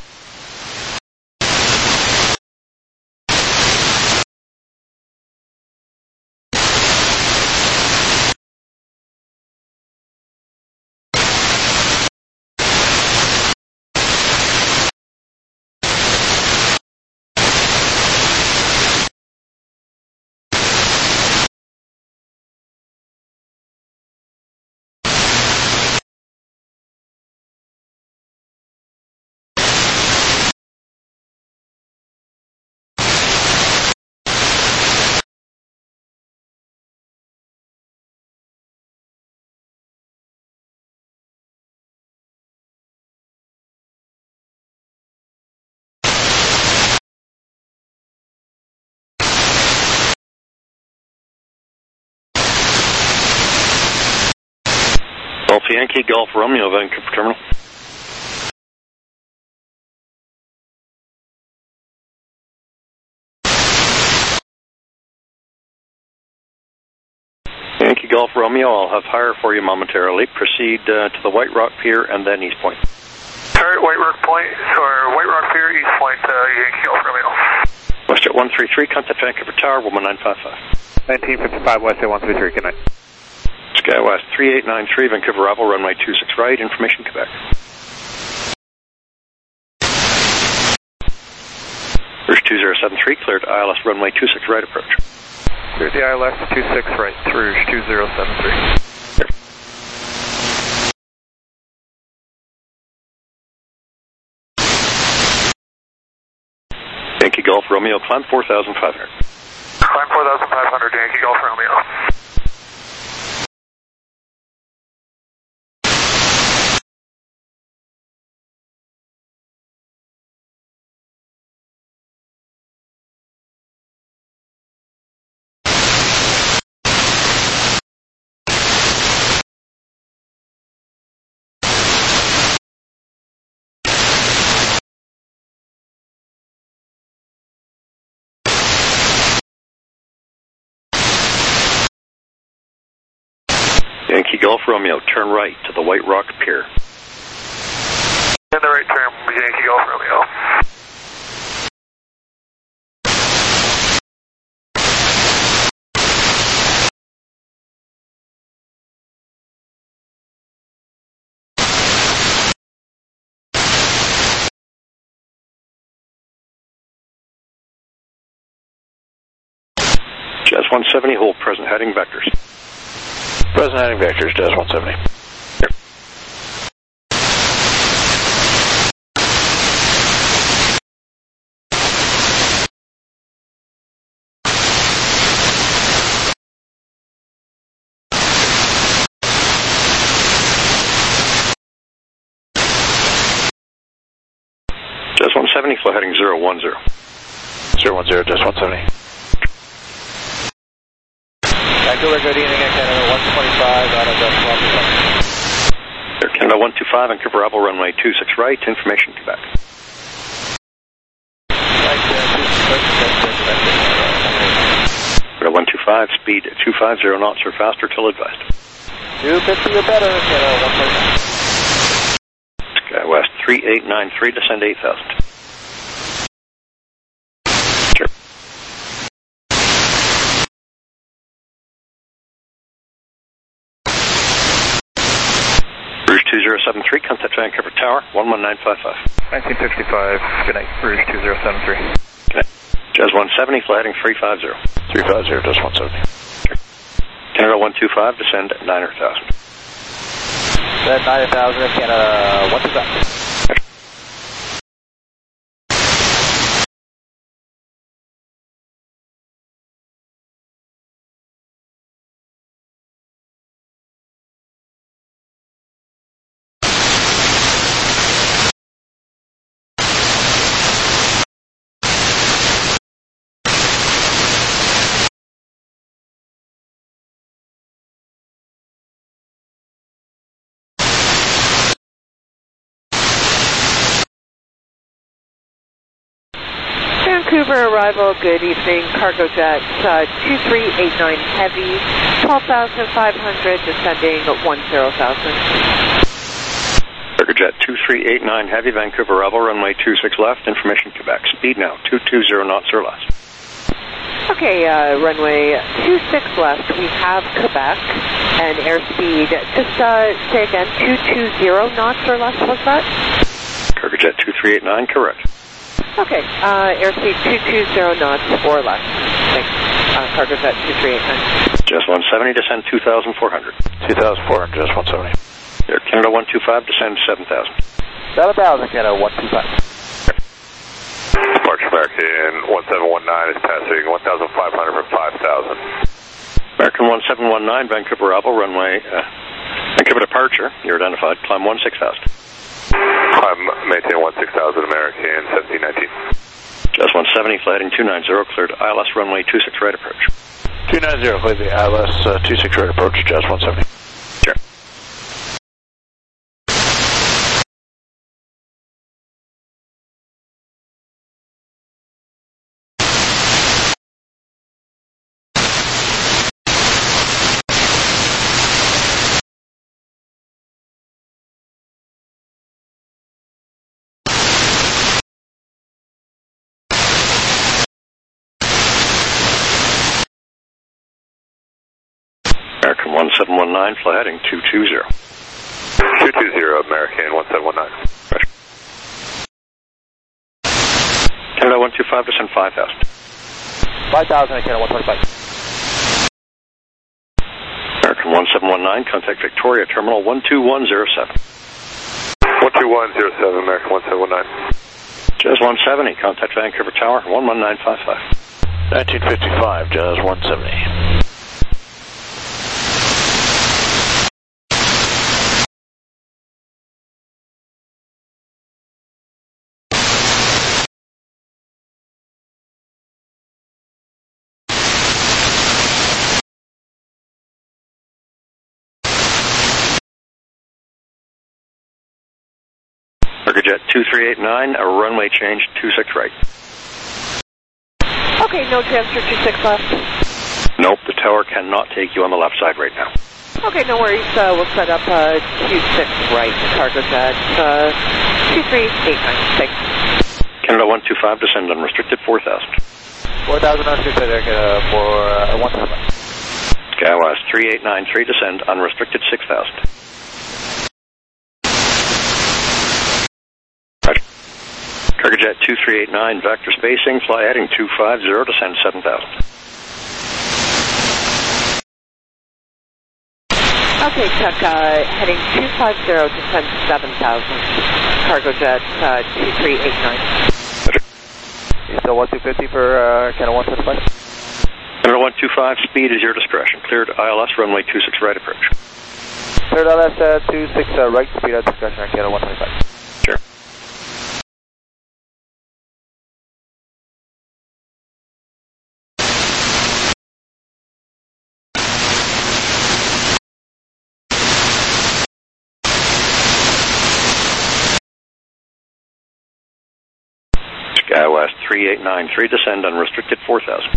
Speaker 12: Alpha Yankee, Golf Romeo, Vancouver Terminal. Yankee Golf Romeo, I'll have higher for you momentarily. Proceed uh, to the White Rock Pier and then East Point.
Speaker 2: Alright, White Rock Point, or White Rock Pier, East Point, uh, Yankee Golf Romeo.
Speaker 12: WestJet one three three, contact Vancouver Tower, one one nine five five.
Speaker 14: nineteen fifty-five, WestJet one three three, good night.
Speaker 12: SkyWest three eight nine three, Vancouver arrival, runway two six right, information Quebec. Rouge two zero seven three, cleared I L S runway two six right approach.
Speaker 11: Cleared the I L S two six right, Rouge two zero seven three.
Speaker 12: Yankee Golf Romeo, climb four thousand five hundred.
Speaker 2: Climb four thousand five hundred, Yankee Golf Romeo.
Speaker 12: Yankee Golf Romeo, turn right to the White Rock Pier.
Speaker 2: In the right turn, Yankee Golf Romeo.
Speaker 12: Jazz one seventy, hold present heading vectors.
Speaker 14: Present heading vectors, Jazz one seventy.
Speaker 12: Here. Jazz one seventy, flow heading zero one zero.
Speaker 14: zero one zero, Jazz one seventy.
Speaker 19: Vancouver, good evening, Air Canada one twenty-five, out of the
Speaker 12: Air Canada one two five, Vancouver Apple, runway two six right, information Quebec. Right, one two five, speed two five zero knots or faster till advised.
Speaker 19: two fifty or better, Canada one twenty-five.
Speaker 12: SkyWest three eight nine three, descend eight thousand. two zero seven three, contact Vancouver Tower, one one nine five five.
Speaker 11: nineteen fifty-five, good night, Rouge two zero seven three.
Speaker 12: Good night. Jazz one seventy, fly heading three five zero.
Speaker 14: three five zero, Jazz one seventy.
Speaker 12: Canada one two five, descend nine thousand.
Speaker 19: Descend nine thousand, Canada one two five.
Speaker 13: Vancouver arrival, good evening, cargo jet uh, two three eight nine heavy, twelve thousand five hundred, descending one zero thousand.
Speaker 12: Cargo jet two three eight nine heavy, Vancouver arrival, runway two six left, information Quebec, speed now, two two zero knots or less.
Speaker 13: Okay, uh, runway two six left, we have Quebec, and airspeed, just uh, say again, two two zero knots or less, was that?
Speaker 12: Cargo jet two three eight nine, correct.
Speaker 13: Okay, uh, airspeed two two zero knots or less. Thanks. Uh, cargo jet two three eight nine.
Speaker 12: Jazz one seventy, descend two thousand four hundred.
Speaker 14: two thousand four hundred, Jazz one seventy.
Speaker 12: Air Canada one two five, descend seven thousand.
Speaker 19: seven thousand, Canada one two five.
Speaker 5: Departure American one seven one nine is passing one thousand five hundred for five thousand.
Speaker 12: American one seven one nine, Vancouver Apple, runway, uh, Vancouver departure, you're identified, climb one six thousand.
Speaker 5: Climb, maintain one six thousand, American seventeen nineteen.
Speaker 12: Jazz one seventy, fly heading two nine zero, cleared I L S runway two six right approach.
Speaker 14: two nine zero, cleared the I L S uh, two six right approach, Jazz one seventy.
Speaker 12: American one seven one nine, fly heading two two zero.
Speaker 5: two two zero, American one seven one nine.
Speaker 12: Roger. Canada one two five, descend five thousand.
Speaker 19: five thousand at Canada one twenty-five.
Speaker 12: American one seven one nine, contact Victoria Terminal one two one zero seven.
Speaker 5: one two one zero seven, American one seven one nine.
Speaker 12: Jazz one seventy, contact Vancouver Tower one one nine five five.
Speaker 7: nineteen fifty-five, Jazz one seventy.
Speaker 12: Jet two three eight nine, a runway change two six right.
Speaker 13: Okay, no transfer two six left.
Speaker 12: Nope, the tower cannot take you on the left side right now.
Speaker 13: Okay, no worries. Uh, we'll set up uh, two six right, cargo jet uh, two three eight nine. Thanks.
Speaker 12: Canada one two five, descend unrestricted four thousand.
Speaker 19: four thousand unrestricted there, uh, for uh, one seven.
Speaker 12: Skywise three eight nine three, descend unrestricted six thousand. Cargo Jet two three eight nine, vector spacing, fly heading two five zero, descend seven thousand.
Speaker 13: Okay, Chuck, uh, heading two five zero, descend seven thousand. Cargo Jet uh, two three eight nine.
Speaker 19: Still one two fifty for uh, Canada one twenty-five.
Speaker 12: Canada one two five, speed is your discretion. Cleared I L S, runway two six right approach.
Speaker 19: Cleared I L S uh, two six uh, right, speed at discretion on Canada one twenty-five.
Speaker 12: Sure. Skywest three eight nine three, descend unrestricted four thousand.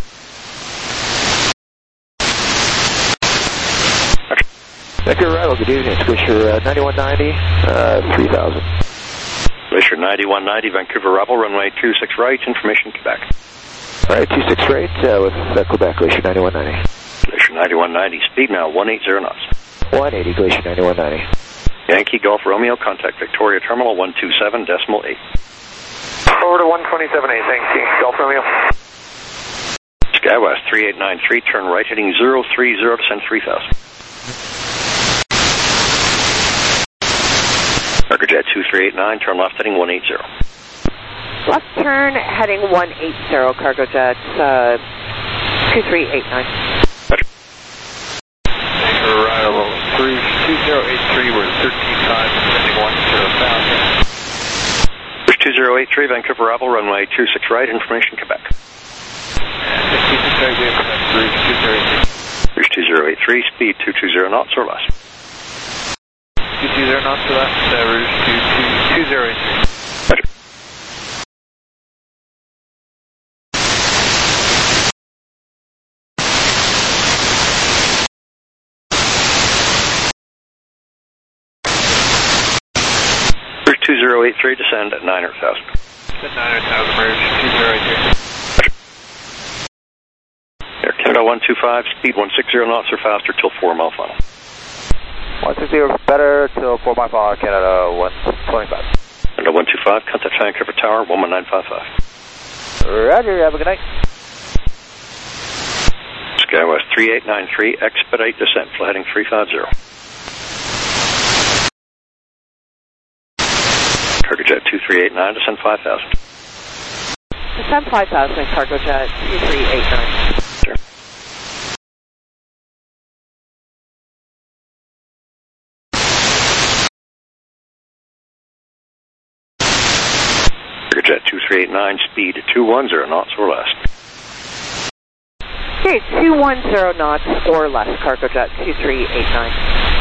Speaker 19: Vancouver arrival, good evening. It's Glacier uh, ninety-one ninety, uh, three thousand.
Speaker 12: Glacier ninety-one ninety, Vancouver arrival, runway two six right, information Quebec.
Speaker 19: Alright, two six right uh, with uh, Quebec, Glacier ninety-one ninety.
Speaker 12: Glacier ninety-one ninety, speed now one eighty knots.
Speaker 19: one eighty, Glacier ninety-one ninety.
Speaker 12: Yankee Golf Romeo, contact Victoria Terminal one two seven decimal eight.
Speaker 5: Over to one twenty-seven eight, thanks, Golf Romeo.
Speaker 12: Skywest three eight nine three, turn right heading zero three zero, descend three thousand. Cargo Jet two three eight nine, turn left heading one eighty.
Speaker 13: Left turn heading one eighty, Cargo Jet uh, two three eight nine.
Speaker 6: Vancouver arrival three two zero eight three, we're thirteen five, descending one zero thousand.
Speaker 12: two zero eight three, Vancouver arrival, runway two six right, information Quebec.
Speaker 6: two six right, we have Rouge two zero eight three.
Speaker 12: Rouge two zero eight three, speed two two zero knots or less.
Speaker 6: two two zero knots or less, uh, Rouge two zero eight three.
Speaker 12: Roger. Rouge two zero eight three, descend at nine hundred thousand.
Speaker 6: Descend nine hundred thousand, Rouge two zero eight three.
Speaker 12: Air Canada one two five, speed one sixty knots or faster till four mile final.
Speaker 19: one sixty or better till four mile final, Canada one twenty-five.
Speaker 12: Canada one two five, contact Vancouver Tower one one nine five five.
Speaker 19: Roger, have a good night.
Speaker 12: Skywest three eight nine three, expedite descent, fly heading three five zero. Cargo Jet two three eight nine, descend five thousand.
Speaker 13: Descend five thousand, Cargo Jet two three eight nine.
Speaker 12: Sure. Cargo Jet two three eight nine, speed two one zero knots or less.
Speaker 13: Okay, two one zero knots or less, Cargo Jet two three eight nine.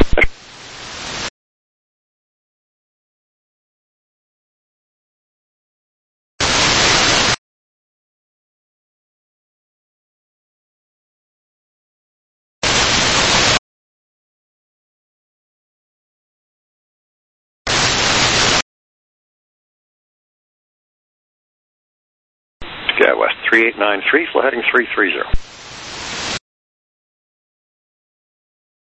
Speaker 12: Skywest three eight nine three, fly heading three three zero.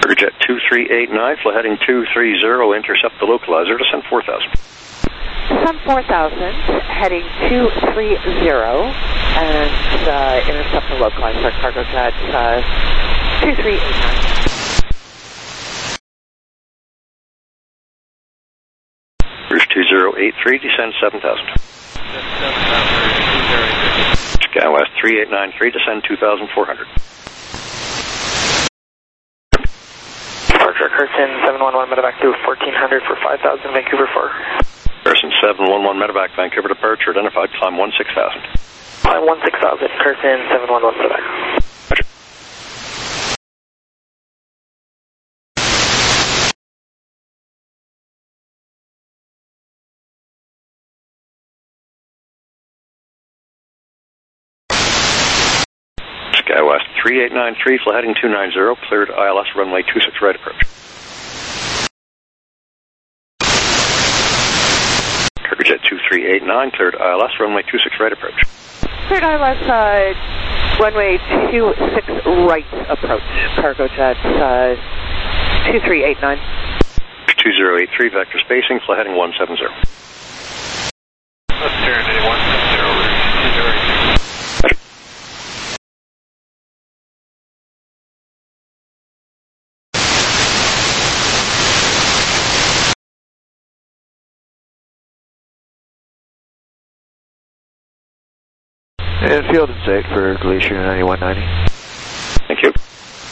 Speaker 12: Cargojet two three eight nine, fly heading two three zero, intercept the localizer, descend four thousand.
Speaker 13: Descend four thousand, heading two three zero, and uh, intercept the localizer, Cargojet uh, two three eight nine.
Speaker 12: Cruise two zero eight three, descend seven thousand. SkyWest three eight nine three, descend two thousand four hundred.
Speaker 20: Departure Curtin seven one one medevac to fourteen hundred for five thousand, Vancouver four.
Speaker 12: Person seven one one medevac, Vancouver departure, identified, climb one six thousand.
Speaker 20: Climb one six thousand, Curtin seven one one medevac.
Speaker 12: Roger. SkyWest three eight nine three, fly heading two nine zero, cleared I L S runway two six right approach. Cargojet two three eight nine, cleared I L S runway two six right approach.
Speaker 13: Cleared I L S uh, runway two six right approach, Cargojet uh, two three eight nine.
Speaker 12: two zero eight three, vector spacing, fly heading one seven zero.
Speaker 6: Let's turn to one seven zero, two zero eight three.
Speaker 11: And field in sight for Glacier ninety-one ninety.
Speaker 12: Thank you.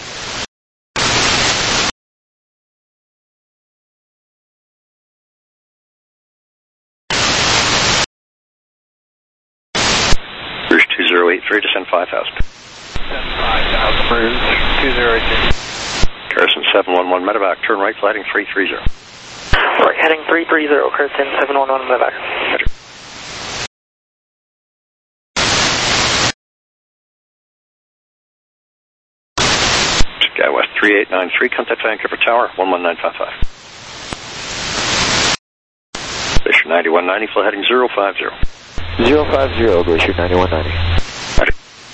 Speaker 12: Cruise two zero eight three, descend five thousand.
Speaker 6: Descend five thousand, Cruise two zero eight three.
Speaker 12: Carson seven one one medevac, turn right, fly heading three three zero.
Speaker 20: Right, heading three three zero, Curtin seven one one medevac.
Speaker 12: Roger. SkyWest three eight nine three, contact Vancouver Tower, one one nine five five. Glacier ninety-one ninety, fly heading zero five zero.
Speaker 11: zero five zero, Glacier ninety-one ninety.
Speaker 12: Roger.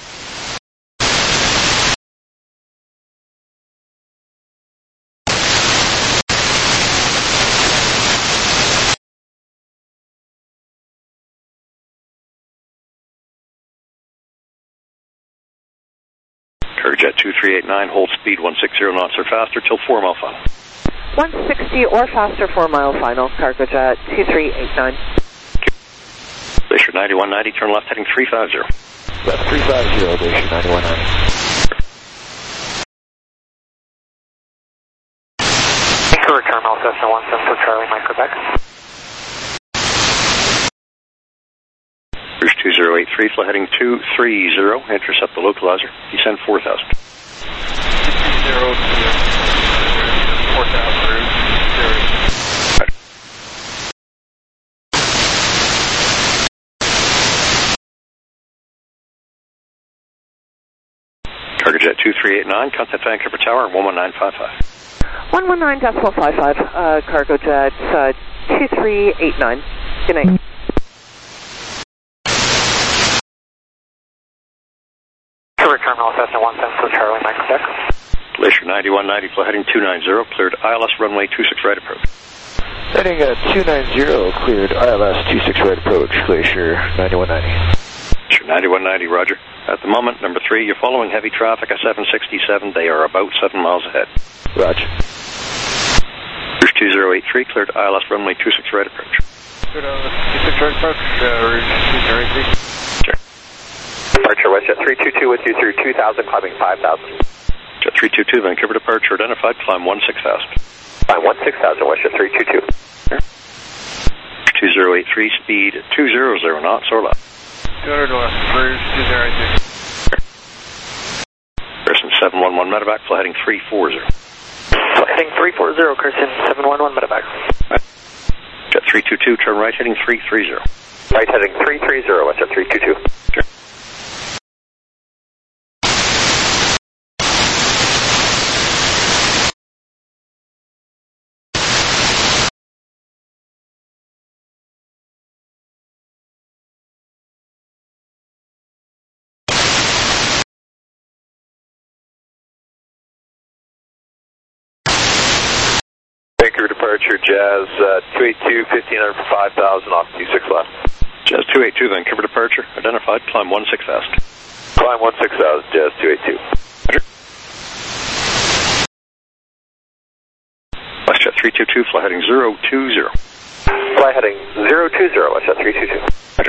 Speaker 12: Cargojet two three eight nine, hold speed one sixty knots or faster till four mile final.
Speaker 13: one sixty or faster, four mile final, Cargojet two three eight nine.
Speaker 12: Glacier ninety-one ninety, turn left heading three five zero.
Speaker 11: Left three five zero, Glacier ninety-one ninety.
Speaker 20: Vancouver Terminal, Cessna one seven for Charlie, Mike, Quebec.
Speaker 12: Cruise two zero eight three, fly heading two three zero, intercept the localizer, descend four thousand.
Speaker 6: Zero to four thousand, Cruise zero.
Speaker 12: Cargojet two three eight nine, contact Vancouver Tower, one one nine five five.
Speaker 13: one one nine decimal five five, uh, Cargojet uh, two three eight nine. Good night.
Speaker 20: Vancouver Terminal, Cessna one seven for Charlie, Mike, Quebec.
Speaker 12: Glacier ninety-one ninety, fly heading two nine zero, cleared I L S runway two six right approach.
Speaker 11: Heading at two nine zero, cleared I L S two six right approach, Glacier ninety-one ninety.
Speaker 12: Glacier ninety-one ninety, roger. At the moment, number three, you're following heavy traffic at seven sixty-seven. They are about seven miles ahead.
Speaker 11: Roger.
Speaker 12: Cruise two zero eight three, cleared I L S runway two six right approach.
Speaker 6: Good, uh, two six right approach, uh, Rouge two zero eight three.
Speaker 12: Sure.
Speaker 20: Departure WestJet three two two with you through two thousand, climbing five thousand.
Speaker 12: Jet three two two, Vancouver departure identified, climb one six thousand.
Speaker 20: Climb one six thousand, WestJet three two two.
Speaker 12: Sure. two zero eight three, speed two hundred knots or less.
Speaker 6: two hundred north, Rouge two zero eight three.
Speaker 12: Sure. Person seven one one medevac, fly heading three four zero.
Speaker 20: Fly heading three four zero, Kirsten seven one one medevac.
Speaker 12: Right. Jet three two two, turn right heading three three zero.
Speaker 20: Right heading three three zero, WestJet three two two.
Speaker 12: Sure.
Speaker 5: Vancouver departure, Jazz uh, two eight two, fifteen hundred for five thousand, off two six left.
Speaker 12: Jazz two eight two, Vancouver departure, identified, climb one six thousand.
Speaker 5: Climb one six thousand, Jazz two eight two.
Speaker 12: Roger. WestJet three two two, fly heading zero two zero.
Speaker 5: Fly heading zero two zero, WestJet three two two.
Speaker 12: Roger.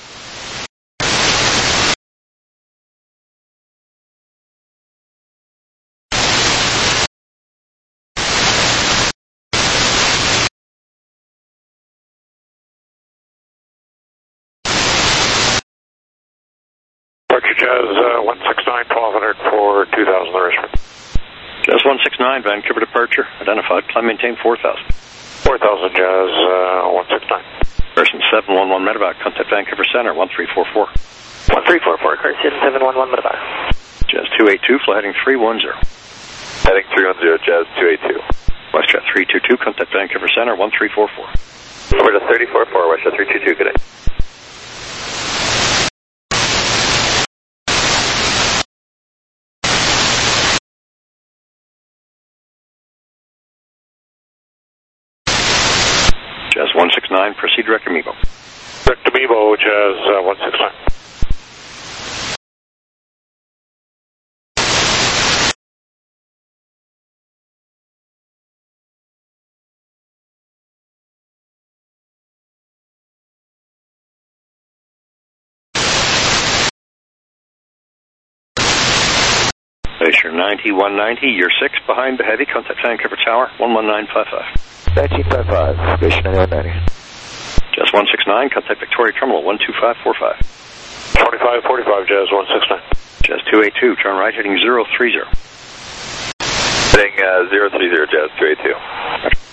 Speaker 18: Departure Jazz uh, one six nine, twelve hundred for two thousand, the rest.
Speaker 12: Jazz one six nine, Vancouver departure, identified, climb maintain four thousand.
Speaker 18: four thousand, Jazz uh, one six nine.
Speaker 12: Person seven one one medevac, contact Vancouver Center, one three four four.
Speaker 20: one three four four, Carson seven one one medevac.
Speaker 12: Jazz two eight two, fly heading three one zero.
Speaker 5: Heading three one zero, Jazz two eight two.
Speaker 12: WestJet three two two, contact Vancouver Center, one three four four.
Speaker 5: Over to thirty four four, WestJet three two two, good day.
Speaker 12: Jazz one six nine, proceed direct to Mebo.
Speaker 18: Direct to Mebo, Jazz uh, one six nine.
Speaker 12: Glacier ninety, one ninety, you're six behind the heavy, contact Vancouver Tower, one one nine five five.
Speaker 5: nineteen fifty-five, Glacier ninety-one ninety.
Speaker 12: Jazz one six nine, contact Victoria Terminal, one two five four five.
Speaker 18: twenty-five forty-five, Jazz one six nine.
Speaker 12: Jazz two eight two, turn right, heading zero three zero.
Speaker 5: Heading uh, zero three zero, Jazz two eight two.